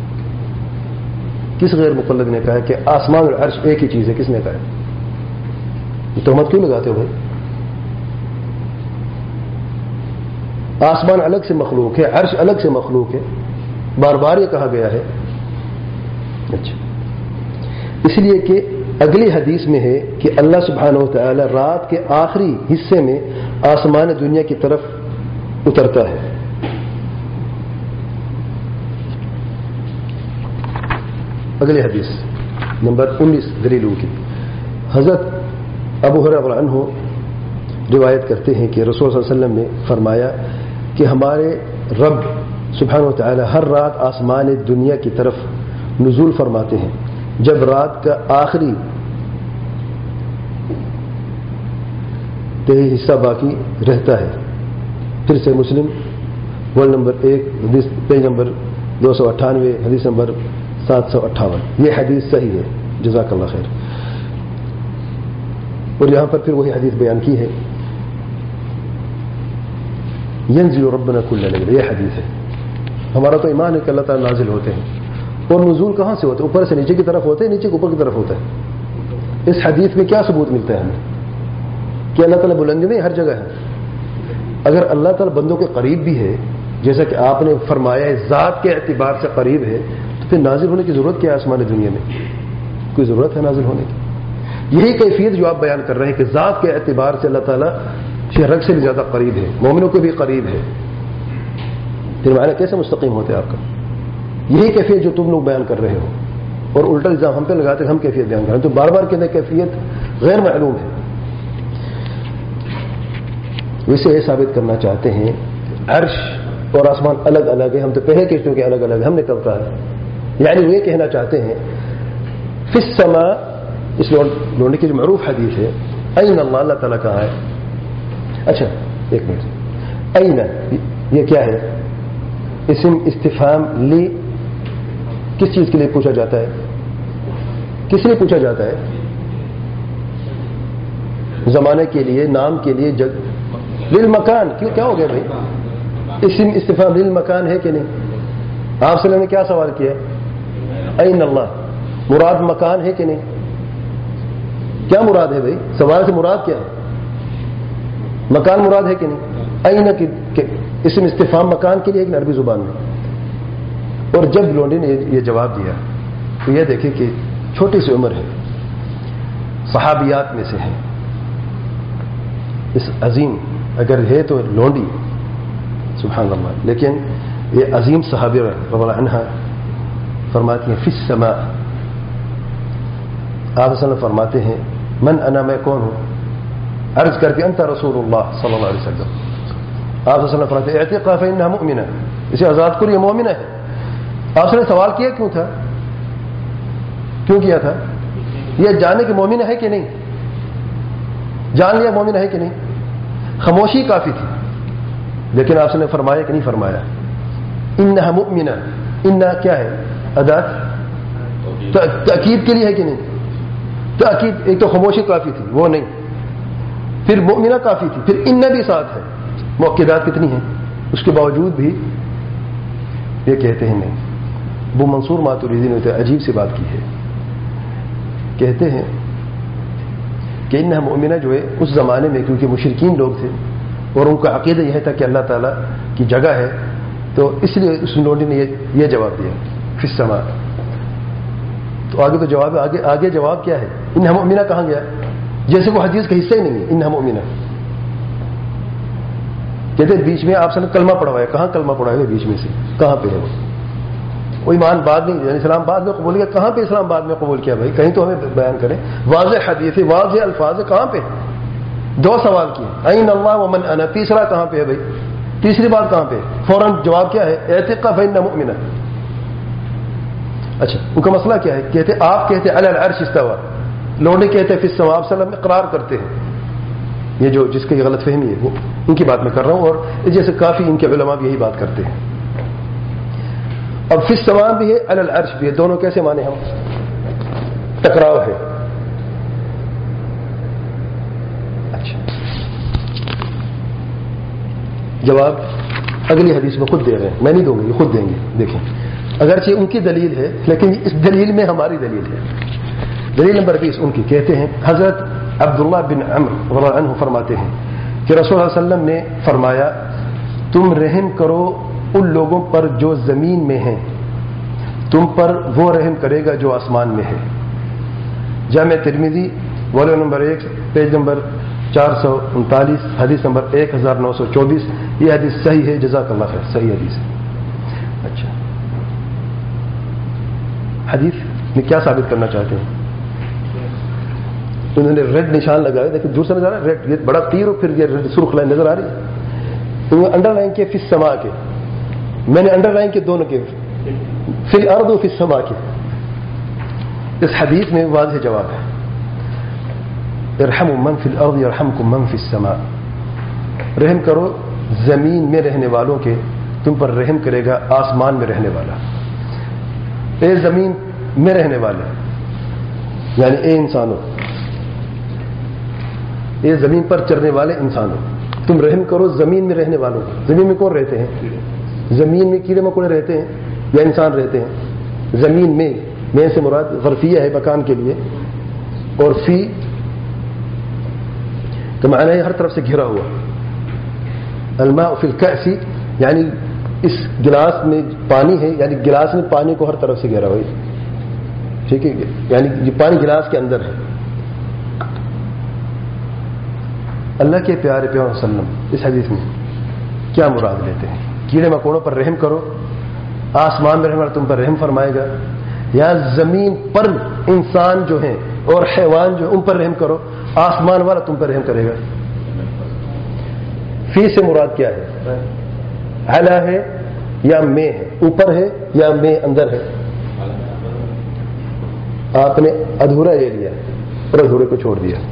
کس غیر مقلد نے کہا ہے کہ آسمان اور عرش ایک ہی چیز ہے؟ کس نے کہا ہے؟ تہمت کیوں لگاتے ہو بھائی؟ آسمان الگ سے مخلوق ہے، عرش الگ سے مخلوق ہے، بار بار یہ کہا گیا ہے. اچھا، اس لیے کہ اگلی حدیث میں ہے کہ اللہ سبحانہ و تعالی رات کے آخری حصے میں آسمان دنیا کی طرف اترتا ہے. اگلی حدیث نمبر انیس دلیلوں کی. حضرت ابو ہریرہ رضی اللہ عنہ روایت کرتے ہیں کہ رسول صلی اللہ علیہ وسلم نے فرمایا کہ ہمارے رب سبحانہ و تعالی ہر رات آسمان دنیا کی طرف نزول فرماتے ہیں جب رات کا آخری تہی حصہ باقی رہتا ہے. پھر سے مسلم ورلڈ نمبر ایک حدیث پیج نمبر دو سو اٹھانوے حدیث نمبر سات سو اٹھاون. یہ حدیث صحیح ہے. جزاک اللہ خیر. اور یہاں پر پھر وہی حدیث بیان کی ہے ینزل ربنا کل لیلہ. یہ حدیث ہے. ہمارا تو ایمان ہے کہ اللہ تعالیٰ نازل ہوتے ہیں. اور نزول کہاں سے ہوتے ہیں؟ اوپر سے نیچے کی طرف ہوتے ہیں، نیچے کے اوپر کی طرف ہوتا ہے. اس حدیث میں کیا ثبوت ملتا ہے ہمیں کہ اللہ تعالیٰ بلندی میں ہر جگہ ہے؟ اگر اللہ تعالیٰ بندوں کے قریب بھی ہے جیسا کہ آپ نے فرمایا ہے ذات کے اعتبار سے قریب ہے، تو پھر نازل ہونے کی ضرورت کیا ہے؟ آسمان دنیا میں کوئی ضرورت ہے نازل ہونے کی؟ یہی کیفیت جو آپ بیان کر رہے ہیں کہ ذات کے اعتبار سے اللہ تعالیٰ شرک سے بھی زیادہ قریب ہے، مومنوں کو بھی قریب ہے. پھر معنی کیسے مستقیم ہوتے ہیں آپ کا؟ یہی کیفیت جو تم لوگ بیان کر رہے ہو اور الٹا الزام ہم پہ لگاتے ہیں ہم کیفیت بیان کر رہے ہیں. تو بار بار کہتے ہیں کیفیت غیر معلوم ہے. ویسے یہ ثابت کرنا چاہتے ہیں عرش اور آسمان الگ الگ ہے. ہم تو پہلے کہتے ہیں کہ الگ الگ ہے، ہم نے کب کہا ہے؟ یعنی وہ یہ کہنا چاہتے ہیں فی السماء، اس لوڈنے کی جو معروف حدیث ہے این اللہ، اللہ تعالیٰ کہا ہے. اچھا ایک منٹ، این یہ کیا ہے؟ اسم استفہام لی کس چیز کے لیے پوچھا جاتا ہے؟ کس لیے پوچھا جاتا ہے؟ زمانے کے لیے، نام کے لیے، جگ للمکان. کیوں کیا ہو گیا بھائی؟ اسم استفہام للمکان ہے کہ نہیں؟ آپ صلی اللہ علیہ وسلم نے کیا سوال کیا؟ این اللہ، مراد مکان ہے کہ نہیں؟ کیا مراد ہے بھائی؟ سوال سے مراد کیا ہے؟ مکان مراد ہے کہ نہیں؟ این کی اسم استفہام مکان کے لیے ایک عربی زبان میں. اور جب لونڈی نے یہ جواب دیا تو یہ دیکھیں کہ چھوٹی سی عمر ہے، صحابیات میں سے ہے، اس عظیم اگر ہے تو لونڈی سبحان اللہ، لیکن یہ عظیم صحابی رضی اللہ عنہ فرماتی ہیں فی السماء. آپ صلی اللہ علیہ وسلم فرماتے ہیں من انا، میں کون ہوں؟ عرض کر کے انت رسول اللہ صلی اللہ علیہ وسلم. آپ صلی اللہ علیہ وسلم فرماتے ہیں اعتقا فانها مؤمنہ، اسے آزاد کرو یہ مومنہ ہے. آپ نے سوال کیا کیوں تھا؟ کیوں کیا تھا؟ یہ جاننے کہ مومنہ ہے کہ نہیں. جان لیا مومنہ ہے کہ نہیں، خاموشی کافی تھی. لیکن آپ نے فرمایا کہ نہیں فرمایا انها مؤمنہ. انها کیا ہے؟ ادات تاکید کے لیے ہے کہ نہیں؟ تاکید. ایک تو خاموشی کافی تھی وہ نہیں، پھر مؤمنہ کافی تھی، پھر ان بھی ساتھ ہے. مؤکدات کتنی ہیں؟ اس کے باوجود بھی یہ کہتے ہیں نہیں. وہ منصور ماتوریدی نے عجیب سی بات کی ہے، کہتے ہیں کہ انہا مؤمنہ جو ہے اس زمانے میں کیونکہ مشرکین لوگ تھے اور ان کا عقیدہ یہ تھا کہ اللہ تعالیٰ کی جگہ ہے، تو اس لیے اس لوڈی نے یہ جواب دیا فی السماء. تو آگے تو جواب آگے آگے جواب کیا ہے؟ انہا مؤمنہ کہاں گیا؟ جیسے وہ حدیث کا حصہ ہی نہیں ہے. انہا مؤمنہ کہتے بیچ میں آپ نے کلمہ پڑھوایا. کہاں کلمہ پڑھایا ہے بیچ میں سے؟ کہاں پہ ہے وہ؟ وہ ایمان بعد میں یعنی اسلام بعد میں قبول کیا. کہاں پہ اسلام بعد میں قبول کیا بھائی؟ کہیں تو ہمیں بیان کریں. واضح حدیث ہے، واضح الفاظ ہے، کہاں پہ؟ دو سوال کیے این اللہ ومن انا. تیسرا کہاں پہ ہے بھائی؟ تیسری بات کہاں پہ؟ فوراً جواب کیا ہے؟ اعتقا فإنها مؤمنہ. اچھا ان کا مسئلہ کیا ہے؟ کہتے آپ کہتے علی العرش استوى، لوگ نہیں کہتے فی السماء، آپ وسلم اقرار کرتے ہیں. یہ جو جس کی غلط فہمی ہے وہ ان کی بات میں کر رہا ہوں، اور اس جیسے کافی ان کے علماء بھی یہی بات کرتے ہیں. اب فی السماء بھی ہے، علی العرش بھی ہے، دونوں کیسے مانے ہم؟ ٹکراؤ ہے. اچھا جواب اگلی حدیث میں خود دے رہے ہیں، میں نہیں دوں گا، یہ خود دیں گے. دیکھیں اگرچہ ان کی دلیل ہے لیکن اس دلیل میں ہماری دلیل ہے. دلیل نمبر بیس ان کی کہتے ہیں حضرت عبداللہ بن عمرو رضی اللہ عنہ فرماتے ہیں کہ رسول اللہ علیہ وسلم نے فرمایا تم رحم کرو ان لوگوں پر جو زمین میں ہیں، تم پر وہ رحم کرے گا جو آسمان میں ہے. جامع ترمذی والیوم نمبر ایک پیج نمبر چار سو انتالیس حدیث نمبر ایک ہزار نو سو چوبیس. یہ حدیث صحیح ہے، جزاک اللہ خیر، صحیح حدیث ہے. اچھا حدیث میں کیا ثابت کرنا چاہتے ہیں؟ انہوں نے ریڈ نشان لگایا، دیکھیں دوسرا نظر ریڈ، یہ بڑا تیر اور پھر یہ ریڈ سرخ لائن نظر آ رہی ہے. انہوں نے انڈر لائن کے فی السماء کے، میں نے انڈر لائن کے دونوں کے فی الارض و فی السماء کے. اس حدیث میں واضح جواب ہے ارحموا من فی الارض یرحمکم من فی السماء. رحم کرو زمین میں رہنے والوں کے، تم پر رحم کرے گا آسمان میں رہنے والا. اے زمین میں رہنے والے یعنی اے انسانوں، اے زمین پر چرنے والے انسانوں، تم رحم کرو زمین میں رہنے والوں. زمین میں کون رہتے ہیں؟ زمین میں کیڑے مکوڑے رہتے ہیں یا انسان رہتے ہیں؟ زمین میں، میں سے مراد ظرفیہ ہے مکان کے لیے، اور فی تو معنی ہے ہر طرف سے گھرا ہوا. الماء فی الکأس یعنی اس گلاس میں پانی ہے، یعنی گلاس میں پانی کو ہر طرف سے گھیرا ہوا. ٹھیک ہے، یعنی یہ پانی گلاس کے اندر ہے. اللہ کے پیارے پیغمبر صلی اللہ علیہ وسلم اس حدیث میں کیا مراد لیتے ہیں؟ کیڑے مکوڑوں پر رحم کرو، آسمان میں رحم والا تم پر رحم فرمائے گا، یا زمین پر انسان جو ہیں اور حیوان جو ان پر رحم کرو، آسمان والا تم پر رحم کرے گا؟ فی سے مراد کیا ہے؟ علا ہے یا میں ہے؟ اوپر ہے یا میں اندر ہے؟ آپ نے ادھورا لے لیا اور ادھورے کو چھوڑ دیا.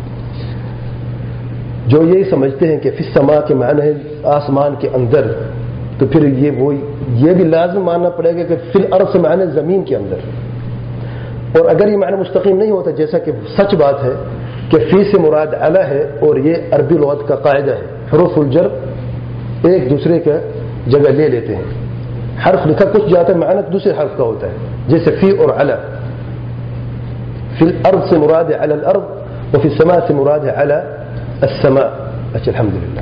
جو یہی سمجھتے ہیں کہ فی السماء کے معنی ہے آسمان کے اندر، تو پھر یہ وہ یہ بھی لازم ماننا پڑے گا کہ فی الارض سے معنی زمین کے اندر. اور اگر یہ معنی مستقیم نہیں ہوتا، جیسا کہ سچ بات ہے کہ فی سے مراد علا ہے، اور یہ عربی لغت کا قاعدہ ہے حروف الجر ایک دوسرے کا جگہ لے لیتے ہیں. حرف لکھا کچھ جاتا ہے، معنی دوسرے حرف کا ہوتا ہے، جیسے فی اور علا. فی الارض سے مراد ہے علی الارض، اور فی السماء سے مراد ہے علی السماء. اچھا الحمدللہ.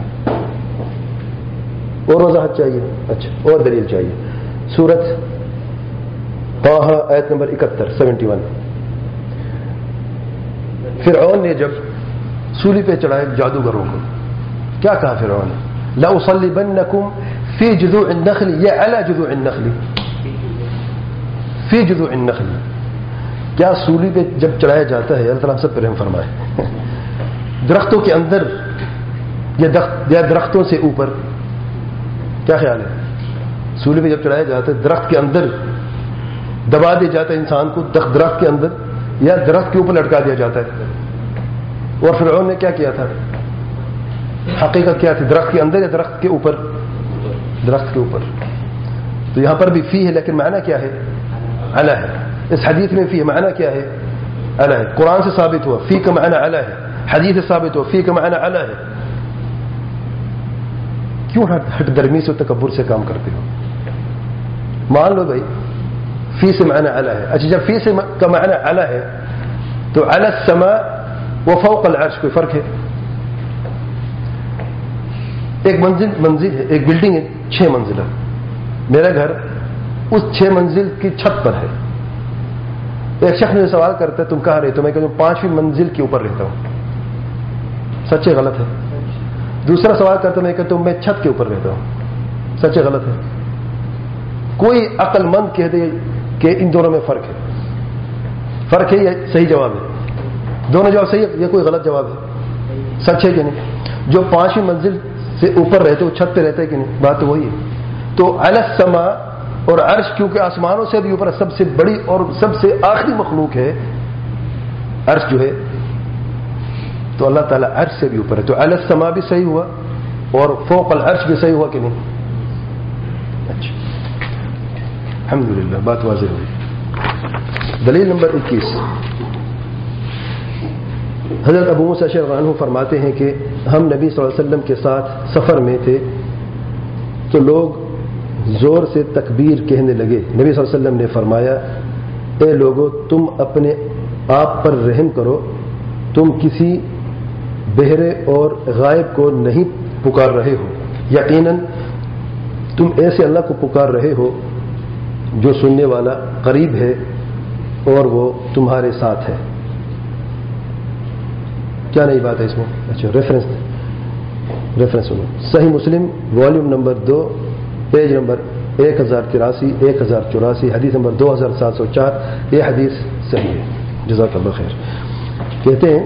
اور وضاحت چاہیے؟ اچھا اور دلیل چاہیے. سورت طٰہٰ آیت نمبر اکہتر سیونٹی ون. فرعون نے جب سولی پہ چڑھائے جادوگروں کو، کیا کہا فرعون نے؟ لَأُصَلِّبَنَّكُمْ فِي جُذُوعِ النَّخْلِ یا عَلَى جُذُوعِ النَّخْلِ. فِي جُذُوعِ النَّخْلِ کیا سولی پہ جب چڑھایا جاتا ہے، اللہ تعالیٰ سب پر رحم فرمائے، درختوں کے اندر یا درخت یا درختوں سے اوپر؟ کیا خیال ہے؟ سولی پہ جب چڑھایا جاتا ہے درخت کے اندر دبا دیا جاتا ہے انسان کو، درخت کے اندر یا درخت کے اوپر لٹکا دیا جاتا ہے؟ اور فرعون نے کیا کیا تھا؟ حقیقت کیا تھی؟ درخت کے اندر یا درخت کے اوپر؟ درخت کے اوپر. تو یہاں پر بھی فی ہے لیکن معنی کیا ہے؟ علی ہے. اس حدیث میں فی معنی کیا ہے؟ علی ہے. قرآن سے ثابت ہوا فی کا معنی علی ہے، حدیث سے ثابت ہوا فی کا معنی علی ہے. کیوں ہٹ درمی سے تکبر سے کام کرتے ہو؟ مان لو بھائی فی سے معنی علی ہے. اچھا جب فی سے کا معنی علی ہے تو علی السماء و فوق العرش کوئی فرق ہے؟ ایک منزل منزل ہے، ایک بلڈنگ ہے چھ منزلہ، میرا گھر اس چھ منزل کی چھت پر ہے. ایک شخص مجھے سوال کرتا ہے تم کہاں رہتے ہو؟ میں کہتا ہوں پانچویں منزل کے اوپر رہتا ہوں. سچے غلط ہے؟ دوسرا سوال کرتا ہوں میں کہتا ہوں میں چھت کے اوپر رہتا ہوں. سچے غلط ہے؟ کوئی عقل مند کہہ دے کہ ان دونوں میں فرق ہے. فرق ہے یہ صحیح جواب ہے؟ دونوں جواب صحیح ہے، یہ کوئی غلط جواب ہے؟ سچ ہے کہ نہیں؟ جو پانچویں منزل سے اوپر رہتے وہ چھت پہ رہتے کہ نہیں؟ بات تو وہی ہے. تو علی السماء اور عرش کیونکہ آسمانوں سے بھی اوپر سب سے بڑی اور سب سے آخری مخلوق ہے عرش جو ہے، تو اللہ تعالیٰ عرش سے بھی اوپر ہے. تو علی السما بھی صحیح ہوا اور فوق العرش بھی صحیح ہوا کہ نہیں؟ اچھا الحمدللہ بات واضح ہوئی. دلیل نمبر اکیس، حضرت ابو موسیٰ رضی اللہ عنہ فرماتے ہیں کہ ہم نبی صلی اللہ علیہ وسلم کے ساتھ سفر میں تھے تو لوگ زور سے تکبیر کہنے لگے. نبی صلی اللہ علیہ وسلم نے فرمایا اے لوگو تم اپنے آپ پر رحم کرو، تم کسی بہرے اور غائب کو نہیں پکار رہے ہو، یقیناً تم ایسے اللہ کو پکار رہے ہو جو سننے والا قریب ہے اور وہ تمہارے ساتھ ہے. کیا نئی بات ہے اس میں؟ اچھا ریفرنس ریفرنس سنو. صحیح مسلم والیوم نمبر دو پیج نمبر ایک ہزار تراسی ایک ہزار چوراسی حدیث نمبر دو ہزار سات سو چار. یہ حدیث صحیح ہے. جزاک اللہ خیر. کہتے ہیں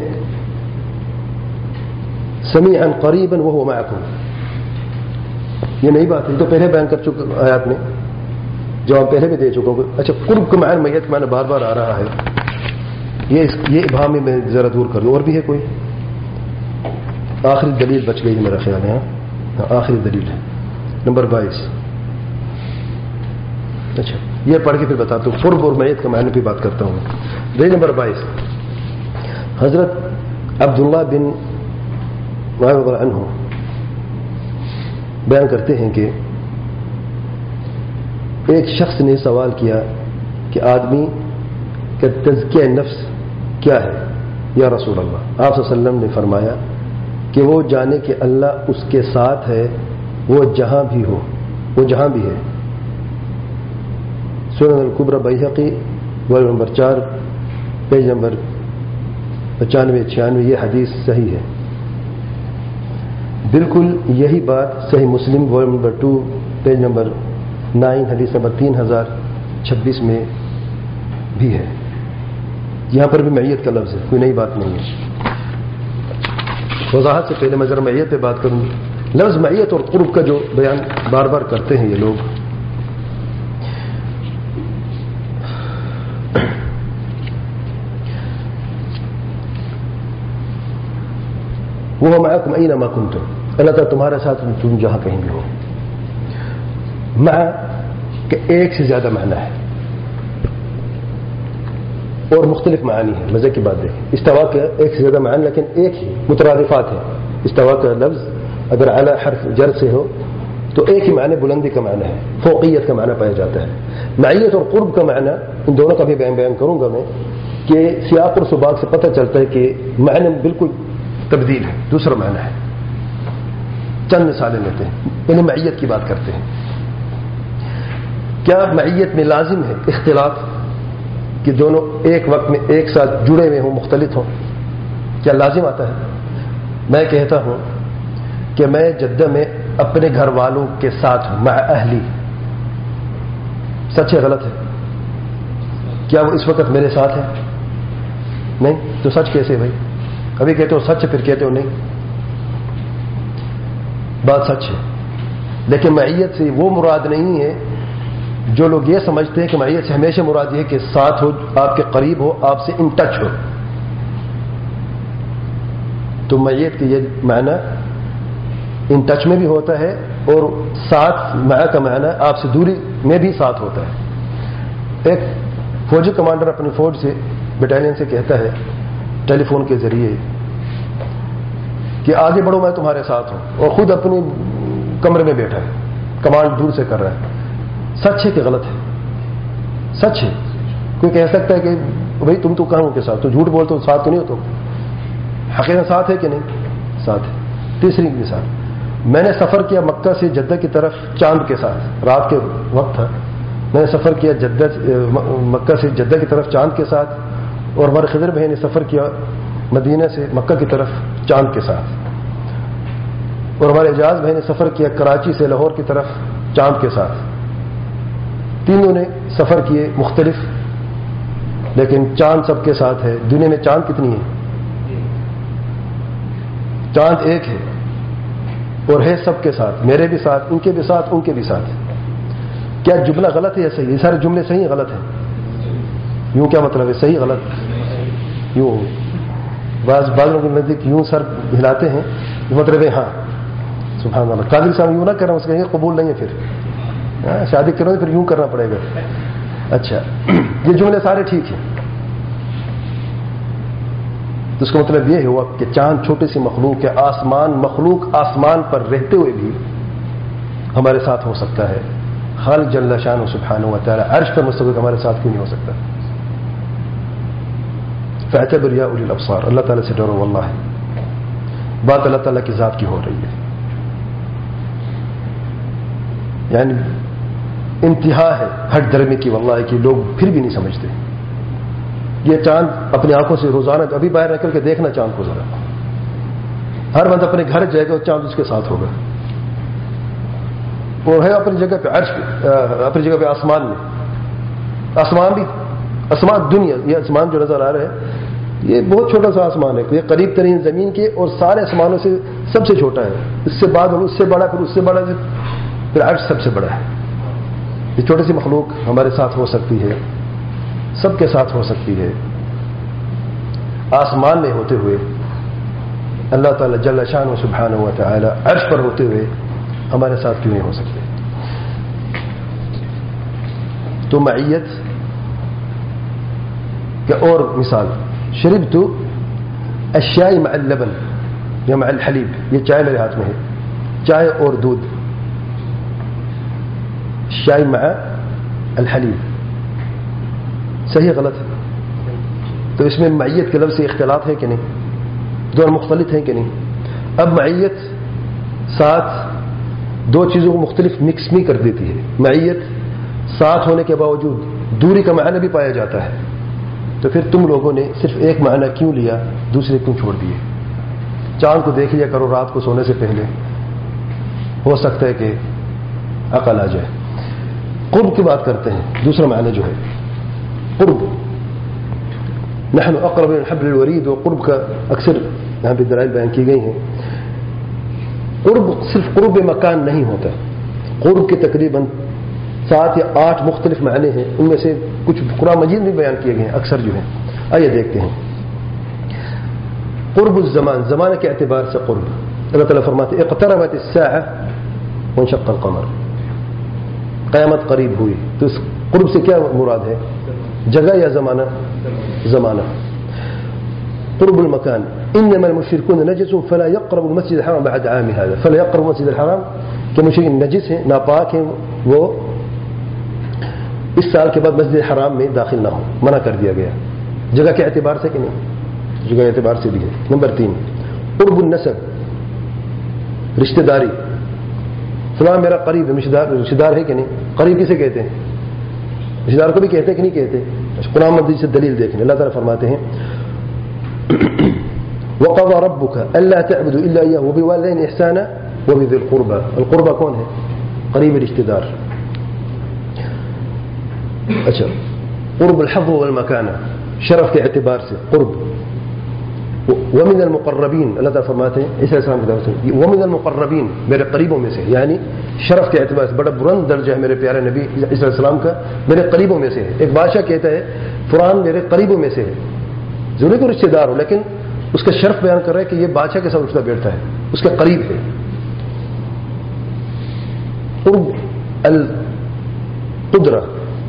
سمیعا قریبا وهو معکم. یہ نئی بات ہے، تو پہلے بیان کر چکے آیات میں، جواب پہلے بھی دے چکا ہوں. اچھا قرب کا معنی میت کا معنی بار بار آ رہا ہے، یہ یہ ابہام میں میں ذرا دور کر لوں. اور بھی ہے کوئی؟ آخری دلیل بچ گئی میرا خیال ہے. ہاں آخری دلیل ہے نمبر بائیس. اچھا یہ پڑھ کے پھر بتاتا ہوں. قرب اور میت کا معنی پہ بات کرتا ہوں. دلیل نمبر بائیس، حضرت عبداللہ بن معاذ عنہ بیان کرتے ہیں کہ ایک شخص نے سوال کیا کہ آدمی کا تزکیہ نفس کیا ہے یا رسول اللہ؟ آپ صلی اللہ علیہ وسلم نے فرمایا کہ وہ جانے کہ اللہ اس کے ساتھ ہے، وہ جہاں بھی ہو، وہ جہاں بھی ہے. سنن الکبری بیہقی والیوم نمبر چار پیج نمبر پچانوے چھیانوے. یہ حدیث صحیح ہے. بالکل یہی بات صحیح مسلم volume number two page number nine حدیث نمبر تین ہزار چھبیس میں بھی ہے. یہاں پر بھی معیت کا لفظ ہے، کوئی نئی بات نہیں ہے. وضاحت سے پہلے میں ذرا معیت پہ بات کروں. لفظ معیت اور قرب کا جو بیان بار بار کرتے ہیں یہ لوگ، وہ معکم اینما کنتم، اللہ تعالیٰ تمہارے ساتھ تم جہاں کہیں بھی ہو. مع کہ ایک سے زیادہ معنی ہے اور مختلف معانی ہے. مزے کی بات دیکھیں، استوا کا ایک سے زیادہ معنی لیکن ایک ہی، مترادفات ہے. استوا کا لفظ اگر اعلی حرف جر سے ہو تو ایک ہی معنی بلندی کا معنی ہے، فوقیت کا معنی پایا جاتا ہے. معیت اور قرب کا معنی ان دونوں کا بھی بیان بیان کروں گا میں، کہ سیاق اور سباق سے پتہ چلتا ہے کہ معنی بالکل تبدیل ہے، دوسرا معنی ہے. چند مثالیں لیتے ہیں، انہیں معیت کی بات کرتے ہیں. کیا معیت میں لازم ہے اختلاط کہ دونوں ایک وقت میں ایک ساتھ جڑے ہوئے ہوں، مختلف ہوں؟ کیا لازم آتا ہے؟ میں کہتا ہوں کہ میں جدہ میں اپنے گھر والوں کے ساتھ ہوں، مع اہلی. سچ ہے غلط ہے؟ کیا وہ اس وقت میرے ساتھ ہے؟ نہیں. تو سچ کیسے بھائی؟ ابھی کہتے ہو سچ پھر کہتے ہو نہیں. بات سچ ہے لیکن معیت سے وہ مراد نہیں ہے جو لوگ یہ سمجھتے ہیں کہ معیت سے ہمیشہ مراد یہ ہے کہ ساتھ ہو، آپ کے قریب ہو، آپ سے ان ٹچ ہو. تو معیت کے یہ معنی ان ٹچ میں بھی ہوتا ہے اور ساتھ مع کا معنی آپ سے دوری میں بھی ساتھ ہوتا ہے. ایک فوجی کمانڈر اپنی فوج سے بٹالین سے کہتا ہے ٹیلی فون کے ذریعے کہ آگے بڑھو میں تمہارے ساتھ ہوں، اور خود اپنی کمرے میں بیٹھا ہے، کمانڈ دور سے کر رہا ہے. سچ ہے کہ غلط ہے؟ سچ ہے. کوئی کہہ سکتا ہے کہ بھائی تم تو کہاں کے ساتھ، تو جھوٹ بولتے ہو، ساتھ تو نہیں ہو. تو حقیقت ساتھ ہے کہ نہیں؟ ساتھ ہے. تیسری مثال، میں نے سفر کیا مکہ سے جدہ کی طرف چاند کے ساتھ، رات کے وقت تھا، میں نے سفر کیا جدہ مکہ سے جدہ کی طرف چاند کے ساتھ، اور ہمارے خضر بھائی نے سفر کیا مدینہ سے مکہ کی طرف چاند کے ساتھ، اور ہمارے اعجاز بھائی نے سفر کیا کراچی سے لاہور کی طرف چاند کے ساتھ. تینوں نے سفر کیے مختلف لیکن چاند سب کے ساتھ ہے. دنیا میں چاند کتنی ہے؟ چاند ایک ہے اور ہے سب کے ساتھ، میرے بھی ساتھ، ان کے بھی ساتھ، ان کے بھی ساتھ. کیا جملہ غلط ہے یا صحیح؟ یہ سارے جملے صحیح ہیں غلط ہیں؟ یوں کیا مطلب ہے صحیح غلط؟ یوں بعض بعض لوگوں کے نزدیک یوں سر ہلاتے ہیں مطلب ہے ہاں سبحان اللہ. قادری صاحب یوں نہ کریں اس کہیں گے قبول نہیں ہے پھر شادی کرو پھر یوں کرنا پڑے گا. اچھا یہ جملے سارے ٹھیک ہیں. تو اس کا مطلب یہ ہوا کہ چاند چھوٹی سی مخلوق ہے, آسمان مخلوق آسمان پر رہتے ہوئے بھی ہمارے ساتھ ہو سکتا ہے. خالق جل شانہ سبحانہ و تعالی عرش پر مستقل ہمارے ساتھ کیوں نہیں ہو سکتا؟ فاعتبر یا اولی الابصار, اللہ تعالیٰ سے ڈرو. واللہ بات اللہ تعالیٰ کی ذات کی ہو رہی ہے, یعنی انتہا ہے ہٹ درمی کی واللہ کی, لوگ پھر بھی نہیں سمجھتے. یہ چاند اپنی آنکھوں سے روزانہ ابھی باہر نکل کے دیکھنا چاند کو ذرا, ہر بندہ اپنے گھر جائے گا اور چاند اس کے ساتھ ہوگا. وہ ہے اپنی جگہ پہ عرش پہ, اپنی جگہ پہ آسمان میں. آسمان بھی آسمان دنیا, یہ آسمان جو نظر آ رہا ہے یہ بہت چھوٹا سا آسمان ہے, یہ قریب ترین زمین کے اور سارے آسمانوں سے سب سے چھوٹا ہے. اس سے بعد اس سے بڑا, پھر اس سے بڑا, پھر عرش سب سے بڑا ہے. یہ چھوٹی سی مخلوق ہمارے ساتھ ہو سکتی ہے, سب کے ساتھ ہو سکتی ہے. آسمان میں ہوتے ہوئے اللہ تعالیٰ جل شانہ سبحانہ و تعالی عرش پر ہوتے ہوئے ہمارے ساتھ کیوں نہیں ہو سکتے؟ تو معیت کہ اور مثال, شربت الشاي مع اللبن یا مع الحلیب, یہ چائے میرے ہاتھ میں ہے, چائے اور دودھ. شاي مع الحلیب صحیح غلط ہے؟ تو اس میں معیت کے لفظ سے اختلاف ہے کہ نہیں؟ دونوں مختلف ہیں کہ نہیں؟ اب معیت ساتھ دو چیزوں کو مختلف مکس بھی کر دیتی ہے. معیت ساتھ ہونے کے باوجود دوری کا معنی بھی پایا جاتا ہے. تو پھر تم لوگوں نے صرف ایک معنی کیوں لیا, دوسرے کیوں چھوڑ دیے؟ چاند کو دیکھ لیا کرو رات کو سونے سے پہلے, ہو سکتا ہے کہ عقل آ جائے. قرب کی بات کرتے ہیں, دوسرا معنی جو ہے قرب, نحن اقرب من حبل الورید, و قرب کا اکثر یہاں پہ دلائل بیان کی گئی ہیں. قرب صرف قرب مکان نہیں ہوتا, قرب کے تقریباً سات یا آٹھ مختلف معنی ہیں, ان میں سے کچھ قرآن مجید میں بیان کیے گئے ہیں اکثر جو ہیں. آئیے دیکھتے ہیں. قرب الزمان, زمانے کے اعتبار سے قرب. اللہ تعالیٰ فرماتے اقتربت الساعة وانشق القمر, قیامت قریب ہوئی. تو اس قرب سے کیا مراد ہے, جگہ یا زمانہ؟ زمانہ. قرب المكان, انما المشركون نجس فلا يقربوا المسجد الحرام بعد عام هذا. فلا يقربوا المسجد الحرام کہ مشرک نجس ہیں, ناپاک ہیں, وہ اس سال کے بعد مسجد حرام میں داخل نہ ہو, منع کر دیا گیا. جگہ کے اعتبار سے کہ نہیں؟ جگہ کے اعتبار سے بھی ہے. نمبر تین قرب النسب, رشتہ داری. فلاں میرا قریب ہے, رشتہ دار ہے کہ نہیں؟ قریب کسے کہتے ہیں؟ رشتہ دار کو بھی کہتے ہیں کہ نہیں کہتے؟ قرآن مجید سے دلیل دیکھیں. اللہ تعالیٰ فرماتے ہیں وقضى ربك الا تعبدوا الا اياه وبالوالدين احسانا وبذي القربى. القربى کون ہے؟ قریب رشتہ دار. اچھا, قرب الحظ والمكانه, شرف کے اعتبار سے قرب. ومن المقربین, اللہ تعالیٰ فرماتے ہیں عیسیٰ علیہ السلام کی طرف سے ومن المقربین, میرے قریبوں میں سے, یعنی شرف کے اعتبار سے بڑا بلند درجہ ہے میرے پیارے نبی عیسیٰ علیہ السلام کا, میرے قریبوں میں سے ہے. ایک بادشاہ کہتا ہے فلان میرے قریبوں میں سے ہے, ضروری کوئی رشتہ دار ہو, لیکن اس کا شرف بیان کر رہا ہے کہ یہ بادشاہ کے ساتھ اٹھتا بیٹھتا ہے, اس کے قریب ہے. قرب القدرہ,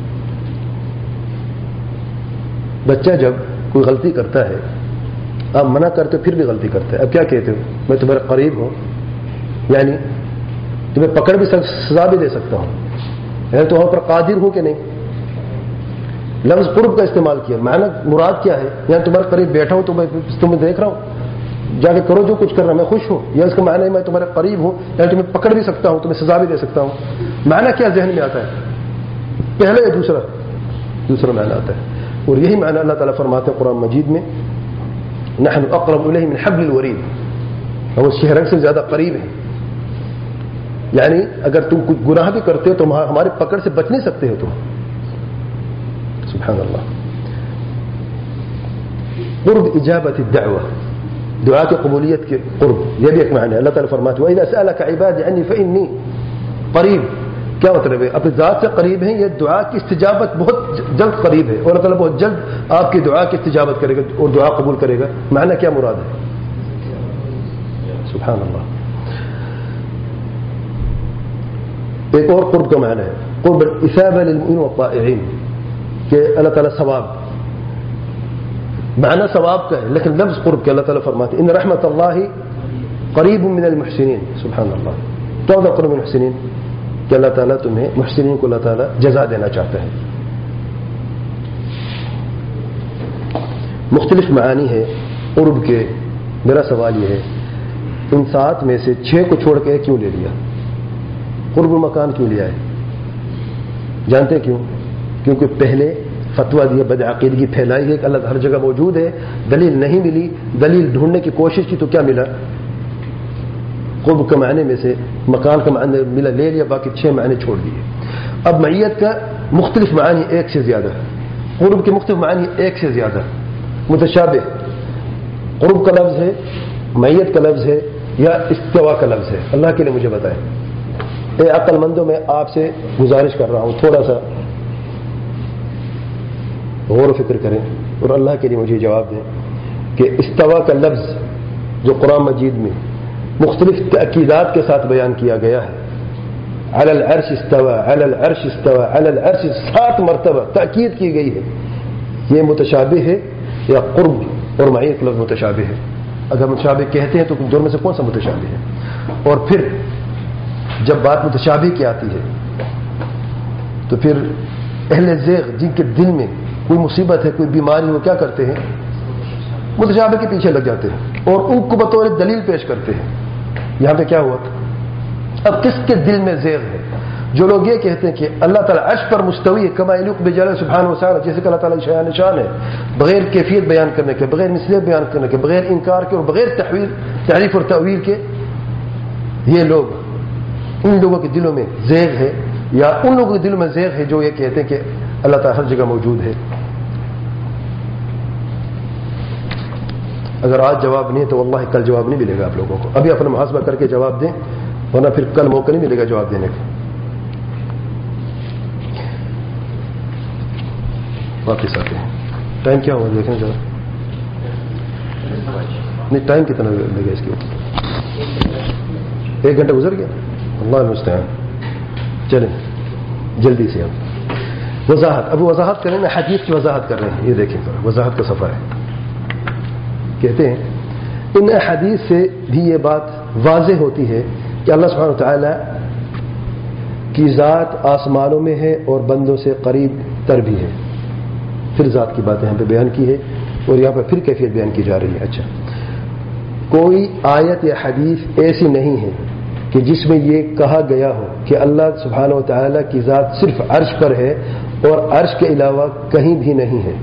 بچہ جب کوئی غلطی کرتا ہے آپ منع کرتے ہو پھر بھی غلطی کرتا ہے, اب کیا کہتے ہو؟ میں تمہارے قریب ہوں, یعنی تمہیں پکڑ بھی سزا بھی دے سکتا ہوں, یعنی تو وہاں پر قادر ہوں کہ نہیں. لفظ قرب کا استعمال کیا, معنی مراد کیا ہے؟ یعنی تمہارے قریب بیٹھا ہوں تو میں تمہیں دیکھ رہا ہوں, جا کے کرو جو کچھ کر رہا, میں خوش ہوں. یا اس کا معنی ہے میں تمہارے قریب ہوں, یعنی تمہیں پکڑ بھی سکتا ہوں, تمہیں سزا بھی دے سکتا ہوں. معنی کیا ذہن میں آتا ہے؟ پہلے یا دوسرا؟ دوسرا معنی آتا ہے. اور یہی معنی اللہ تعالیٰ فرماتے ہیں قرآن مجید میں نحن اقرب الیہ من حبل الورید, ہم اس شہرک سے زیادہ قریب ہیں. یعنی اگر تم کچھ گناہ بھی کرتے ہو تو ہمارے پکڑ سے بچ نہیں سکتے ہو تم. سبحان اللہ. قرب اجابت الدعوہ, دعا کی قبولیت کے قرب, یہ بھی ایک معنی ہے. اللہ تعالیٰ فرماتے ہیں وَإِذَا سَأَلَكَ عِبَادِي عَنِّي فَإِنِّي قریب, کیا مطلب ہے؟ اپنی ذات سے قریب ہیں، یہ دعا کی استجابت بہت جلد قریب ہے، اور اللہ تعالیٰ بہت جلد آپ کی دعا کی استجابت کرے گا اور دعا قبول کرے گا. معنی کیا مراد ہے؟ سبحان اللہ. ایک اور قرب کا معنی ہے قرب الاثابہ للمؤمنین والطائعین، کہ اللہ تعالیٰ ثواب، معنی ثواب کا ہے لیکن لفظ قرب کے اللہ تعالیٰ فرماتے ہیں ان رحمت اللہ قریب من المحسنین. سبحان اللہ. کیا ہوتا قرب المحسنین؟ کہ اللہ تعالیٰ تمہیں محسنین کو اللہ تعالیٰ جزا دینا چاہتا ہے. مختلف معانی ہے قرب کے. میرا سوال یہ ہے ان سات میں سے چھ کو چھوڑ کے کیوں لے لیا؟ قرب المکان کیوں لیا ہے؟ جانتے ہیں کیوں؟ کیونکہ پہلے فتویٰ دیا، بدعقیدگی پھیلائی ہے کہ اللہ ہر جگہ موجود ہے، دلیل نہیں ملی، دلیل ڈھونڈنے کی کوشش کی تو کیا ملا؟ قرب کے معنی میں سے مکان کا معنی ملا، لے لیا، باقی چھ معنی چھوڑ دیے. اب معیت کا مختلف معنی ایک سے زیادہ، قرب کے مختلف معنی ایک سے زیادہ متشابہ. قرب کا لفظ ہے، معیت کا لفظ ہے، یا استوا کا لفظ ہے؟ اللہ کے لیے مجھے بتائیں. اے عقل مندوں، میں آپ سے گزارش کر رہا ہوں تھوڑا سا غور و فکر کریں اور اللہ کے لیے مجھے جواب دیں کہ استوا کا لفظ جو قرآن مجید میں مختلف تأکیدات کے ساتھ بیان کیا گیا ہے، علی العرش استوا، علی العرش استوا، علی العرش، سات مرتبہ تأکید کی گئی ہے، یہ متشابہ ہے یا قرب اور معیت لفظ متشابہ ہے؟ اگر متشابہ کہتے ہیں تو دونوں میں سے کون سا متشابہ ہے؟ اور پھر جب بات متشابہ کی آتی ہے تو پھر اہل ذیغ جن کے دل میں کوئی مصیبت ہے، کوئی بیماری، وہ کیا کرتے ہیں؟ متشابہ کے پیچھے لگ جاتے ہیں اور ان کو بطور دلیل پیش کرتے ہیں. یہاں پہ کیا ہوا؟ اب کس کے دل میں زیغ ہے؟ جو لوگ یہ کہتے ہیں کہ اللہ تعالیٰ عرش پر مستوی ہے، کما یلیق بجلالہ سبحانہ وتعالی، جیسے کہ اللہ تعالیٰ شان نشان ہے، بغیر کیفیت بیان کرنے کے، بغیر مثلیت بیان کرنے کے، بغیر انکار کے اور بغیر تحویل تعریف اور تأویل کے، یہ لوگ ان لوگوں کے دلوں میں زیغ ہے یا ان لوگوں کے دلوں میں زیغ ہے جو یہ کہتے ہیں کہ اللہ تعالیٰ ہر جگہ موجود ہے؟ اگر آج جواب نہیں تو واللہ کل جواب نہیں ملے گا آپ لوگوں کو. ابھی اپنا محاسبہ کر کے جواب دیں ورنہ پھر کل موقع نہیں ملے گا جواب دینے کا. واپس آتے ہیں. ٹائم کیا ہوا دیکھیں ذرا. نہیں ٹائم کتنا لگے اس کے اوپر؟ ایک گھنٹہ گزر گیا. اللہ المستعان. چلیں جلدی سے. اب وضاحت، اب وضاحت کریں نا، حدیث کی وضاحت کر رہے ہیں. یہ دیکھیں وضاحت کا صفحہ ہے. کہتے ہیں ان احادیث سے بھی یہ بات واضح ہوتی ہے کہ اللہ سبحانہ وتعالی کی ذات آسمانوں میں ہے اور بندوں سے قریب تر بھی ہے. پھر ذات کی بات یہاں پہ بیان کی ہے اور یہاں پہ پھر کیفیت بیان کی جا رہی ہے. اچھا، کوئی آیت یا حدیث ایسی نہیں ہے کہ جس میں یہ کہا گیا ہو کہ اللہ سبحانہ وتعالی کی ذات صرف عرش پر ہے اور عرش کے علاوہ کہیں بھی نہیں ہے.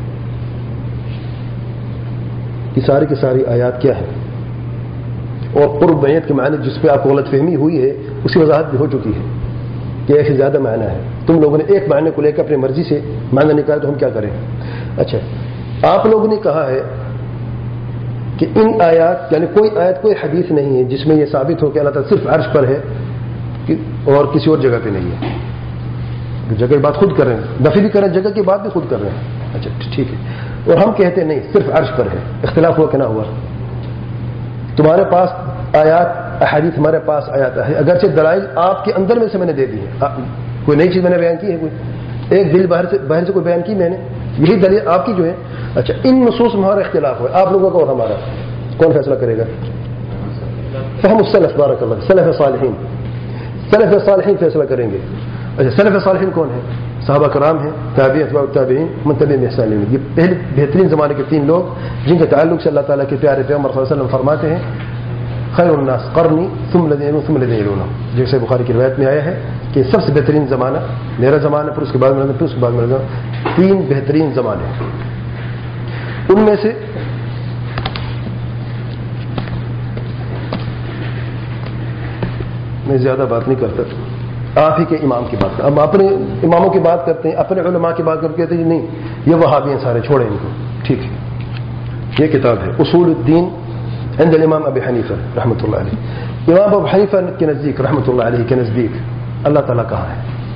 یہ ساری کی ساری آیات کیا ہے؟ اور قرب بیت کے معنی جس پہ آپ کو غلط فہمی ہوئی ہے اس کی وضاحت بھی ہو چکی ہے کہ ایک سے زیادہ معنی ہے. تم لوگوں نے ایک معنی کو لے کر اپنی مرضی سے معنی نکالا تو ہم کیا کریں؟ اچھا، آپ لوگوں نے کہا ہے کہ ان آیات یعنی کوئی آیت کوئی حدیث نہیں ہے جس میں یہ ثابت ہو کہ اللہ تعالیٰ صرف عرش پر ہے اور کسی اور جگہ پہ نہیں ہے. جگہ کی بات خود کر رہے ہیں، نفی بھی کر رہے ہیں، جگہ کی بات بھی خود کر رہے ہیں. اچھا ٹھیک ہے. اور ہم کہتے ہیں نہیں صرف عرش پر ہے. اختلاف ہوا کہ نہ ہوا؟ تمہارے پاس آیات احادیث، ہمارے پاس آیات ہے، اگرچہ دلائل آپ کے اندر میں سے میں نے دے دی ہے. کوئی نئی چیز میں نے بیان کی ہے؟ کوئی ایک دل باہر سے باہر سے کوئی بیان کی میں نے؟ یہی دلیل آپ کی جو ہے. اچھا، ان نصوص میں ہمارا اختلاف ہوا، آپ لوگوں کا اور ہمارا کون فیصلہ کرے گا؟ فہم السلف، بارک اللہ، سلف صالحین. سلف صالحین فیصلہ کریں گے. اچھا، سلف صالحین کون ہیں؟ صحابہ کرام ہیں، تابعین، اتباع التابعین، من تبعهم بإحسان. یہ پہلے بہترین زمانے کے تین لوگ جن کے تعلق سے اللہ تعالیٰ کے پیارے پیغمبر صلی اللہ علیہ وسلم فرماتے ہیں خیر الناس قرنی ثم الذین یلونہم ثم الذین یلونہم. جیسے بخاری کی روایت میں آیا ہے کہ سب سے بہترین زمانہ میرا زمانہ، پھر اس کے بعد میرا، پھر اس کے بعد میرا. تین بہترین زمانے. ان میں سے میں زیادہ بات نہیں کرتا، آپ ہی کے امام کی بات کرتے. ہم اپنے اماموں کی بات کرتے ہیں، اپنے علماء کی بات کرتے ہیں نہیں یہ وہابی ہیں سارے، چھوڑیں ان کو. ٹھیک ہے، یہ کتاب ہے اصول الدین عند الامام ابی حنیفہ رحمۃ اللہ علیہ. امام ابو حنیفہ کے نزدیک رحمۃ اللہ علیہ کے نزدیک اللہ تعالیٰ کہاں ہے؟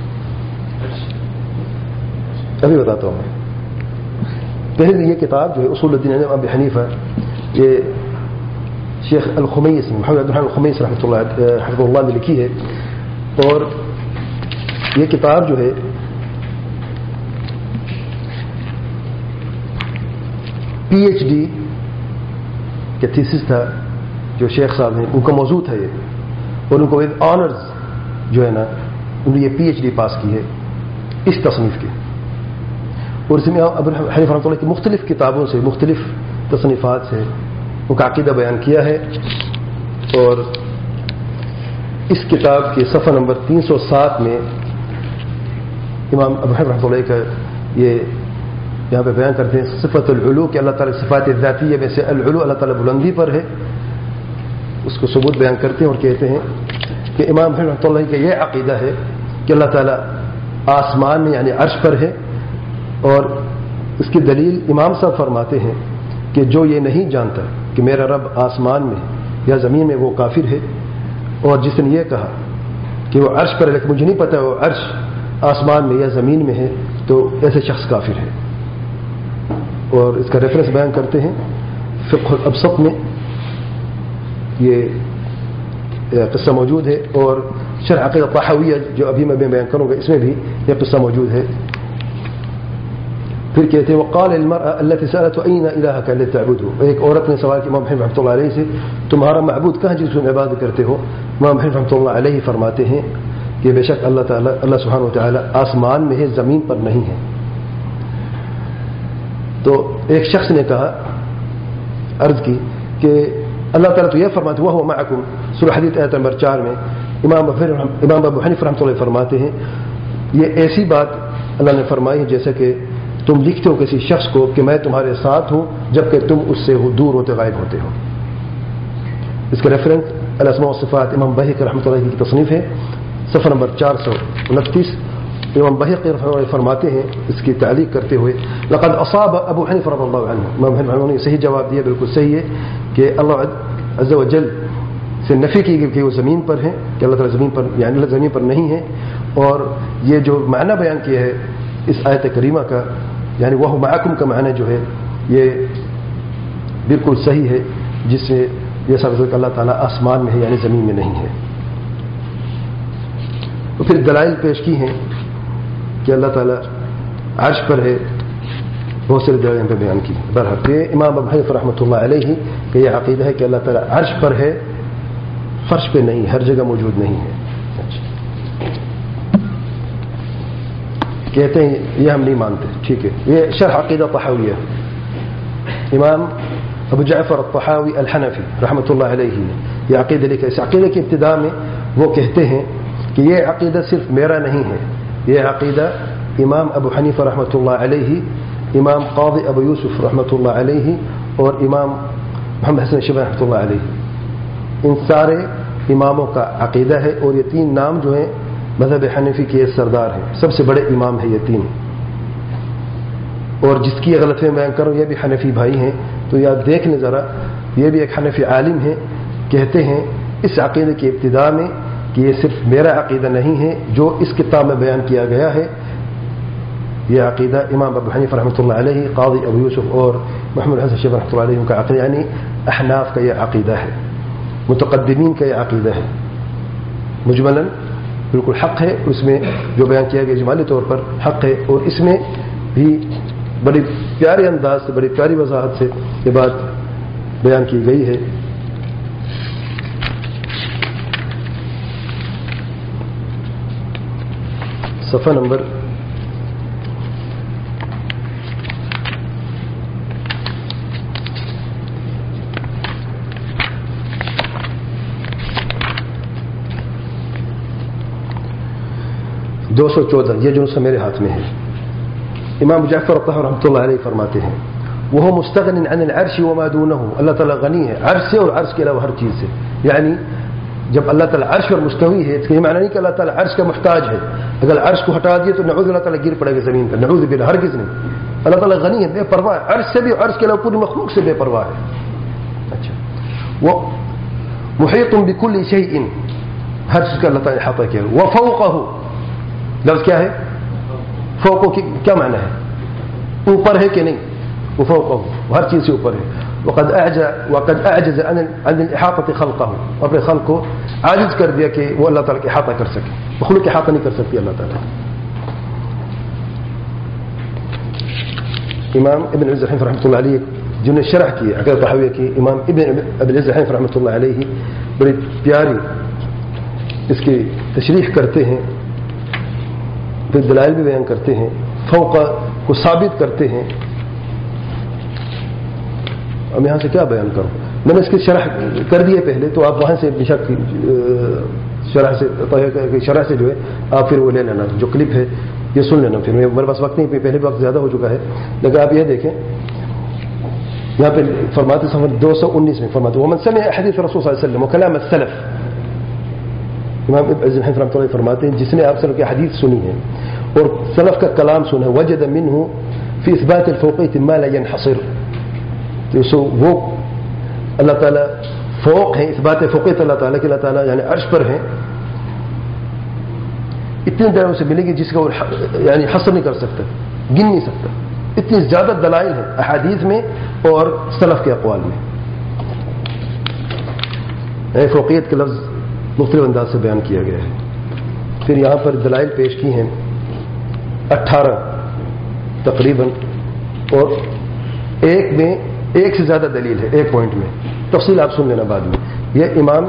ابھی بتاتا ہوں میں. پہلے یہ کتاب جو ہے اصول الدین ابی حنیفہ، یہ شیخ الخمیس محمد عبد الرحمن الخمیس رحمۃ اللہ حفظہ اللہ نے لکھی ہے، اور یہ کتاب جو ہے پی ایچ ڈی کے تھیسس تھا جو شیخ صاحب ہیں ان کا موضوع تھا یہ، اور ان کو ود آنرز جو ہے نا انہوں نے یہ پی ایچ ڈی پاس کی ہے اس تصنیف کی. اور اس میں ابو حنیفہ رحمۃ اللہ کی مختلف کتابوں سے مختلف تصنیفات سے ان کا عقیدہ بیان کیا ہے. اور اس کتاب کے صفحہ نمبر تین سو سات میں امام ابو حنیفہ رحمۃ اللہ کا یہ یہاں پہ بیان کرتے ہیں صفت العلو کہ اللہ تعالیٰ صفات ذاتیہ میں سے العلو اللہ تعالیٰ بلندی پر ہے، اس کو ثبوت بیان کرتے ہیں اور کہتے ہیں کہ امام رحمۃ اللہ کا یہ عقیدہ ہے کہ اللہ تعالیٰ آسمان میں یعنی عرش پر ہے، اور اس کی دلیل امام صاحب فرماتے ہیں کہ جو یہ نہیں جانتا کہ میرا رب آسمان میں یا زمین میں وہ کافر ہے، اور جس نے یہ کہا کہ وہ عرش پر ہے لیکن مجھے نہیں پتا وہ عرش آسمان میں یا زمین میں ہے تو ایسے شخص کافر ہے. اور اس کا ریفرنس بیان کرتے ہیں فقہ الابسط میں یہ قصہ موجود ہے، اور شرح عقیدہ طحاویہ جو ابھی میں بیان کروں گا اس میں بھی یہ قصہ موجود ہے. پھر کہتے ہیں وقال المرأة التي سألت أين إلهك الذي تعبده، ایک عورت نے سوال کیا امام حنیفہ رحمۃ اللہ علیہ سے تمہارا معبود کہاں جس کو عبادت کرتے ہو؟ امام حنیفہ رحمۃ اللہ علیہ فرماتے ہیں کہ بے شک اللہ تعالیٰ اللہ سبحانہ و تعالیٰ آسمان میں ہے زمین پر نہیں ہے. تو ایک شخص نے کہا عرض کی کہ اللہ تعالیٰ تو یہ فرماتے وہ معکم سورہ حدید آیت نمبر چار میں امام امام ابو حنیفہ رحمۃ اللہ فرماتے ہیں یہ ایسی بات اللہ نے فرمائی ہے جیسا کہ تم لکھتے ہو کسی شخص کو کہ میں تمہارے ساتھ ہوں جبکہ تم اس سے دور ہوتے غائب ہوتے ہو. اس کا ریفرنس الاسماء والصفات امام بہقی رحمۃ اللہ کی تصنیف ہے صفحہ نمبر چار سو انتیس. امام بہقی رحمۃ اللہ فرماتے ہیں اس کی تعلیق کرتے ہوئے لقد اصاب ابو حنیفہ رضی اللہ عنہ، امام حنیفہ نے صحیح جواب دیا بالکل صحیح ہے کہ اللہ عز و جل سے نفی کی گئی کہ وہ زمین پر ہے کہ اللہ تعالیٰ زمین پر یعنی اللہ زمین پر نہیں ہے. اور یہ جو معنی بیان کیا ہے اس آیت کریمہ کا یعنی وہ معکم کا معنی جو ہے یہ بالکل صحیح ہے جس سے یہ ثابت ہے کہ اللہ تعالیٰ آسمان میں ہے یعنی زمین میں نہیں ہے. تو پھر دلائل پیش کی ہیں کہ اللہ تعالیٰ عرش پر ہے، بہت سارے دلائل پہ بیان کی. برحق یہ امام ابو حنیفہ رحمۃ اللہ علیہ کہ یہ عقیدہ ہے کہ اللہ تعالیٰ عرش پر ہے، فرش پہ نہیں، ہر جگہ موجود نہیں ہے. کہتے ہیں یہ ہم نہیں مانتے. ٹھیک ہے، یہ شرح عقیدہ طحاویہ امام ابو جعفر الطحاوی الحنفی رحمۃ اللہ علیہ نے یہ عقیدہ لکھا. اس عقیدے کی ابتدا میں وہ کہتے ہیں کہ یہ عقیدہ صرف میرا نہیں ہے، یہ عقیدہ امام ابو حنیفہ رحمۃ اللہ علیہ، امام قاضی ابو یوسف رحمۃ اللہ علیہ اور امام محمد حسن شیبانی رحمۃ اللہ علیہ، ان سارے اماموں کا عقیدہ ہے. اور یہ تین نام جو ہیں مذہب حنفی کے سردار ہیں، سب سے بڑے امام ہیں یہ تین. اور جس کی غلط میں بیان کروں یہ بھی حنفی بھائی ہیں تو یاد دیکھ لیں ذرا، یہ بھی ایک حنفی عالم ہے. کہتے ہیں اس عقیدے کی ابتدا میں کہ یہ صرف میرا عقیدہ نہیں ہے جو اس کتاب میں بیان کیا گیا ہے، یہ عقیدہ امام ابو حنیفہ رحمۃ اللہ علیہ، قاضی ابو یوسف اور محمد حسن شیبانی رحمۃ اللہ علیہ کا عقیدہ یعنی احناف کا یہ عقیدہ ہے، متقدمین کا یہ عقیدہ ہے. مجملاً بالکل حق ہے، اس میں جو بیان کیا گیا اجمالی طور پر حق ہے. اور اس میں بھی بڑی پیارے انداز سے، بڑی پیاری وضاحت سے یہ بات بیان کی گئی ہے. صفحہ نمبر دو سو چودہ، یہ جو نسخہ میرے ہاتھ میں ہے. امام جعفر الطحاوی رحمۃ اللہ علیہ فرماتے ہیں وہ مستغن عن العرش وما دونه، اللہ تعالیٰ غنی ہے عرش سے اور عرش کے علاوہ ہر چیز سے. یعنی جب اللہ تعالیٰ عرش پر مستوی ہے اس کا یہ معنی نہیں کہ اللہ تعالیٰ عرش کا محتاج ہے. اگر عرش کو ہٹا دیا تو نعوذ اللہ تعالیٰ گر پڑے گا زمین پر، نعوذ باللہ، ہرگز نہیں. اللہ تعالیٰ غنی ہے، بے پرواہ ہے، عرش سے بھی عرش کے علاوہ پوری مخلوق سے بے پرواہ ہے. اچھا، وہ محیط بکل شیء، ہر چیز کا اللہ تعالیٰ نے احاطہ کیا. وفوقہ، لفظ کیا ہے؟ فوقو کی کیا معنی ہے؟ اوپر ہے کہ نہیں؟ وہ فوقو ہر چیز سے اوپر ہے. وقد اعجز وقد اعجز عن عن الاحاطه خلقه، اپنے خلق کو عاجز کر دیا کہ وہ اللہ تعالیٰ کی احاطہ کر سکے. مخلوق کی احاطہ نہیں کر سکتی اللہ تعالیٰ. امام ابن العز رحمۃ اللہ علیہ جنہوں نے شرح کی عقیدہ طحاویہ کی، امام ابن ابن العز رحمۃ اللہ علیہ بڑی پیاری اس کی تشریح کرتے ہیں، پھر دلائل بھی بیان کرتے ہیں، فوق کو ثابت کرتے ہیں. اب یہاں سے کیا بیان کروں؟ میں نے اس کی شرح کر دیے پہلے، تو آپ وہاں سے بے شک شرح سے شرح سے جو ہے آپ پھر وہ لے لینا، جو کلپ ہے یہ سن لینا. پھر میرے پاس وقت نہیں، پہلے وقت زیادہ ہو چکا ہے. لیکن آپ یہ دیکھیں یہاں پہ فرماتے صفحہ دو سو انیس میں فرماتے ومن سمع احادیث رسول صلی اللہ علیہ وسلم وکلام السلف. امام ابن عز رحمۃ اللہ فرماتے ہیں جس نے آپ صلی اللہ کی حدیث سنی ہے اور سلف کا کلام سنا، وجد منه في اثبات الفوقية ما لا ينحصر، تو سو وہ اللہ تعالیٰ فوق ہیں، اثبات فوقیت اللہ تعالیٰ کہ اللہ تعالیٰ یعنی عرش پر ہیں، اتنی دلائل سے ملے گی جس کا وہ یعنی حصر نہیں کر سکتا، گن نہیں سکتا. اتنی زیادہ دلائل ہیں احادیث میں اور سلف کے اقوال میں. فوقیت کا لفظ مختلف انداز سے بیان کیا گیا ہے. پھر یہاں پر دلائل پیش کی ہیں اٹھارہ تقریباً، اور ایک میں ایک سے زیادہ دلیل ہے ایک پوائنٹ میں. تفصیل آپ سن لینا بعد میں. یہ امام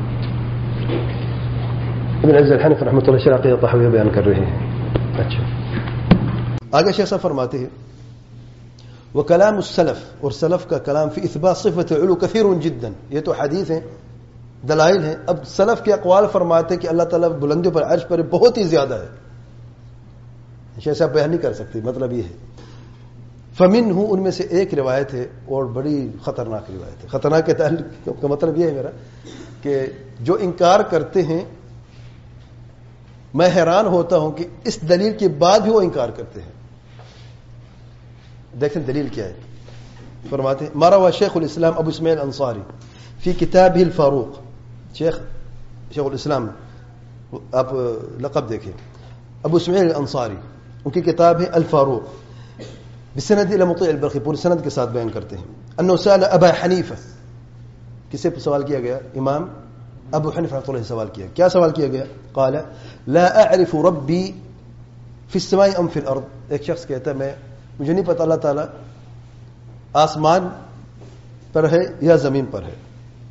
ابن عز الحنفی رحمۃ اللہ شرح عقیدہ طحاویہ بیان کر رہے ہیں. اچھا آگے شیخ صاحب فرماتے ہیں وکلام السلف، اور سلف کا کلام فی اثبات صفت علو کثیر جدا. یہ تو حدیث ہیں، دلائل ہیں. اب سلف کے اقوال فرماتے کہ اللہ تعالیٰ بلندیوں پر عرش پر بہت ہی زیادہ ہے. شیخ صاحب بیان نہیں کر سکتے، مطلب یہ ہے. فمن ہوں ان میں سے ایک روایت ہے اور بڑی خطرناک روایت ہے. خطرناک کے تعلق کا مطلب یہ ہے میرا کہ جو انکار کرتے ہیں میں حیران ہوتا ہوں کہ اس دلیل کے بعد بھی وہ انکار کرتے ہیں. دیکھیں دلیل کیا ہے. فرماتے ہیں ما روى شیخ الاسلام ابو اسماعیل الانصاری فی کتابہ الفاروق. شیخ شیخ الاسلام آپ لقب دیکھیں، ابو اسماعیل الانصاری، ان کی کتاب ہے الفاروق، بسند الى مطیع البلخی، پوری سند کے ساتھ بیان کرتے ہیں. انه سأل ابا حنیفہ، کسے سوال کیا گیا؟ امام ابو حنیفہ رحمۃ اللہ سوال کیا. کیا سوال کیا گیا؟ قال لا اعرف ربی فی السماء ام فی الارض. ایک شخص کہتا ہے میں مجھے نہیں پتا اللہ تعالیٰ آسمان پر ہے یا زمین پر ہے.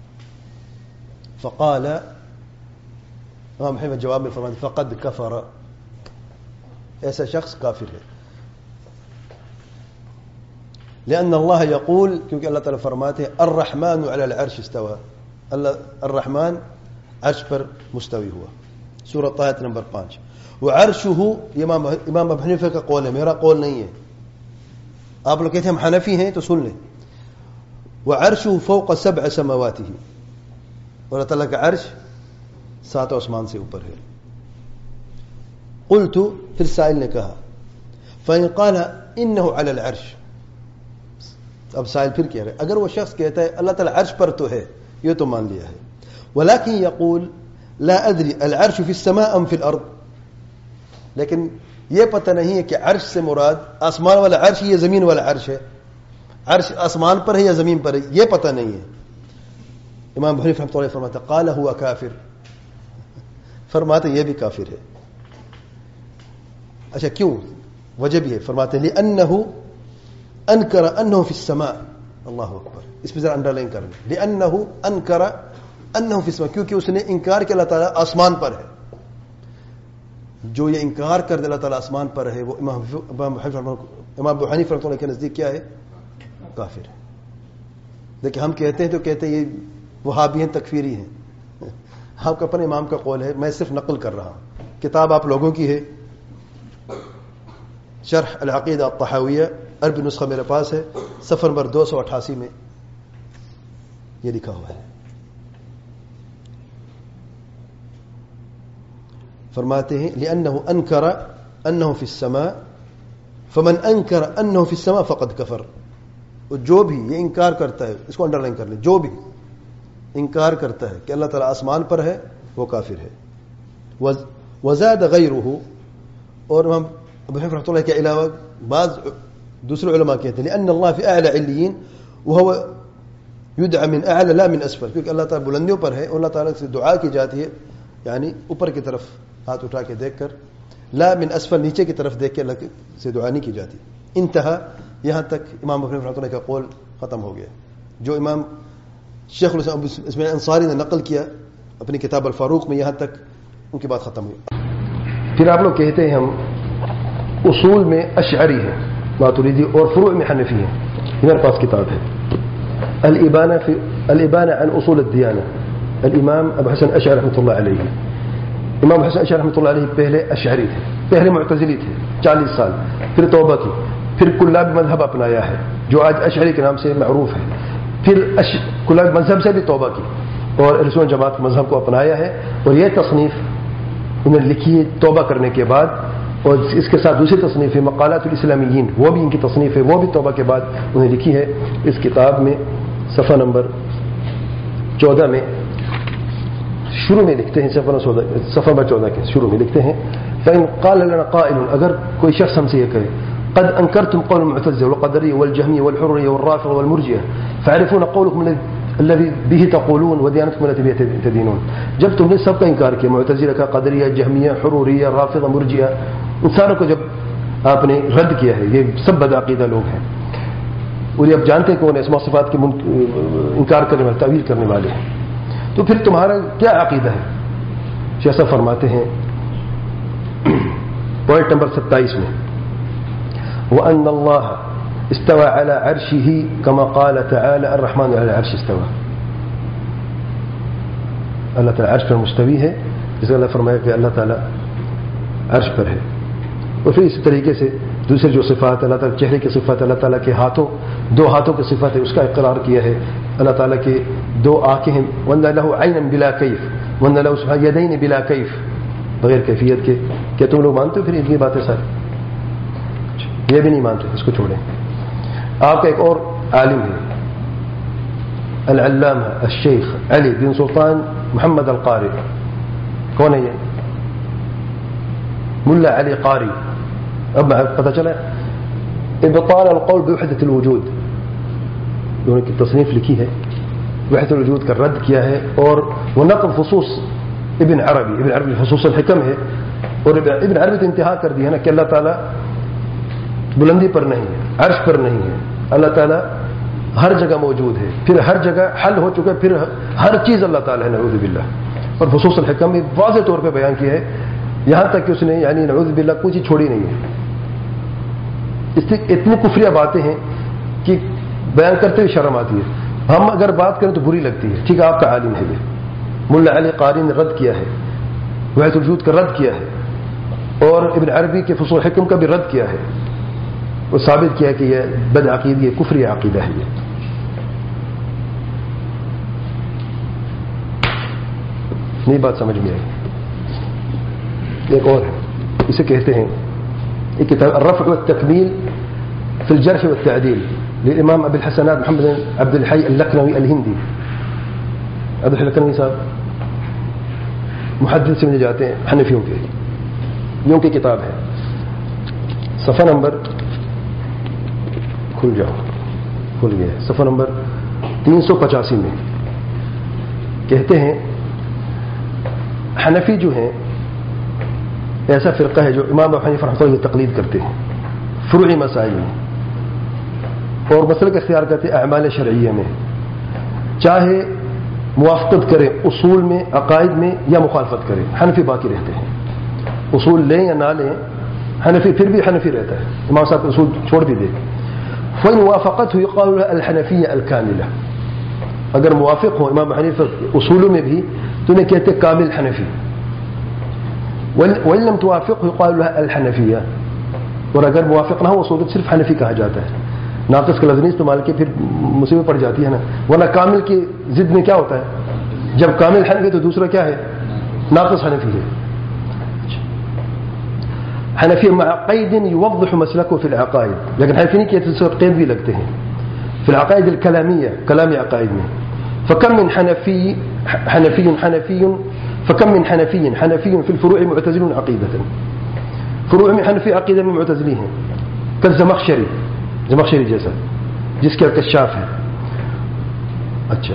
فقال امام حنیفہ جواب میں فرماتے فقد کفر، ایسا شخص کافر ہے. لأن اللہ یقول، کیونکہ اللہ تعالیٰ فرماتے ہیں الرحمن علی العرش استوى، اللہ الرحمن عرش پر مستوی ہوا. سورۃ طه آیت نمبر پانچ. وعرشہ، یہ امام امام ابو حنیفہ کا قول ہے، میرا قول نہیں ہے. آپ لوگ کہتے ہیں ہم حنفی ہیں تو سن لیں. وعرشہ فوق سبع سماواته، اور اللہ تعالیٰ کا عرش سات آسمان سے اوپر ہے. قلت، پھر سائل نے کہا فإن قال إنه على العرش. اب سائل پھر کہہ رہے اگر وہ شخص کہتا ہے اللہ تعالیٰ عرش پر تو ہے، یہ تو مان لیا ہے. ولكن يقول لا ادري العرش في السماء ام في الارض، لیکن یہ پتہ نہیں ہے کہ عرش سے مراد آسمان والا عرش یا زمین والا عرش ہے، عرش آسمان پر ہے یا زمین پر ہے، یہ پتہ نہیں ہے. امام ابو حنیفہ رحمۃ اللہ فرماتا قال هو کافر، فرماتے یہ بھی کافر ہے. اچھا کیوں؟ وجہ بھی ہے. فرماتے لأنه انکر انه فی السماء. اللہ اکبر، اس پہ ذرا انڈر لائن کر لیں. لأنه انکر انه فی السماء، کیونکہ اس نے انکار کیا اللہ تعالیٰ آسمان پر ہے. جو یہ انکار کر دے اللہ تعالیٰ آسمان پر ہے وہ امام امام ابو حنیفہ رحمۃ اللہ کے نزدیک کیا ہے؟ کافر ہے. دیکھیں ہم کہتے ہیں تو کہتے ہیں یہ وہابی ہیں، تکفیری ہیں. آپ کا اپنے امام کا قول ہے، میں صرف نقل کر رہا ہوں. کتاب آپ لوگوں کی ہے، شرح العقیدہ الطحاویہ، عربی نسخہ میرے پاس ہے، صفحہ نمبر دو سو اٹھاسی میں یہ لکھا ہوا ہے. فرماتے ہیں لأنه انکر انه فی السماء فمن انکر انه فی السماء فقد کفر. جو بھی یہ انکار کرتا ہے، اس کو انڈر لائن کر لیں، جو بھی انکار کرتا ہے کہ اللہ تعالیٰ آسمان پر ہے وہ کافر ہے. وزاد غیرہ، اور ہم ابو حنیفہ رحمۃ اللہ کے علاوہ بعض دوسرے علماء کہتے ہیں لأن اللہ فی اعلی علیین وهو يدعى من اعلى لا من اسفل، کیونکہ اللہ تعالیٰ بلندیوں پر ہے اور اللہ تعالیٰ سے دعا کی جاتی ہے یعنی اوپر کی طرف ہاتھ اٹھا کے دیکھ کر، لا من اسفل نیچے کی طرف دیکھ کے اللہ سے دعا نہیں کی جاتی. انتہا، یہاں تک امام ابو حنیفہ رحمۃ اللہ کا قول ختم ہو گیا. جو امام شیخ الاسلام اسماعیل انصاری نے نقل کیا اپنی کتاب الفاروق میں، یہاں تک ان کی بات ختم ہوئی. پھر آپ لوگ کہتے ہیں ہم اصول میں اشعری ہیں ماتریدی اور فروع میں حنفی ہیں. میرے پاس کتاب ہے الابانہ فی الابانہ عن اصول الدیانہ، الامام ابو حسن اشعری رحمۃ اللہ علیہ. امام حسن اشعری رحمۃ اللہ علیہ پہلے اشعری تھے، پہلے معتزلی تھے چالیس سال، پھر توبہ کی، پھر کلاب مذہب اپنایا ہے جو آج اشعری کے نام سے معروف ہے. پھر کلاب مذہب سے بھی توبہ کی اور اہل سنت جماعت مذہب کو اپنایا ہے. اور یہ تصنیف انہیں لکھی ہے توبہ کرنے کے بعد، اور اس کے ساتھ دوسری تصنیف ہے مقالات الاسلامیین، وہ بھی ان کی تصنیف ہے، وہ بھی توبہ کے بعد انہیں لکھی ہے. اس کتاب میں صفحہ نمبر چودہ میں شروع میں لکھتے ہیں، صفحہ صفحہ نمبر چودہ کے شروع میں لکھتے ہیں فإن قال لنا قائل، اگر کوئی شخص ہم سے یہ کہے قد انکرتم قول المعتزلة والقدرية والجهمية والحرية والرافضة والمرجئة فاعرفون قولكم الذي به تقولون وديانتكم التي به تدينون. جب تم نے سب کا انکار کیا، معتزلہ کا، قدریہ، جہمیہ، حروریہ، رافضہ، مرجئہ، ان ساروں کو جب آپ نے رد کیا ہے، یہ سب بدعقیدہ لوگ ہیں اور یہ اب جانتے ہیں کون اسماء صفات کے انکار کرنے والے، تعویل کرنے والے ہیں، تو پھر تمہارا کیا عقیدہ ہے؟ شیخ صاحب فرماتے ہیں پوائنٹ نمبر ستائیس میں وَأَنَّ اللَّهَ استوى على عرشه كما قال تعالى الرحمن على العرش استوى. اللہ تعالیٰ عرش پر مستوی ہے، جس کا اللہ فرمایا کہ اللہ تعالیٰ عرش پر ہے. اور پھر اسی طریقے سے دوسرے جو صفات اللہ تعالیٰ چہرے کی صفات، اللہ تعالیٰ کے ہاتھوں دو ہاتھوں کی صفت ہے، اس کا اقرار کیا ہے. اللہ تعالیٰ کے دو آنکھیں ہیں، وَأَنَّ لَهُ عَيْنًا بِلَا كَيْفٍ وَأَنَّ لَهُ سُبْحَانَهُ يَدَيْنِ بِلَا كَيْفٍ، بغیر کیفیت کے. کیا تم لوگ مانتے ہو پھر ان کی باتیں ساری؟ یہ بھی نہیں مانتے، اس کو چھوڑیں. آپ کا ایک اور عالم ہے العلامہ الشیخ علی بن سلطان محمد القاری. کون ہے یہ؟ ملا علی قاری. اب پتہ چلا ابطال القول بوحدۃ الوجود، انہوں نے کی تصنیف لکھی ہے، وحدۃ الوجود کا رد کیا ہے. اور وہ نقل خصوص ابن عربی، ابن عربی خصوص الحکم ہے، اور ابن عربی تو انتہا کر دیا نا کہ اللہ تعالیٰ بلندی پر نہیں ہے، عرش پر نہیں ہے، اللہ تعالیٰ ہر جگہ موجود ہے، پھر ہر جگہ حل ہو چکا ہے، پھر ہر چیز اللہ تعالیٰ ہے، نعوذ باللہ. اور خصوص الحکم میں واضح طور پہ بیان کیا ہے، یہاں تک کہ اس نے یعنی نعوذ باللہ کوئی چیز چھوڑی نہیں ہے. اس سے اتنی کفریہ باتیں ہیں کہ بیان کرتے ہوئے شرم آتی ہے. ہم اگر بات کریں تو بری لگتی ہے. ٹھیک ہے، آپ کا عالم ہے یہ ملا علی قاری نے رد کیا ہے، وحدۃ الوجود کا رد کیا ہے، اور ابن عربی کے فصول الحکم کا بھی رد کیا ہے، وہ ثابت کیا کہ یہ بد عقیدی ہے، کفری عقیدہ ہے. یہ نہیں بات سمجھ میں آئی. ایک اور ہے، اسے کہتے ہیں ایک کتاب الرفع والتکمیل فی الجرح والتعدیل للامام ابی الحسنات محمد عبد الحی اللکھنوی الہندی. عبد الحی اللکھنوی صاحب محدث سمجھے جاتے ہیں حنفیوں کے، یوں کی کتاب ہے. صفحہ نمبر کھل جاؤ کھل گیا صفحہ نمبر تین سو پچاسی میں کہتے ہیں حنفی جو ہیں ایسا فرقہ ہے جو امام ابو حنیفہ رحمۃ اللہ کی تقلید کرتے ہیں فروعی مسائل میں، اور مسلک اختیار کرتے ہیں اعمال شرعیہ میں، چاہے موافقت کریں اصول میں، عقائد میں، یا مخالفت کریں، حنفی باقی رہتے ہیں. اصول لیں یا نہ لیں، حنفی پھر بھی حنفی رہتا ہے. امام صاحب اصول چھوڑ بھی دے. فإن وافقته يقال لها الحنفية الكاملة، اگر موافق ہو امام حنیفہ اصولوں میں بھی تو انہیں کہتے ہیں کامل حنفی. وإن لم توافقه يقال لها الحنفية، اور اگر موافق نہ ہو اصول صرف حنفی کہا جاتا ہے. ناقص کا لفظ نہیں استعمال کے پھر مصیبت پڑ جاتی ہے نا، ورنہ کامل کی ضد میں کیا ہوتا ہے؟ جب کامل حنفی تو دوسرا کیا ہے؟ ناقص حنفی ہے. حنفی مع قید یوضح مسلکه فی العقائد، لیکن حنفی نہیں کہتے سے قید بھی لگتے ہیں فی العقائد الکلامیہ، کلامی عقائد میں. فکم من حنفی حنفی حنفی فکم من حنفی حنفی فی الفروع معتزل عقیدة، فروع میں حنفی عقیدے میں معتزلی ہیں، کل زمخشری زمخشری جیسا جس کے کشاف ہے. اچھا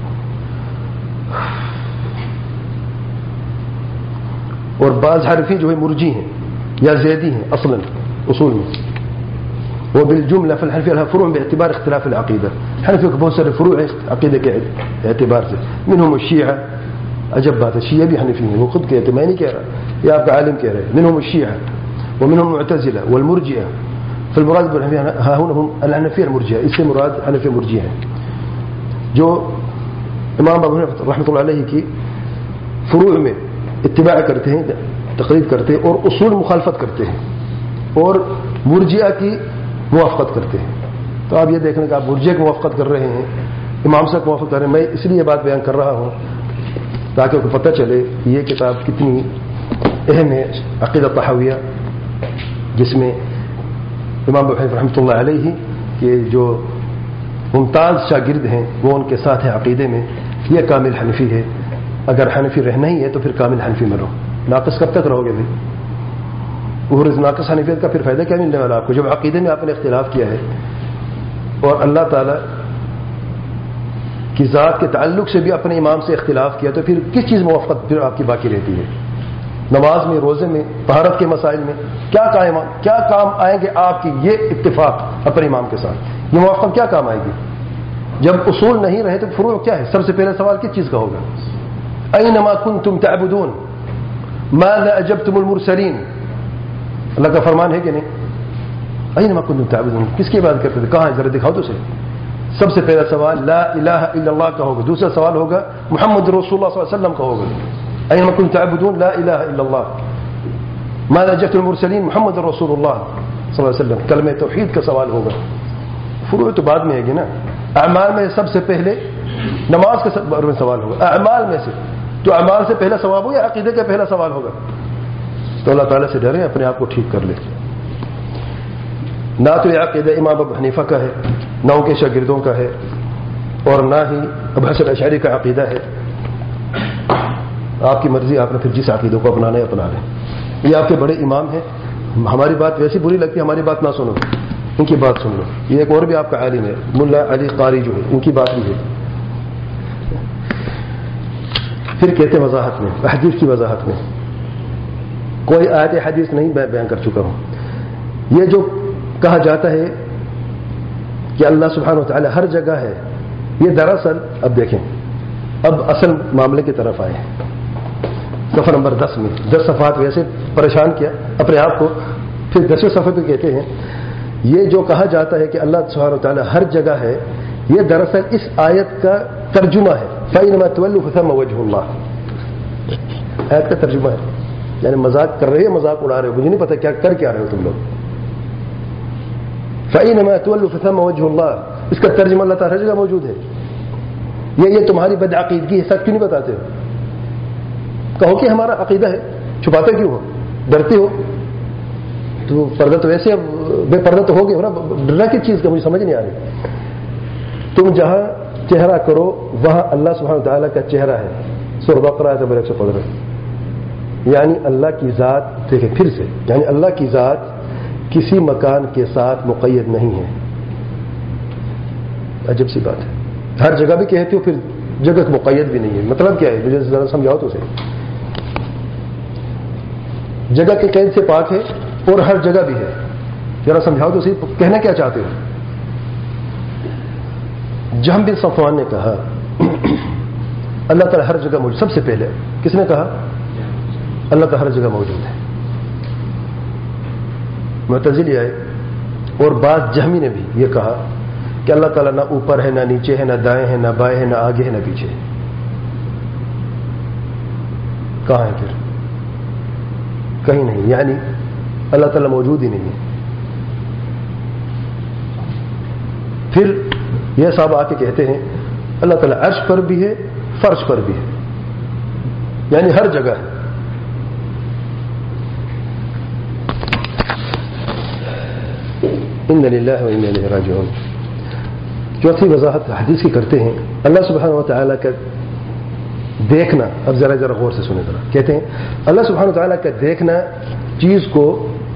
اور بعض حنفی جو ہے مرجی ہیں یا زیدی ہیں اصلا اصول میں. وہ بالجملہ فی الحنفی لها فروع باعتبار اختلاف العقیدہ. حنفی کو بہت سارے فروع عقیدے کے اعتبار سے. منهم الشیعہ، عجب بات ہے، شیعہ بھی حنفی ہیں، وہ خود کہتے ہیں، میں نہیں کہہ رہا، یہ آپ کا عالم کہہ رہے ہیں. منهم الشیعہ ومنهم المعتزلہ والمرجئہ. فالمراد بالحنفی ها هنا هم الحنفیہ المرجئہ، اس سے مراد حنفی مرجئہ ہیں جو امام ابو حنیفہ رحمۃ اللہ علیہ کی فروع میں اتباع کرتے ہیں، تقلید کرتے ہیں اور اصول مخالفت کرتے ہیں، اور مرجئہ کی موافقت کرتے ہیں. تو آپ یہ دیکھنے کہ آپ مرجئہ کی موافقت کر رہے ہیں، امام سے موافقت کر رہے ہیں. میں اس لیے یہ بات بیان کر رہا ہوں تاکہ آپ کو پتہ چلے یہ کتاب کتنی اہم ہے، عقیدہ طحاویہ، جس میں امام ابو حنیفہ رحمۃ اللہ علیہ کے جو ممتاز شاگرد ہیں وہ ان کے ساتھ ہیں عقیدے میں. یہ کامل حنفی ہے. اگر حنفی رہنا ہی ہے تو پھر کامل حنفی میں رہو. ناقص کب تک رہو گے بھائی؟ اور اس ناقص حنفیت کا پھر فائدہ کیا ملنے والا آپ کو جب عقیدے میں آپ نے اختلاف کیا ہے اور اللہ تعالی کی ذات کے تعلق سے بھی اپنے امام سے اختلاف کیا، تو پھر کس چیز موافقت پھر آپ کی باقی رہتی ہے؟ نماز میں، روزے میں، طہارت کے مسائل میں کیا قائم کیا کام آئیں گے آپ کی یہ اتفاق اپنے امام کے ساتھ؟ یہ موافقت کیا کام آئے گی؟ جب اصول نہیں رہے تو فروع کیا ہے؟ سب سے پہلے سوال کس چیز کا ہوگا؟ اینما کنتم تعبدون ماذا اجبتم المرسلین. اللہ کا فرمان ہے کہ نہیں؟ اینما کنتم تعبدون، کس کی عبادت کرتے تھے؟ کہاں ہے؟ ذرا دکھاؤ تو صحیح. سب سے پہلا سوال لا الہ الا اللہ کا ہوگا. دوسرا سوال ہوگا محمد رسول اللہ صلی اللہ علیہ وسلم کا ہوگا. اینما کنتم تعبدون لا الہ الا اللہ ماذا اجبتم المرسلین محمد رسول اللہ صلی اللہ علیہ وسلم. کلمہ توحید کا سوال ہوگا. فروع تو بعد میں ہے گی نا. اعمال میں سب سے پہلے نماز کا بارے میں سوال ہوگا. اعمال میں سے تو اعمال سے پہلا ثواب ہو یا عقیدے کا پہلا سوال ہوگا؟ تو اللہ تعالیٰ سے ڈرے، اپنے آپ کو ٹھیک کر لے. نہ تو یہ عقیدہ امام ابو حنیفہ کا ہے، نہ ان کے شاگردوں کا ہے، اور نہ ہی ابو حسن اشعری کا عقیدہ ہے. آپ کی مرضی، آپ نے پھر جس عقیدوں کو اپنانا ہے اپنا لیں. یہ آپ کے بڑے امام ہیں. ہماری بات ویسی بری لگتی ہے، ہماری بات نہ سنو، ان کی بات سن لو. یہ ایک اور بھی آپ کا عالم ہے ملا علی قاری جو ہے، ان کی بات بھی ہے. پھر کہتے ہیں وضاحت میں، حدیث کی وضاحت میں کوئی آیت حدیث نہیں بیان کر چکا ہوں. یہ جو کہا جاتا ہے کہ اللہ سبحانہ و تعالی ہر جگہ ہے، یہ دراصل اب دیکھیں، اب اصل معاملے کی طرف آئے. صفحہ نمبر دس میں دس صفحات ویسے پریشان کیا اپنے آپ کو، پھر دسویں صفحے پہ کہتے ہیں یہ جو کہا جاتا ہے کہ اللہ سبحانہ و تعالی ہر جگہ ہے، یہ دراصل اس آیت کا ترجمہ ہے. فَإِنَّمَا تُوَلُّوا فَثَمَّ وَجْهُ اللَّهِ، آیت کا ترجمہ ہے. یعنی مذاق کر رہے ہیں، مذاق اڑا رہے ہو، مجھے نہیں پتا کیا کر کیا رہے ہو تم لوگ. فَإِنَّمَا تُوَلُّوا فَثَمَّ وَجْهُ اللَّهِ، اس کا ترجمہ اللہ تعالی ہر جگہ موجود ہے. یہ یہ تمہاری بدعقیدگی ہے، سچ کیوں نہیں بتاتے ہو؟ کہو کہ ہمارا عقیدہ ہے، چھپاتے کیوں ہو؟ ڈرتے ہو؟ تو پردہ تو ویسے بے پردہ تو ہو گئے ہو نا، ڈرنا کس چیز کا مجھے سمجھ نہیں آ رہی. تم جہاں چہرہ کرو وہاں اللہ سبحانہ وتعالی کا چہرہ ہے. سورہ بقرہ نمبر ایک سو پندرہ. یعنی اللہ کی ذات، دیکھیں پھر سے، یعنی اللہ کی ذات کسی مکان کے ساتھ مقید نہیں ہے. عجب سی بات ہے. ہر جگہ بھی کہتے ہو، پھر جگہ مقید بھی نہیں ہے. مطلب کیا ہے؟ مجھے ذرا سمجھاؤ تو صحیح. جگہ کے قید سے پاک ہے اور ہر جگہ بھی ہے. ذرا سمجھاؤ تو صحیح، کہنا کیا چاہتے ہو؟ جہم بن صفوان نے کہا اللہ تعالیٰ ہر جگہ موجود. سب سے پہلے کس نے کہا؟ اللہ تعالیٰ ہر جگہ موجود ہے. معتزلی آئے اور بعض جہمی نے بھی یہ کہا کہ اللہ تعالیٰ نہ اوپر ہے، نہ نیچے ہے، نہ دائیں ہے، نہ بائیں ہے، نہ آگے ہے، نہ پیچھے ہے. کہاں ہے پھر؟ کہیں نہیں. یعنی اللہ تعالیٰ موجود ہی نہیں ہے. پھر یہ صاحب آ کے کہتے ہیں اللہ تعالیٰ عرش پر بھی ہے، فرش پر بھی ہے، یعنی ہر جگہ ہے. ان للہ و انا الیہ راجعون. چوتھی وضاحت حدیث کی کرتے ہیں. اللہ سبحانہ و تعالیٰ کا دیکھنا، اب ذرا ذرا غور سے سنیں ذرا. کہتے ہیں اللہ سبحانہ و تعالیٰ کا دیکھنا چیز کو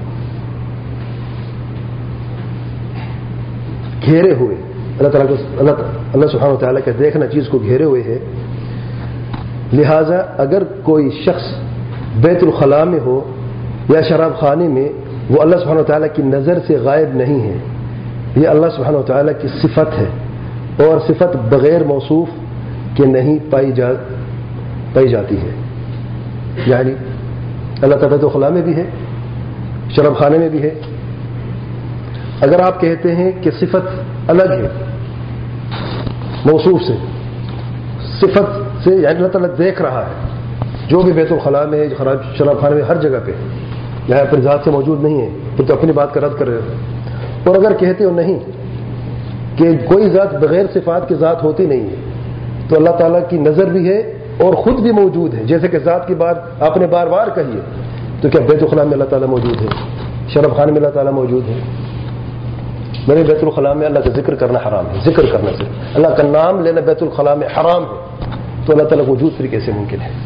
گھیرے ہوئے، اللہ تعالیٰ کو اللہ اللہ سبحانہ و تعالیٰ کا دیکھنا چیز کو گھیرے ہوئے ہے، لہذا اگر کوئی شخص بیت الخلاء میں ہو یا شراب خانے میں، وہ اللہ سبحانہ و تعالیٰ کی نظر سے غائب نہیں ہے، یہ اللہ سبحانہ و تعالیٰ کی صفت ہے، اور صفت بغیر موصوف کے نہیں پائی جا پائی جاتی ہے. یعنی اللہ تعالیٰ بیت الخلاء میں بھی ہے، شراب خانے میں بھی ہے. اگر آپ کہتے ہیں کہ صفت الگ ہے موصوف سے، صفت سے یعنی اللہ تعالیٰ دیکھ رہا ہے جو بھی بیت الخلاء میں، شراب خانے میں، ہر جگہ پہ، یہاں اپنی ذات سے موجود نہیں ہے، پھر تو اپنی بات کا رد کر رہے ہو. اور اگر کہتے ہو نہیں کہ کوئی ذات بغیر صفات کی ذات ہوتی نہیں ہے، تو اللہ تعالیٰ کی نظر بھی ہے اور خود بھی موجود ہے، جیسے کہ ذات کی بات آپ نے بار بار کہی ہے، تو کیا بیت الخلاء میں اللہ تعالیٰ موجود ہے، شراب خانے میں اللہ تعالیٰ موجود ہے؟ میرے بیت الخلاء میں اللہ کا ذکر کرنا حرام ہے، ذکر کرنا سے اللہ کا نام لینا بیت الخلاء میں حرام ہے، تو اللہ تعالیٰ کا وجود پھر کیسے ممکن ہے؟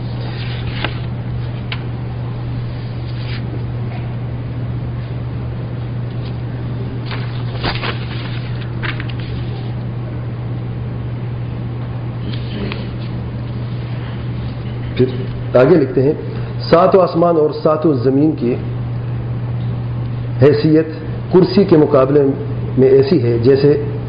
پھر آگے لکھتے ہیں، ساتوں آسمان اور ساتوں زمین کی حیثیت کرسی کے مقابلے میں ایسی ہے جیسے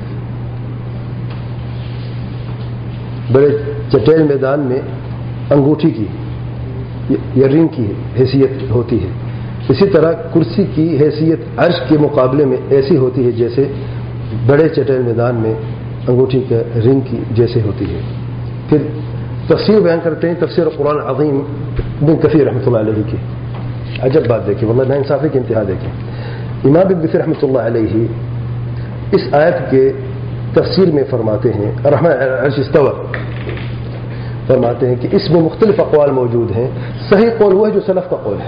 بڑے چٹیل میدان میں انگوٹھی کی یا رنگ کی حیثیت ہوتی ہے، اسی طرح کرسی کی حیثیت عرش کے مقابلے میں ایسی ہوتی ہے جیسے بڑے چٹیل میدان میں انگوٹھی کا رنگ کی جیسے ہوتی ہے. پھر تفسیر بیان کرتے ہیں، تفسیر قرآن عظیم ابن کثیر رحمۃ اللہ علیہ کی. عجب بات دیکھیں، واللہ ناانصافی کی انتہا دیکھیں. امام ابن کثیر رحمۃ اللہ علیہ اس آیت کے تفسیر میں فرماتے ہیں، الرحمن عرش استوى، فرماتے ہیں کہ اس میں مختلف اقوال موجود ہیں. صحیح قول وہ ہے جو سلف کا قول ہے،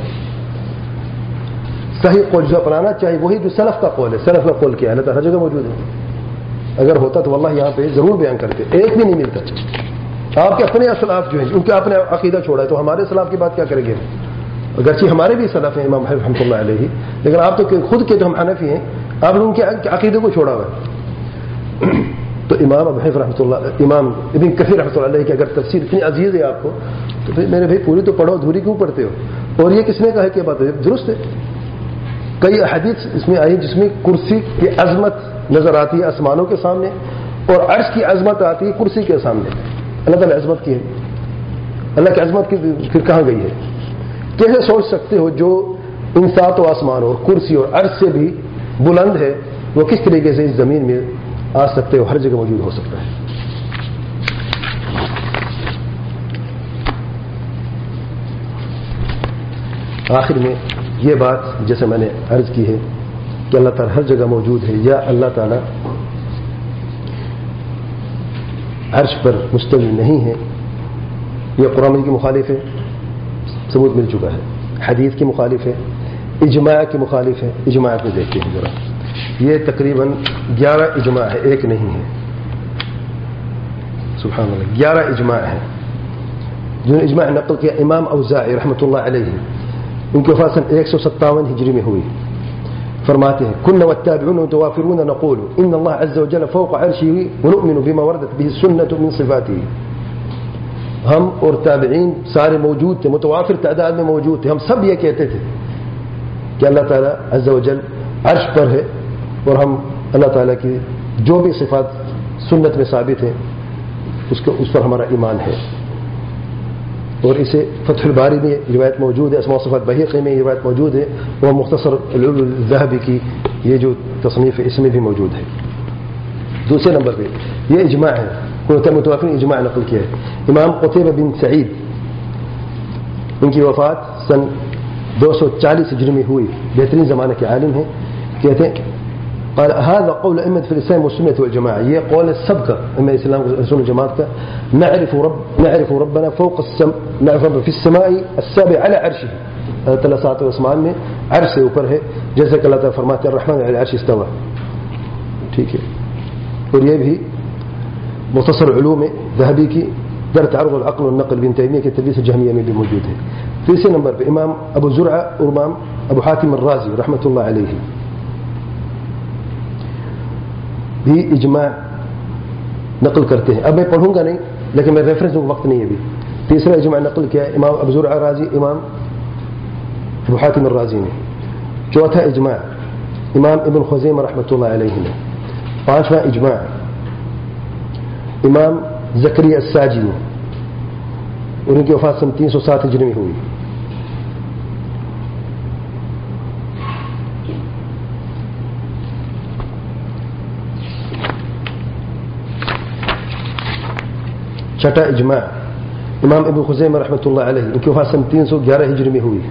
صحیح قول جو اپنانا چاہیے وہی جو سلف کا قول ہے. سلف کا قول کیا ہے؟ اللہ تعالیٰ ہر جگہ موجود ہے. اگر ہوتا تو واللہ یہاں پہ ضرور بیان کرتے، ایک بھی نہیں ملتا. آپ کے اپنے اسلاف جو ہیں ان کے اپنے عقیدہ چھوڑا ہے، تو ہمارے اسلاف کی بات کیا کریں گے؟ اگرچہ ہمارے بھی سلف ہیں امام حنیفہ رحمۃ اللہ علیہ، لیکن آپ تو خود کے تو ہم حنفی ہیں، آپ لوگوں کے عقیدے کو چھوڑا ہوا ہے. تو امام ابو حنیفہ رحمۃ اللہ، امام ابن کثیر رحمۃ اللہ علیہ کی اگر تفسیر اتنی عزیز ہے آپ کو، تو پھر میرے بھائی پوری تو پڑھو، دھوری کیوں پڑھتے ہو؟ اور یہ کس نے کہا کہ بات ہے درست ہے؟ کئی احادیث اس میں آئی جس میں کرسی کی عظمت نظر آتی ہے آسمانوں کے سامنے، اور عرش کی عظمت آتی ہے کرسی کے سامنے. اللہ تعالیٰ عظمت کی ہے، اللہ کی عظمت کی پھر کہاں گئی ہے؟ کیسے سوچ سکتے ہو جو ان سات و آسمان اور کرسی اور عرش سے بھی بلند ہے، وہ کس طریقے سے اس زمین میں آ سکتے ہو، ہر جگہ موجود ہو سکتا ہے؟ آخر میں یہ بات جیسے میں نے عرض کی ہے کہ اللہ تعالیٰ ہر جگہ موجود ہے، یا اللہ تعالیٰ عرش پر مستوی نہیں ہے، یہ قرآن کی مخالف ہے، ثبوت مل چکا ہے. حدیث کی مخالف ہے، اجماع کی مخالف ہے. اجماع کو دیکھتے ہیں ذرا، یہ تقریباً گیارہ اجماع ہے، ایک نہیں ہے. سبحان اللہ، گیارہ اجماع ہے جنہوں نے اجماع نقل کیا. امام اوزاعی رحمۃ اللہ علیہ، ان کے وفات سن ایک سو ستاون ہجری میں ہوئی. فرماتے ہیں كنا والتابعون متوافرون نقول ان الله عز وجل فوق عرشه ونؤمن بما وردت به السنة من صفاته. ہم اور تابعین سارے موجود تھے، متوافر تعداد میں موجود تھے. ہم سب یہ کہتے تھے کہ اللہ تعالیٰ عز وجل عرش پر ہے، اور ہم اللہ تعالیٰ کی جو بھی صفات سنت میں ثابت ہیں اس کو اس پر ہمارا ایمان ہے. اور اسے فتح الباری میں روایت موجود ہے، اسماء و صفات بحیقی میں یہ روایت موجود ہے، اور مختصر العلوم الذهبی کی یہ جو تصنیف ہے اس میں بھی موجود ہے. دوسرے نمبر پہ یہ اجماع ہے، کوئی متوافر اجماع نقل کیا ہے. امام قتیبہ بن سعید، ان کی وفات سن دو سو چالیس ہجری میں ہوئی، بہترین زمانے کے عالم ہیں. کہتے ہیں قال هذا قول ائمه في الاسلام والسنه والجماعه، یہ قول سب کا ائمه اسلام والسنه والجماعت کا. نعرف رب نعرف ربنا فوق السماء، نعرف ربنا في السماء السابع على عرشه. اللہ تعالیٰ سات آسمان میں عرش سے اوپر ہے، جیسے کہ اللہ تعالیٰ فرماتے ہیں الرحمن علی العرش استوى. ٹھیک ہے. اور یہ بھی مختصر علوم ذهبی کی در تعرض العقل والنقل بن تیمیہ کے تدلیس الجہمیہ میں بھی موجود ہے. تیسرے نمبر پہ امام ابو زرعہ اور امام ابو حاتم الرازی رحمۃ اللہ علیہ، بھی اجماع نقل کرتے ہیں. اب میں پڑھوں گا نہیں لیکن میں ریفرنس کو وقت نہیں ہے ابھی. تیسرا اجماع نقل کیا ہے امام ابو زرع الرازی امام ابو حاتم الرازی نے. چوتھا اجماع امام ابن خزیمہ رحمۃ اللہ علیہ نے. پانچواں اجماع امام زکریا الساجی نے، ان کی وفات سن تین سو سات ہجری میں ہوئی. چھٹا اجماع امام ابن خزیمہ رحمۃ اللہ علیہ، ان کی وفات سن تین سو گیارہ ہجری میں ہوئی.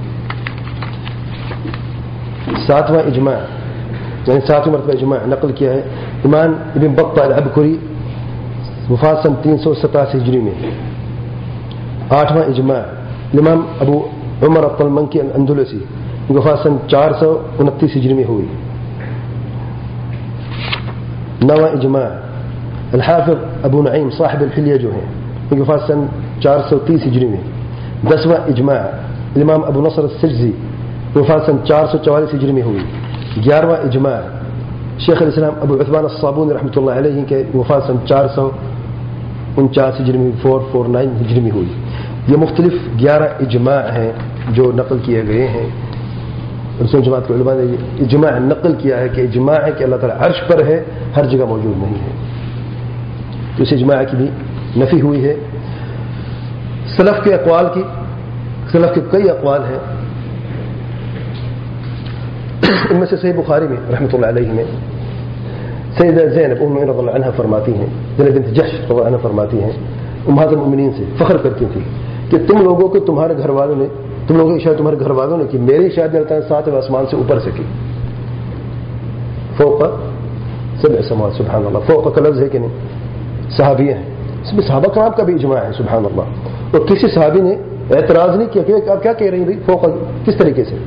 ساتواں اجماع یعنی ساتویں مرتبہ اجماع نقل کیا ہے امام ابن بطہ العبکری، وفات سن تین سو ستاسی ہجری میں. آٹھواں اجماع امام ابو عمر الطلمنکی الاندلسی، ان کی وفات سن چار سو انتیس ہجری میں ہوئی. نواں اجماع الحافظ ابو نعیم صاحب الحلیہ جو ہیں، ان کی وفات سن چار سو تیس ہجری میں. دسواں اجماع امام ابو نصر السجزی، وفات سن چار سو چوالیس ہجری میں ہوئی. گیارہواں اجماع شیخ الاسلام ابو عثمان الصابونی رحمۃ اللہ علیہ کے وفات سن چار سو انچاس ہجری میں فور فور نائن ہجری میں ہوئی. یہ مختلف گیارہ اجماع ہیں جو نقل کیے گئے ہیں. رسول جماعت کے علماء نے یہ اجماع نقل کیا ہے کہ اجماع ہے کہ اللہ تعالیٰ عرش پر ہے، ہر جگہ موجود نہیں ہے. تو اس اجماع کی بھی نفی ہوئی ہے. سلف کے اقوال کی سلف کے کئی اقوال ہیں. ان میں سے صحیح بخاری میں رحمۃ اللہ علیہ میں سیدہ زینب ام رضی اللہ عنہ فرماتی ہیں، زینب بنت جحش رضی اللہ عنہ فرماتی ہیں، امہات المؤمنین سے فخر کرتی تھی کہ تم لوگوں کو تمہارے گھر والوں نے تم لوگوں کی شاید تمہارے گھر والوں نے کی، میری شاید اللہ تعالیٰ ساتویں آسمان سے اوپر سے کی. فوق سبع سماوات، سبحان اللہ. فوق کا لفظ ہے کہ نہیں؟ صحابیہ ہیں، اس میں صحابہ کرام کا بھی اجماع ہے، سبحان اللہ. اور کسی صحابی نے اعتراض نہیں کیا کہ آپ کیا کہہ رہی ہیں بھائی فوق کس طریقے سے.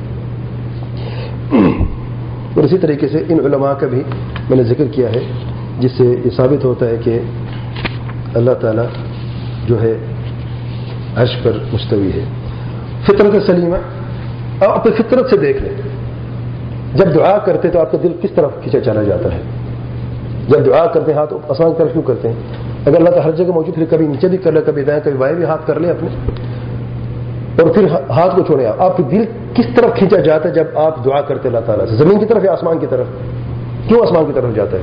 اور اسی طریقے سے ان علماء کا بھی میں نے ذکر کیا ہے جس سے یہ ثابت ہوتا ہے کہ اللہ تعالیٰ جو ہے عرش پر مستوی ہے. فطرت سلیمہ، آپ اپنی فطرت سے دیکھ لیں، جب دعا کرتے تو آپ کا دل کس طرف کھینچا چلا جاتا ہے؟ جب دعا کرتے ہیں ہاتھ آسمان کی طرف کیوں کرتے ہیں؟ اگر اللہ تعالیٰ ہر جگہ موجود ہے، کبھی نیچے بھی کر لے، کبھی دائیں کبھی بائیں بھی ہاتھ کر لیں اپنے، اور پھر ہاتھ کو چھوڑیں. آپ کا دل کس طرف کھینچا جاتا ہے جب آپ دعا کرتے اللہ تعالیٰ سے؟ زمین کی طرف یا آسمان کی طرف؟ کیوں آسمان کی طرف جاتا ہے؟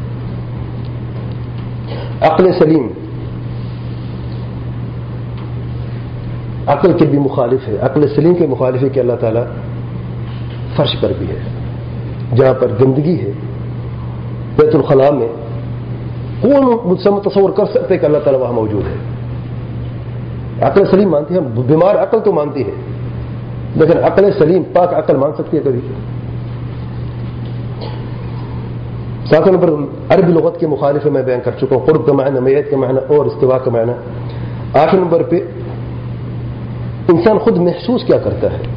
عقل سلیم عقل کے بھی مخالف ہے. عقل سلیم کے مخالف ہے کہ اللہ تعالیٰ فرش پر بھی ہے. جہاں پر گندگی ہے بیت الخلاء میں، کون مجھ سے تصور کر سکتے کہ اللہ تعالیٰ وہاں موجود ہے؟ عقل سلیم مانتی ہے، بیمار عقل تو مانتی ہے، لیکن عقل سلیم پاک عقل مان سکتی ہے کبھی؟ ساتھ نمبر عربی لغت کے مخالف میں بیان کر چکا ہوں، قرب کا معنی، میت کا معنی اور استوا کا معنی. آٹھ نمبر پہ انسان خود محسوس کیا کرتا ہے؟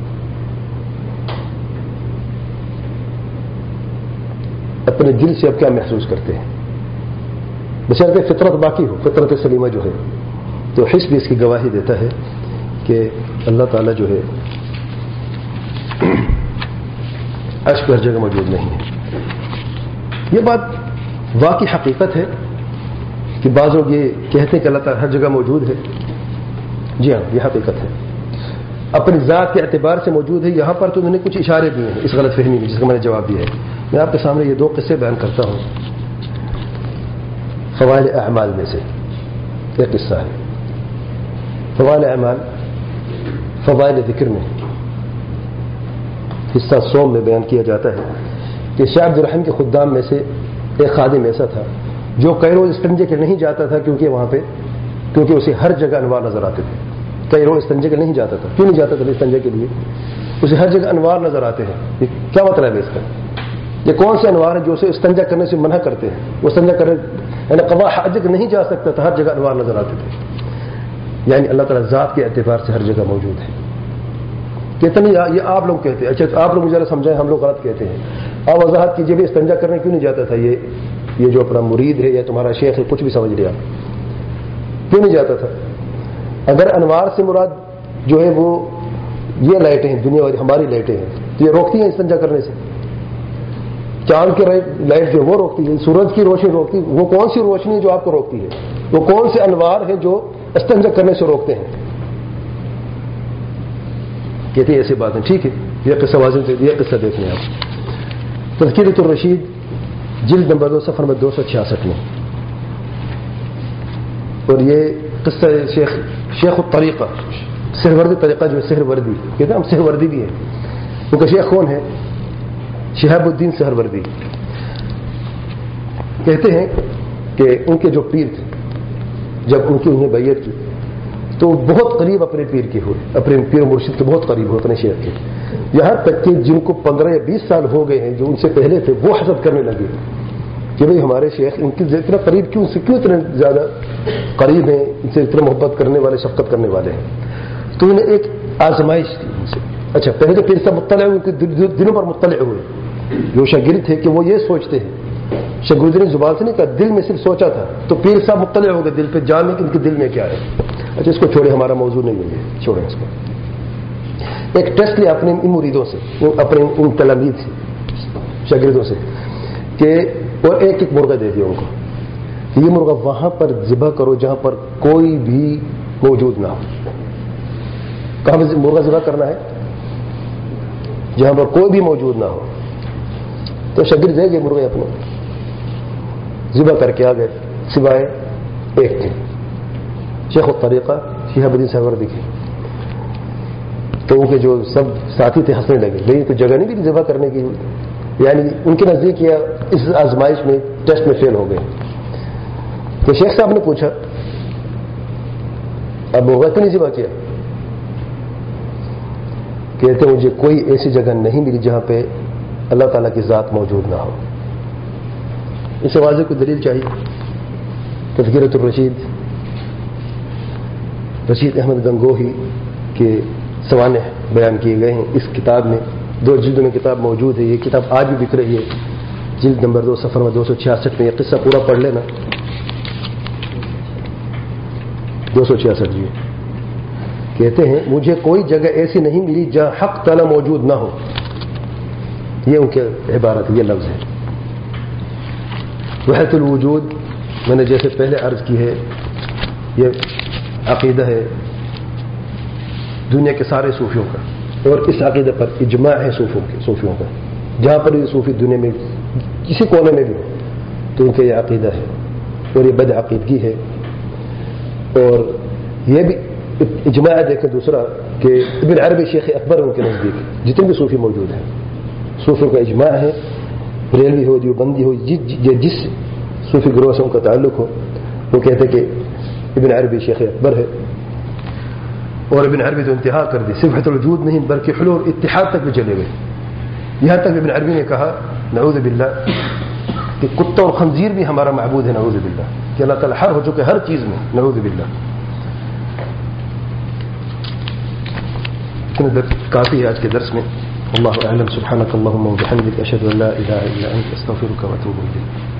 اپنے دل سے اب کیا محسوس کرتے ہیں؟ بشرطے فطرت باقی ہو، فطرت سلیمہ جو ہے. تو حس بھی اس کی گواہی دیتا ہے کہ اللہ تعالیٰ جو ہے عرش پر ہر جگہ موجود نہیں ہے. یہ بات واقعی حقیقت ہے کہ بعض لوگ یہ کہتے ہیں کہ اللہ تعالیٰ ہر جگہ موجود ہے. جی ہاں، یہ حقیقت ہے، اپنی ذات کے اعتبار سے موجود ہے. یہاں پر تو انہوں نے کچھ اشارے دیے ہیں اس غلط فہمی میں جس کا میں نے جواب دیا ہے. میں آپ کے سامنے یہ دو قصے بیان کرتا ہوں فضائل اعمال میں سے. ایک قصہ ہے فضائل اعمال، فضائل ذکر میں حصہ سوم میں بیان کیا جاتا ہے کہ شیخ عبد الرحیم کے خدام میں سے ایک خادم ایسا تھا جو کئی روز استنجے کے نہیں جاتا تھا کیونکہ وہاں پہ کیونکہ اسے ہر جگہ انوار نظر آتے تھے. کئی روز استنجے کے نہیں جاتا تھا. کیوں نہیں جاتا تھا استنجے کے لیے؟ اسے ہر جگہ انوار نظر آتے ہیں. یہ کیا مطلب ہے اس کا؟ یہ کون سے انوار ہیں جو اسے استنجا کرنے سے منع کرتے ہیں؟ وہ استنجا کرنے یعنی قضاء حاجت نہیں جا سکتا تھا، ہر جگہ انوار نظر آتے تھے. یعنی اللہ تعالیٰ ذات کے اعتبار سے ہر جگہ موجود ہے. کتنی یہ آپ لوگ کہتے ہیں. اچھا آپ لوگ مجھے سمجھائیں، ہم لوگ غلط کہتے ہیں. آپ وضاحت کیجیے بھی استنجا کرنے کیوں نہیں جاتا تھا یہ یہ جو اپنا مرید ہے یا تمہارا شیخ ہے، کچھ بھی سمجھ لیا، کیوں نہیں جاتا تھا؟ اگر انوار سے مراد جو ہے وہ یہ لائٹیں ہیں، دنیا والی ہماری لائٹیں ہیں، تو یہ روکتی ہیں استنجا کرنے سے؟ چاند کی لائٹ جو وہ روکتی ہے، سورج کی روشنی روکتی ہے، وہ کون سی روشنی ہے جو آپ کو روکتی ہے؟ وہ کون سے انوار ہیں جو استنجا کرنے سے روکتے ہیں؟ کہتے ہیں ایسی باتیں. ٹھیک ہے، یہ قصہ واضح یہ قصہ دیکھ لیں آپ. تذکرۃ الرشید جلد نمبر دو صفحہ نمبر دو سو چھیاسٹھ میں. اور یہ قصہ شیخ شیخ الطریقہ سہروردی طریقہ جو ہے سہروردی کہتے ہیں ہم سہروردی بھی ہیں. ان کا شیخ کون ہے؟ شہاب الدین سہروردی. کہتے ہیں کہ ان کے جو پیر تھے جب ان کی انہیں بیعت کی تو بہت قریب اپنے پیر کے ہوئے، اپنے پیر مرشد کے بہت قریب ہوئے اپنے شیخ کے. یہاں تک کہ جن کو پندرہ یا بیس سال ہو گئے ہیں جو ان سے پہلے تھے وہ حسد کرنے لگے کہ بھئی ہمارے شیخ ان کی اتنا قریب کیوں سے کیوں اتنے زیادہ قریب ہیں، ان سے اتنا محبت کرنے والے، شفقت کرنے والے ہیں. تو انہیں ایک آزمائش تھی ان سے. اچھا پہلے تو پیر صاحب مطلع ہوئے، ان کے دلوں پر مطلع ہوئے. جو شاگرد تھے کہ وہ یہ سوچتے ہیں، شاگرد نے زبان سے نہیں کہا، دل میں صرف سوچا تھا. تو پیر صاحب مطلع ہو گئے دل پہ، جانے کہ ان کے دل میں کیا ہے. اچھا اس کو چھوڑے، ہمارا موضوع نہیں ہے، چھوڑیں اس کو. ایک ٹیسٹ لیا اپنے ان مریدوں سے، اپنے ان تلامید سے، شاگردوں سے، کہ اور ایک ایک مرغہ دے دیا ان کو کہ یہ مرغہ وہاں پر ذبح کرو جہاں پر کوئی بھی موجود نہ ہو. کہاں پر مرغہ ذبح کرنا ہے؟ جہاں پر کوئی بھی موجود نہ ہو. تو شاگرد دے گئے مرغے اپنے، ذبح کر کے آ گئے سوائے ایک کے، شیخ الطریقہ شہاب الدین سہروردی کی. تو ان کے جو سب ساتھی تھے ہنسنے لگے، لیکن کوئی جگہ نہیں بھی ذبح کرنے کی، یعنی ان کے نزدیک یا اس آزمائش میں ٹیسٹ میں فیل ہو گئے. تو شیخ صاحب نے پوچھا اب مرغہ کیوں نہیں ذبح کیا؟ کہتے مجھے کوئی ایسی جگہ نہیں ملی جہاں پہ اللہ تعالیٰ کی ذات موجود نہ ہو. اس واضح کو دلیل چاہیے. تذکرۃ الرشید رشید احمد گنگوہی کے سوانح بیان کیے گئے ہیں اس کتاب میں. دو جلدوں میں کتاب موجود ہے. یہ کتاب آج بھی بک رہی ہے. جلد نمبر دو صفحہ نمبر دو سو چھیاسٹھ میں یہ قصہ پورا پڑھ لینا. دو سو چھیاسٹھ جی کہتے ہیں مجھے کوئی جگہ ایسی نہیں ملی جہاں حق تعالیٰ موجود نہ ہو. یہ ان کے عبارت، یہ لفظ ہے. وحدت الوجود میں نے جیسے پہلے عرض کی ہے، یہ عقیدہ ہے دنیا کے سارے صوفیوں کا، اور اس عقیدے پر اجماع ہے صوفیوں کے صوفیوں کا. جہاں پر یہ صوفی دنیا میں کسی کونے میں بھی ہو تو ان کا یہ عقیدہ ہے، اور یہ بد عقیدگی ہے. اور یہ بھی اجماع دیکھیں دوسرا کہ ابن عربی شیخ اکبر ان کے نزدیک جتنے بھی صوفی موجود ہیں صوفیوں کا اجماع ہے. بریلوی ہو، دیوبندی ہو، جس صوفی گروہ سے ان کا تعلق ہو، وہ کہتے کہ ابن عربی شیخ اکبر ہے. اور ابن عربی تو انتہا کر دی، صرف وحدت الوجود نہیں بلکہ حلول اتحاد تک بھی چلے گئے. یہاں تک ابن عربی نے کہا نعوذ باللہ کہ کتا اور خنزیر بھی ہمارا معبود ہے، نعوذ باللہ، کہ اللہ تعالیٰ ہر ہو چکے ہر چیز میں، نعوذ باللہ. کافی ہے آج کے درس میں. اللہ اعلم. سبحانک اللہم و بحمدک، اشہد ان لا الہ الا انت، استغفرک و اتوب الیک.